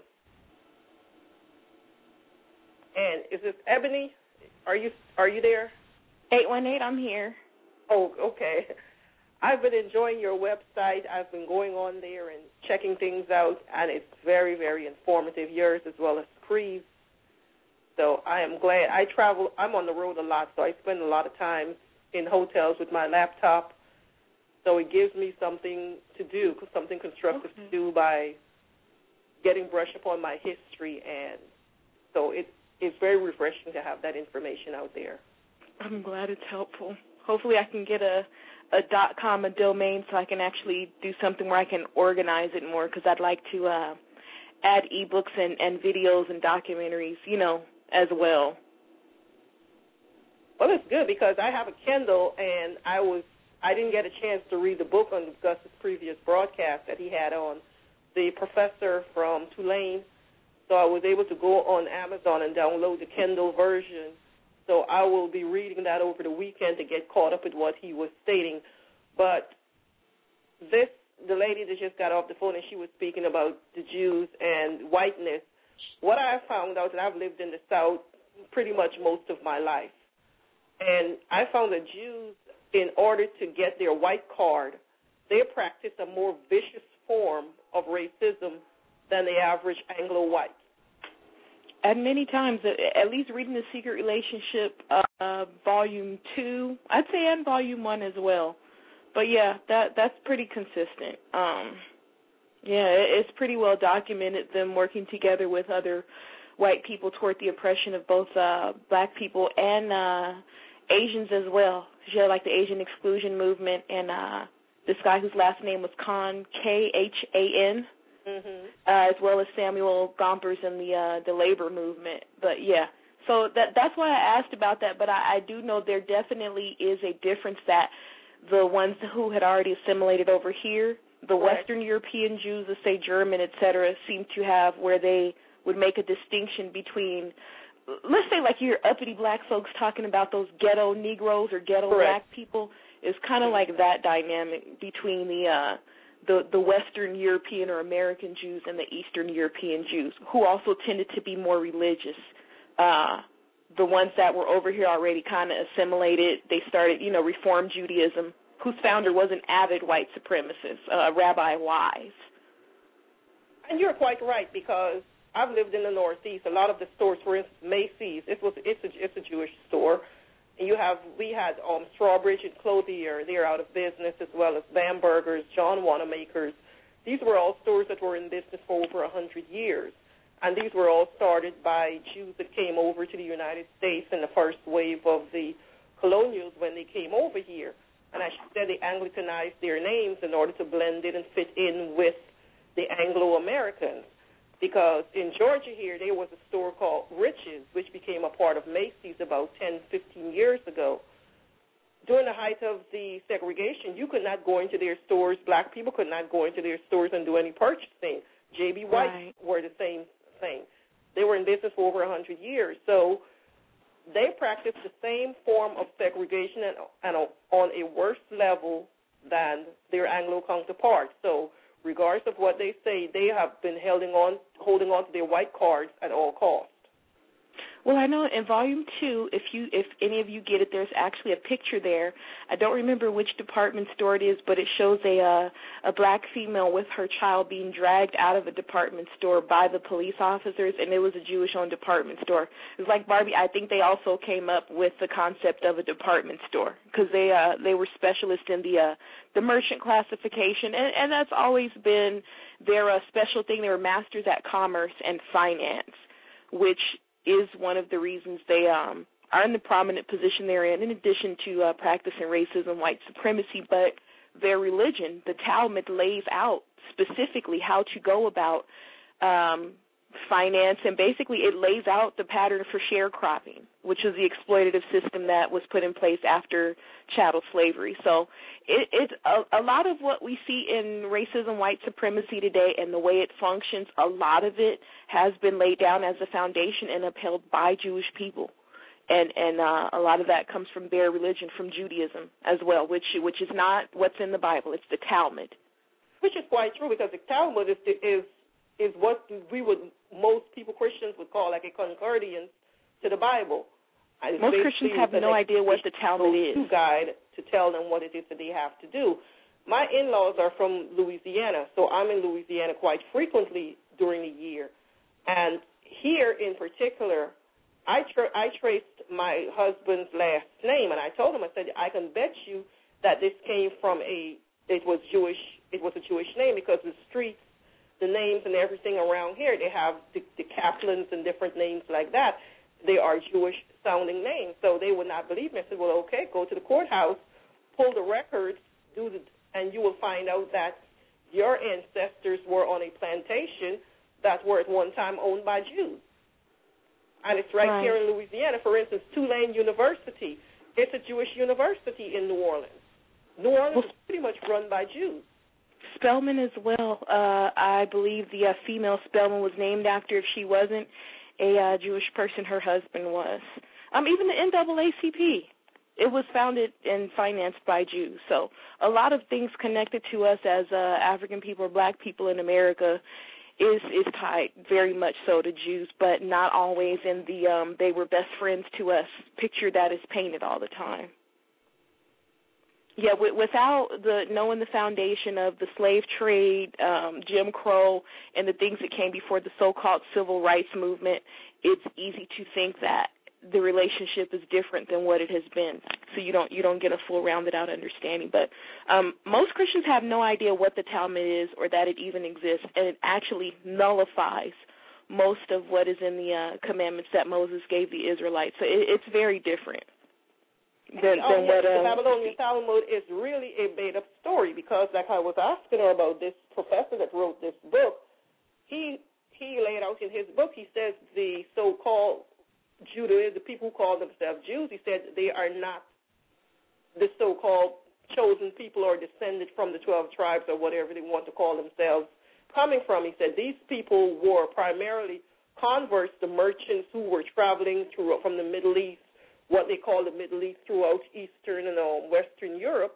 And is this Ebony? Are you are you there? eight one eight, I'm here. Oh, okay. I've been enjoying your website. I've been going on there and checking things out, and it's very, very informative, yours as well as Cree's. So I am glad. I travel. I'm on the road a lot, so I spend a lot of time in hotels with my laptop. So it gives me something to do, something constructive okay. to do by getting brushed up on my history, and so it It's very refreshing to have that information out there. I'm glad it's helpful. Hopefully I can get a, a .com, a domain, so I can actually do something where I can organize it more, because I'd like to uh, add e-books and, and videos and documentaries, you know, as well. Well, it's good because I have a Kindle, and I was I didn't get a chance to read the book on Gus's previous broadcast that he had on the professor from Tulane. So I was able to go on Amazon and download the Kindle version. So I will be reading that over the weekend to get caught up with what he was stating. But this, the lady that just got off the phone, and she was speaking about the Jews and whiteness. What I found out, and I've lived in the South pretty much most of my life, and I found that Jews, in order to get their white card, they practice a more vicious form of racism than the average Anglo-white. And many times, at least reading The Secret Relationship, uh, Volume two, I'd say, and Volume one as well. But, yeah, that that's pretty consistent. Um, yeah, it's pretty well documented, them working together with other white people toward the oppression of both uh, black people and uh, Asians as well. You had, like, the Asian Exclusion Movement and uh, this guy whose last name was Khan, K H A N. Mm-hmm. Uh, as well as Samuel Gompers and the uh, the labor movement. But, yeah, so that that's why I asked about that. But I, I do know there definitely is a difference that the ones who had already assimilated over here, the right. Western European Jews, let's say German, et cetera, seem to have where they would make a distinction between, let's say like your uppity black folks talking about those ghetto Negroes or ghetto Correct. black people. It's kind of like that dynamic between the uh, the the Western European or American Jews and the Eastern European Jews, who also tended to be more religious. Uh, the ones that were over here already kind of assimilated, they started, you know, Reform Judaism, whose founder was an avid white supremacist, uh, Rabbi Wise. And you're quite right, because I've lived in the Northeast. A lot of the stores, for instance, Macy's, it was it's a it's a Jewish store. And you have we had um, Strawbridge and Clothier. They're out of business, as well as Bamberger's, John Wanamaker's. These were all stores that were in business for over a hundred years, and these were all started by Jews that came over to the United States in the first wave of the colonials when they came over here. And I should say they Anglicanized their names in order to blend in and fit in with the Anglo-Americans. Because in Georgia here, there was a store called Rich's, which became a part of Macy's about ten, fifteen years ago. During the height of the segregation, you could not go into their stores. Black people could not go into their stores and do any purchasing. J B. White right. were the same thing. They were in business for over one hundred years. So they practiced the same form of segregation and, and on a worse level than their Anglo counterparts. So regardless of what they say, they have been holding on, holding on to their white cards at all costs. Well, I know in Volume two, if you, if any of you get it, there's actually a picture there. I don't remember which department store it is, but it shows a uh, a black female with her child being dragged out of a department store by the police officers, and it was a Jewish-owned department store. It was like Barbie. I think they also came up with the concept of a department store because they uh, they were specialists in the uh, the merchant classification, and, and that's always been their uh, special thing. They were masters at commerce and finance, which is one of the reasons they um, are in the prominent position they're in, in addition to uh, practicing racism, white supremacy. But their religion, the Talmud, lays out specifically how to go about um, finance, and basically it lays out the pattern for sharecropping, which is the exploitative system that was put in place after chattel slavery. So it, it's a, a lot of what we see in racism, white supremacy today, and the way it functions, a lot of it has been laid down as a foundation and upheld by Jewish people. And, and uh, a lot of that comes from their religion, from Judaism as well, which which is not what's in the Bible. It's the Talmud. Which is quite true, because the Talmud is is is what we would, most people, Christians, would call like a concordance to the Bible. And most Christians have no idea what the Talmud is. To guide to tell them what it is that they have to do. My in-laws are from Louisiana, so I'm in Louisiana quite frequently during the year. And here in particular, I tra- I traced my husband's last name, and I told him, I said, I can bet you that this came from a, it was Jewish, it was a Jewish name, because the streets, the names and everything around here, they have the, the Kaplans and different names like that. They are Jewish-sounding names, so they would not believe me. I said, well, okay, go to the courthouse, pull the records, do the, and you will find out that your ancestors were on a plantation that were at one time owned by Jews. And it's right, right here in Louisiana. For instance, Tulane University. It's a Jewish university in New Orleans. New Orleans well, is pretty much run by Jews. Spelman as well. Uh, I believe the uh, female Spelman was named after, if she wasn't a uh, Jewish person, her husband was. Um, even the N double A C P, it was founded and financed by Jews. So a lot of things connected to us as uh, African people or black people in America is is tied very much so to Jews, but not always in the um, they were best friends to us picture that is painted all the time. Yeah, w- without the knowing the foundation of the slave trade, um, Jim Crow, and the things that came before the so-called civil rights movement, it's easy to think that the relationship is different than what it has been. So you don't you don't get a full rounded out understanding. But um, most Christians have no idea what the Talmud is or that it even exists, and it actually nullifies most of what is in the uh, commandments that Moses gave the Israelites. So it, it's very different than, oh, than yes, what. Uh, the Babylonian Talmud is really a made-up story, because, like I was asking her about this professor that wrote this book, he he laid out in his book. He says the so-called Judaism, the people who call themselves Jews, he said they are not the so-called chosen people or descended from the twelve tribes or whatever they want to call themselves coming from. He said these people were primarily converts, the merchants who were traveling through from the Middle East, what they call the Middle East, throughout Eastern and um, Western Europe,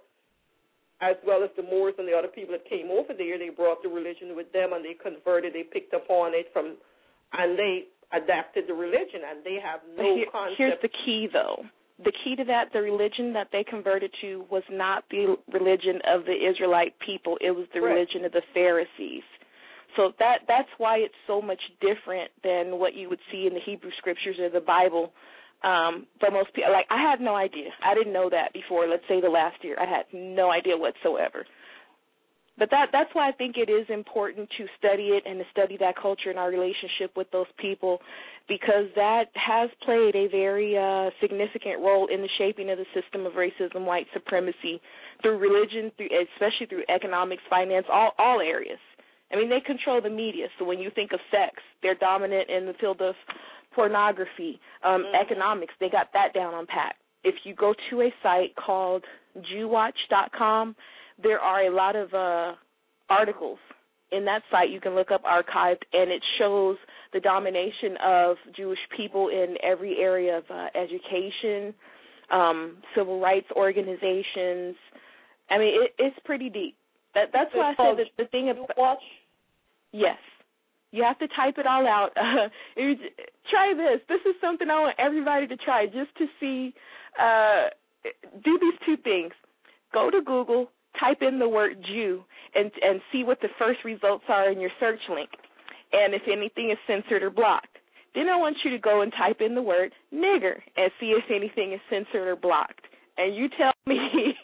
as well as the Moors and the other people that came over there. They brought the religion with them, and they converted, they picked up on it from, and they adapted the religion, and they have no Here, concept. Here's the key, though. The key to that, the religion that they converted to was not the religion of the Israelite people. It was the Correct. religion of the Pharisees. So that that's why it's so much different than what you would see in the Hebrew Scriptures or the Bible. Um, for most people, like, I had no idea. I didn't know that before, let's say, the last year. I had no idea whatsoever. But that that's why I think it is important to study it and to study that culture and our relationship with those people, because that has played a very uh, significant role in the shaping of the system of racism, white supremacy, through religion, through especially through economics, finance, all, all areas. I mean, they control the media, so when you think of sex, they're dominant in the field of pornography, um, mm-hmm. economics, they got that down on pat. If you go to a site called Jew Watch dot com, there are a lot of uh, articles in that site you can look up archived, and it shows the domination of Jewish people in every area of uh, education, um, civil rights organizations. I mean, it, it's pretty deep. That, that's why I said that the thing about Watch. Yes. You have to type it all out. Uh, try this. This is something I want everybody to try, just to see, uh, do these two things. Go to Google, type in the word Jew, and, and see what the first results are in your search link, and if anything is censored or blocked. Then I want you to go and type in the word nigger and see if anything is censored or blocked. And you tell me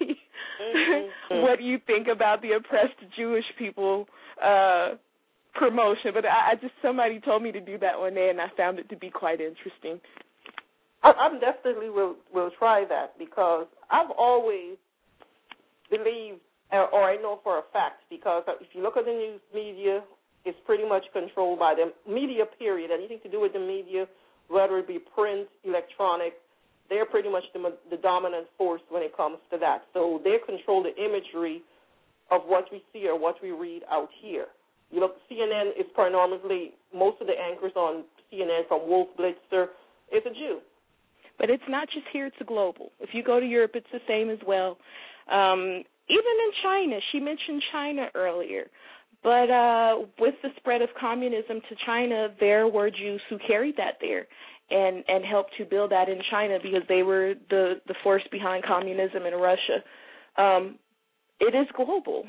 mm-hmm. what you think about the oppressed Jewish people uh, promotion. But I, I just, somebody told me to do that one day, and I found it to be quite interesting. I, I definitely will will try that, because I've always believed, or, or I know for a fact, because if you look at the news media, is pretty much controlled by the media, period. Anything to do with the media, whether it be print, electronic, they're pretty much the, the dominant force when it comes to that. So they control the imagery of what we see or what we read out here. You look, C N N is predominantly, most of the anchors on C N N, from Wolf Blitzer, is a Jew. But it's not just here, it's a global. If you go to Europe, it's the same as well. Um, even in China, she mentioned China earlier. But uh, with the spread of communism to China, there were Jews who carried that there and, and helped to build that in China because they were the, the force behind communism in Russia. Um, it is global.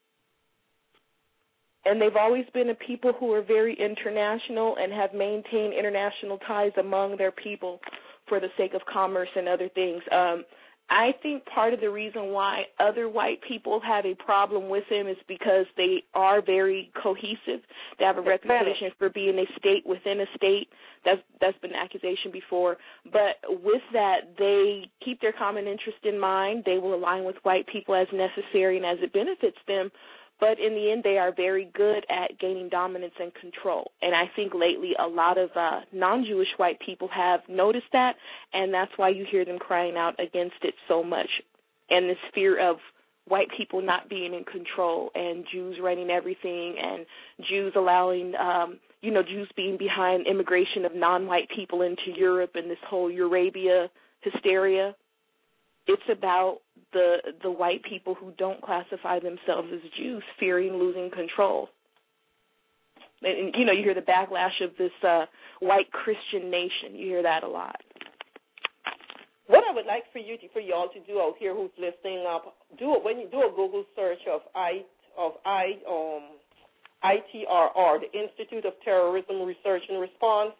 And they've always been a people who are very international and have maintained international ties among their people for the sake of commerce and other things. Um, I think part of the reason why other white people have a problem with him is because they are very cohesive. They have a reputation for being a state within a state. That's that's been an accusation before. But with that, they keep their common interest in mind. They will align with white people as necessary and as it benefits them. But in the end, they are very good at gaining dominance and control. And I think lately a lot of uh, non-Jewish white people have noticed that, and that's why you hear them crying out against it so much. And this fear of white people not being in control and Jews running everything and Jews allowing, um, you know, Jews being behind immigration of non-white people into Europe and this whole Eurabia hysteria. It's about the the white people who don't classify themselves as Jews fearing losing control. And, and you know, you hear the backlash of this uh, white Christian nation. You hear that a lot. What I would like for you to, for y'all to do out here who's listening up, do it when you do a Google search of I of I um I T R R, the Institute of Terrorism Research and Response.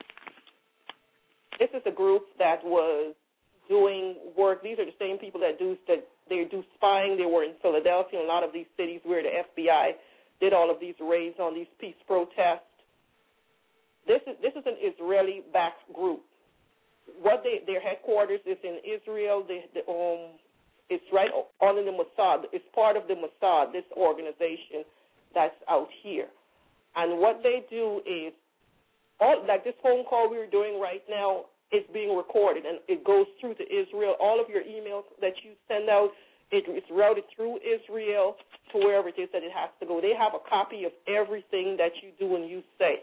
This is a group that was doing work. These are the same people that do that they do spying. They were in Philadelphia and a lot of these cities where the F B I did all of these raids on these peace protests. This is this is an Israeli-backed group. What they their headquarters is in Israel. They, the, um, it's right under the Mossad. It's part of the Mossad, this organization that's out here. And what they do is, all like this phone call we're doing right now, it's being recorded, and it goes through to Israel. All of your emails that you send out, it, it's routed through Israel to wherever it is that it has to go. They have a copy of everything that you do and you say.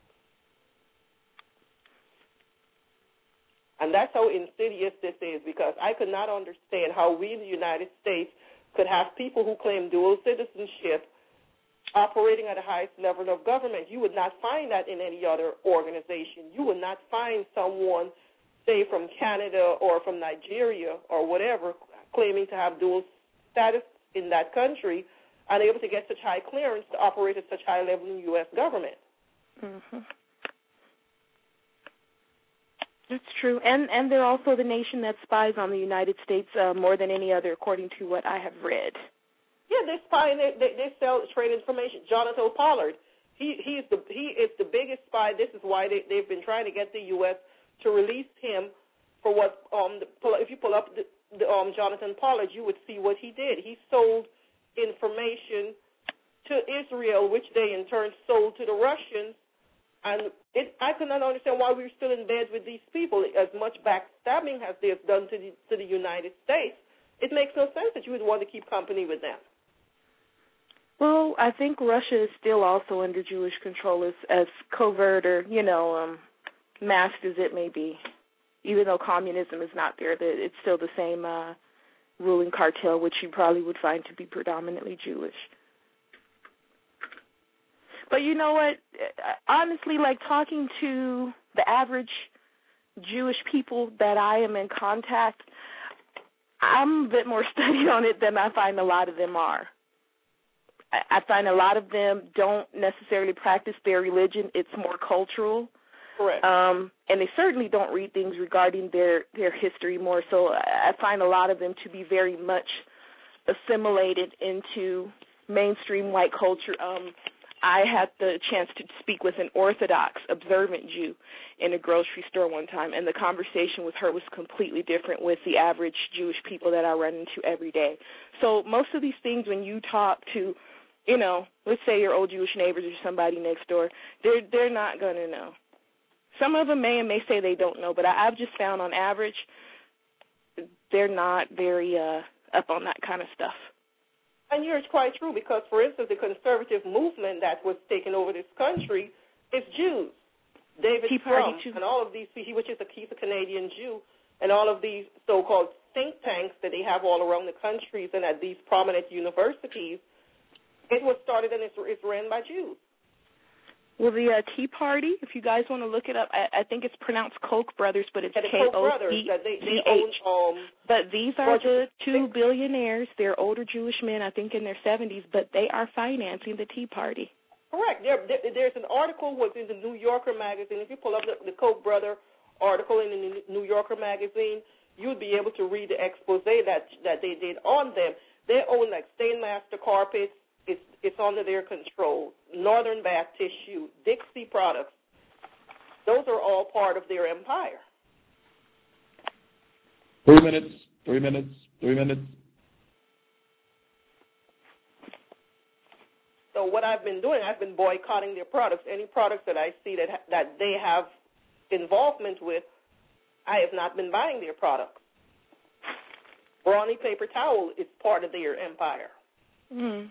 And that's how insidious this is, because I could not understand how we in the United States could have people who claim dual citizenship operating at the highest level of government. You would not find that in any other organization. You would not find someone, say, from Canada or from Nigeria or whatever, claiming to have dual status in that country and able to get such high clearance to operate at such high level in the U S government. Mm-hmm. That's true. And and they're also the nation that spies on the United States uh, more than any other, according to what I have read. Yeah, they spy and they, they, they sell trade information. Jonathan Pollard, he he's the he is the biggest spy. This is why they they've been trying to get the U S to release him for what um the, if you pull up the, the um Jonathan Pollard, you would see what he did. He sold information to Israel, which they in turn sold to the Russians. And it, I could not understand why we were still in bed with these people. As much backstabbing as they've done to the to the United States, it makes no sense that you would want to keep company with them. Well, I think Russia is still also under Jewish control, as, as covert or, you know, um, masked as it may be. Even though communism is not there, it's still the same uh, ruling cartel, which you probably would find to be predominantly Jewish. But you know what? Honestly, like talking to the average Jewish people that I am in contact, I'm a bit more studied on it than I find a lot of them are. I find a lot of them don't necessarily practice their religion. It's more cultural. Correct. Um, and they certainly don't read things regarding their, their history more. So I find a lot of them to be very much assimilated into mainstream white culture. Um, I had the chance to speak with an Orthodox, observant Jew in a grocery store one time, and the conversation with her was completely different with the average Jewish people that I run into every day. So most of these things, when you talk to you know, let's say your old Jewish neighbors or somebody next door, they're they're not going to know. Some of them may and may say they don't know, but I, I've just found on average they're not very uh, up on that kind of stuff. And you're quite true because, for instance, the conservative movement that was taking over this country is Jews. David Trump and all of these, he, which is a, he's a Canadian Jew, and all of these so-called think tanks that they have all around the countries and at these prominent universities, it was started and it's, it's ran by Jews. Well, the uh, Tea Party, if you guys want to look it up, I, I think it's pronounced Koch brothers, but it's K O C H. Um, but these are the two billionaires. They're older Jewish men, I think in their seventies, but they are financing the Tea Party. Correct. There, there, there's an article was in the New Yorker magazine. If you pull up the, the Koch brother article in the New Yorker magazine, you'd be able to read the expose that that they did on them. They own like Stainmaster carpets. It's it's under their control. Northern Bath Tissue, Dixie Products. Those are all part of their empire. Three minutes. Three minutes. Three minutes. So what I've been doing, I've been boycotting their products. Any products that I see that that they have involvement with, I have not been buying their products. Brawny paper towel is part of their empire. Mm.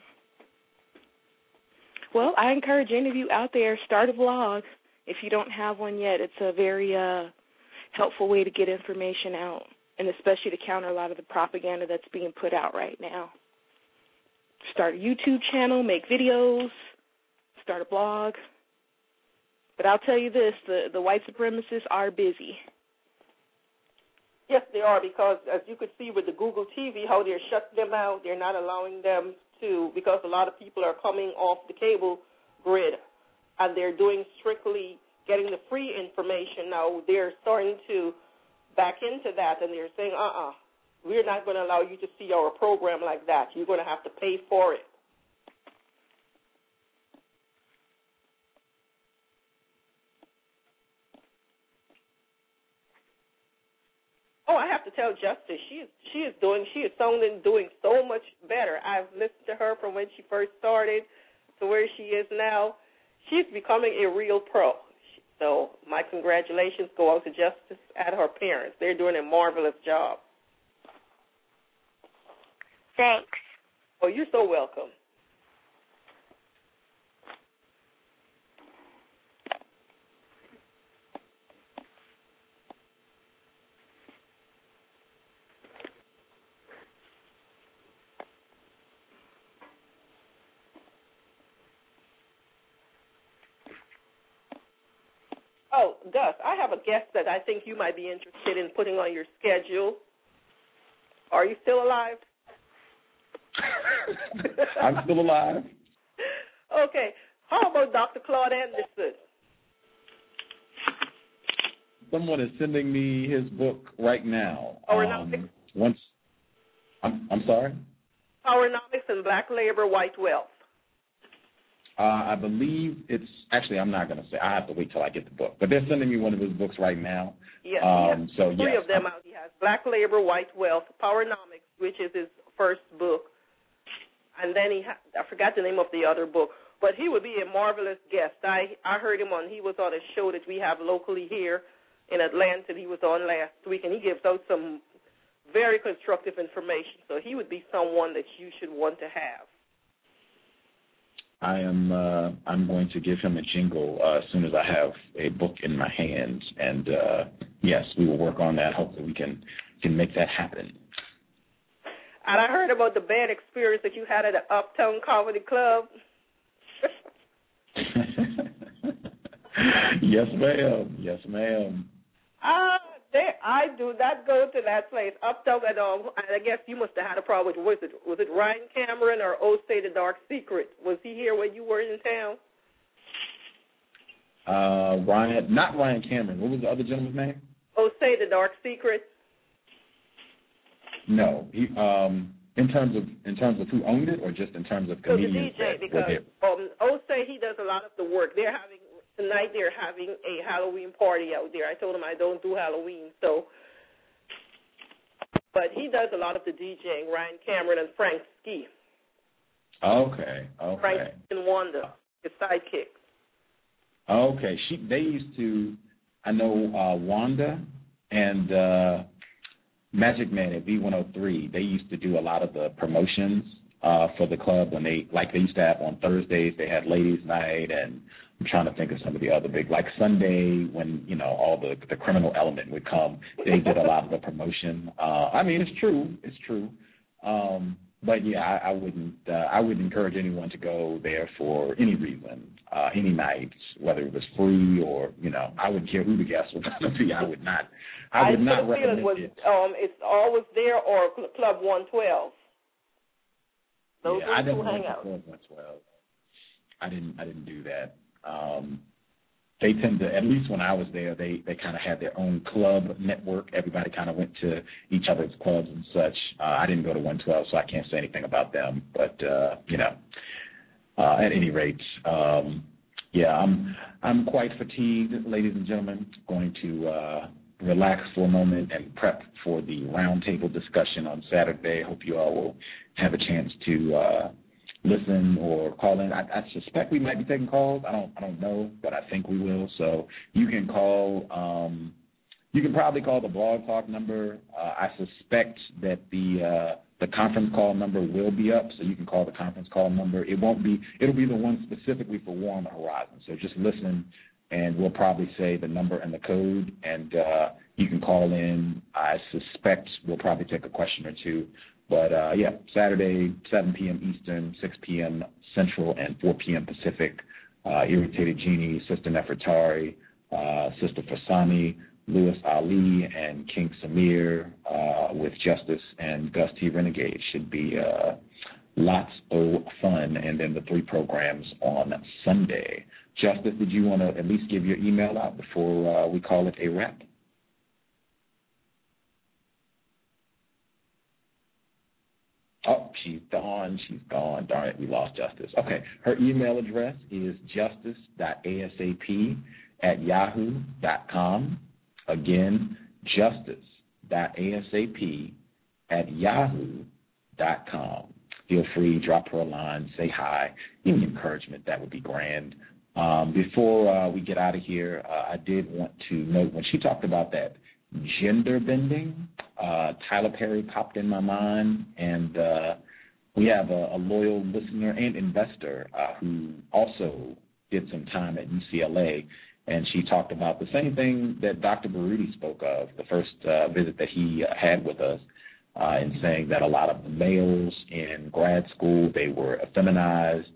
Well, I encourage any of you out there, start a blog. If you don't have one yet, it's a very uh, helpful way to get information out, and especially to counter a lot of the propaganda that's being put out right now. Start a YouTube channel, make videos, start a blog. But I'll tell you this, the, the white supremacists are busy. Yes, they are, because as you could see with the Google T V, how they're shutting them out, they're not allowing them to, because a lot of people are coming off the cable grid, and they're doing strictly getting the free information. Now they're starting to back into that, and they're saying, uh-uh, we're not going to allow you to see our program like that. You're going to have to pay for it. Oh, I have to tell Justice, she is she is doing she is sounding doing so much better. I've listened to her from when she first started to where she is now. She's becoming a real pro. So my congratulations go out to Justice and her parents. They're doing a marvelous job. Thanks. Oh, you're so welcome. Oh, Gus, I have a guest that I think you might be interested in putting on your schedule. Are you still alive? I'm still alive. Okay. How about Doctor Claude Anderson? Someone is sending me his book right now. Powernomics. Um, once, I'm, I'm sorry? Powernomics and Black Labor, White Wealth. Uh, I believe it's actually. I'm not going to say. I have to wait till I get the book. But they're sending me one of his books right now. Yes, um, yes. So three yes, of them I'm, out. He has Black Labor, White Wealth, Powernomics, which is his first book, and then he ha- I forgot the name of the other book. But he would be a marvelous guest. I I heard him on. He was on a show that we have locally here in Atlanta. He was on last week, and he gives out some very constructive information. So he would be someone that you should want to have. I am. Uh, I'm going to give him a jingle uh, as soon as I have a book in my hands, and uh, yes, we will work on that. Hopefully, we can can make that happen. And I heard about the bad experience that you had at the Uptown Comedy Club. Yes, ma'am. Yes, ma'am. Ah, they, I do not go to that place, Uptown at all. I guess you must have had a problem with, was it, was it Ryan Cameron or Osei the Dark Secret? Was he here when you were in town? Uh, Ryan, not Ryan Cameron. What was the other gentleman's name? Osei the Dark Secret. No, he. Um, in terms of in terms of who owned it, or just in terms of comedians. So the D J, that because um, Osei, he does a lot of the work. They're having tonight. They're having a Halloween party out there. I told him I don't do Halloween, so. But he does a lot of the DJing. Ryan Cameron and Frank Ski. Okay, okay. Frank and Wanda, his sidekicks. Okay, she. They used to. I know uh, Wanda and uh, Magic Man at V one oh three. They used to do a lot of the promotions uh, for the club when they, like they used to have on Thursdays. They had Ladies' Night, and I'm trying to think of some of the other big, like Sunday when you know all the the criminal element would come. They did a lot of the promotion. Uh, I mean, it's true. It's true. Um, But yeah, I, I wouldn't. Uh, I wouldn't encourage anyone to go there for any reason, uh, any night, whether it was free or you know. I wouldn't care who the guests were going to be. I would not. I would I not recommend it. Was, it. Um, it's always there or Club one twelve. Those yeah, I are the didn't two hangouts. Club one twelve. I didn't. I didn't do that. Um, They tend to, at least when I was there, they, they kind of had their own club network. Everybody kind of went to each other's clubs and such. Uh, I didn't go to one twelve, so I can't say anything about them. But, uh, you know, uh, at any rate, um, yeah, I'm I'm quite fatigued, ladies and gentlemen. Going to uh, relax for a moment and prep for the roundtable discussion on Saturday. Hope you all will have a chance to uh, listen or call in. I, I suspect we might be taking calls. I don't I don't know, but I think we will. So you can call. Um, you can probably call the Blog Talk number. Uh, I suspect that the uh, the conference call number will be up, so you can call the conference call number. It won't be. It'll be the one specifically for War on the Horizon. So just listen, and we'll probably say the number and the code, and uh, you can call in. I suspect we'll probably take a question or two. But, uh, yeah, Saturday, seven p.m. Eastern, six p.m. Central, and four p.m. Pacific. Uh, Irritated Genie, Sister Nefertari, uh, Sister Fasani, Louis Ali, and King Samir uh, with Justice and Gus T. Renegade. Should be uh, lots of fun. And then the three programs on Sunday. Justice, did you want to at least give your email out before uh, we call it a wrap? Oh, she's gone. She's gone. Darn it, we lost Justice. Okay, her email address is justice dot asap at yahoo dot com. Again, justice dot asap at yahoo dot com. Feel free, drop her a line, say hi. Any encouragement, that would be grand. Um, before uh, we get out of here, uh, I did want to note when she talked about that gender bending, uh, Tyler Perry popped in my mind, and uh, we have a, a loyal listener and investor uh, who also did some time at U C L A, and she talked about the same thing that Doctor Baruti spoke of, the first uh, visit that he uh, had with us, uh, in saying that a lot of the males in grad school, they were effeminized,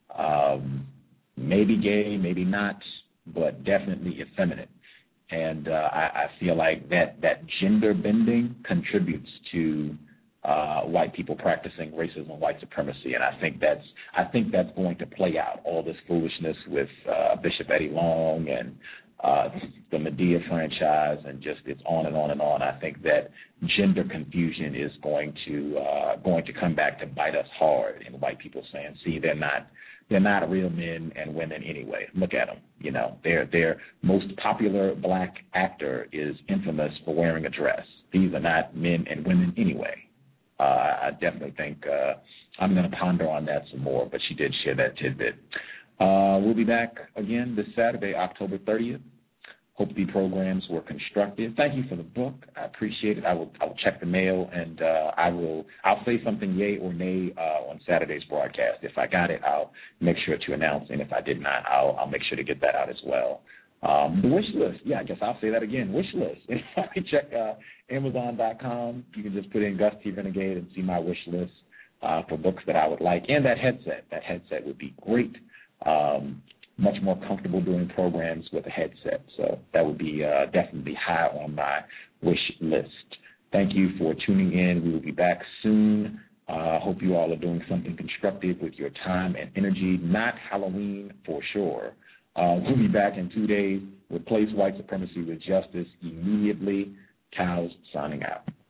um, maybe gay, maybe not, but definitely effeminate. And uh, I, I feel like that, that gender bending contributes to uh, white people practicing racism and white supremacy, and I think that's I think that's going to play out. All this foolishness with uh, Bishop Eddie Long and uh, the Medea franchise, and just it's on and on and on. I think that gender confusion is going to uh, going to come back to bite us hard, and white people saying, "See, they're not." They're not real men and women anyway. Look at them. You know, their their most popular black actor is infamous for wearing a dress. These are not men and women anyway. Uh, I definitely think uh, I'm going to ponder on that some more, but she did share that tidbit. Uh, we'll be back again this Saturday, October thirtieth. Hope the programs were constructive. Thank you for the book. I appreciate it. I will I will check the mail, and uh, I will I'll say something yay or nay uh, on Saturday's broadcast. If I got it, I'll make sure to announce, and if I did not, I'll I'll make sure to get that out as well. Um, the wish list, yeah, I guess I'll say that again. Wish list. If you check uh, Amazon dot com, you can just put in Gus T. Renegade and see my wish list uh, for books that I would like, and that headset. That headset would be great. Um, much more comfortable doing programs with a headset. So that would be uh, definitely high on my wish list. Thank you for tuning in. We will be back soon. I uh, hope you all are doing something constructive with your time and energy. Not Halloween for sure. Uh, we'll be back in two days. Replace white supremacy with justice immediately. Cows signing out.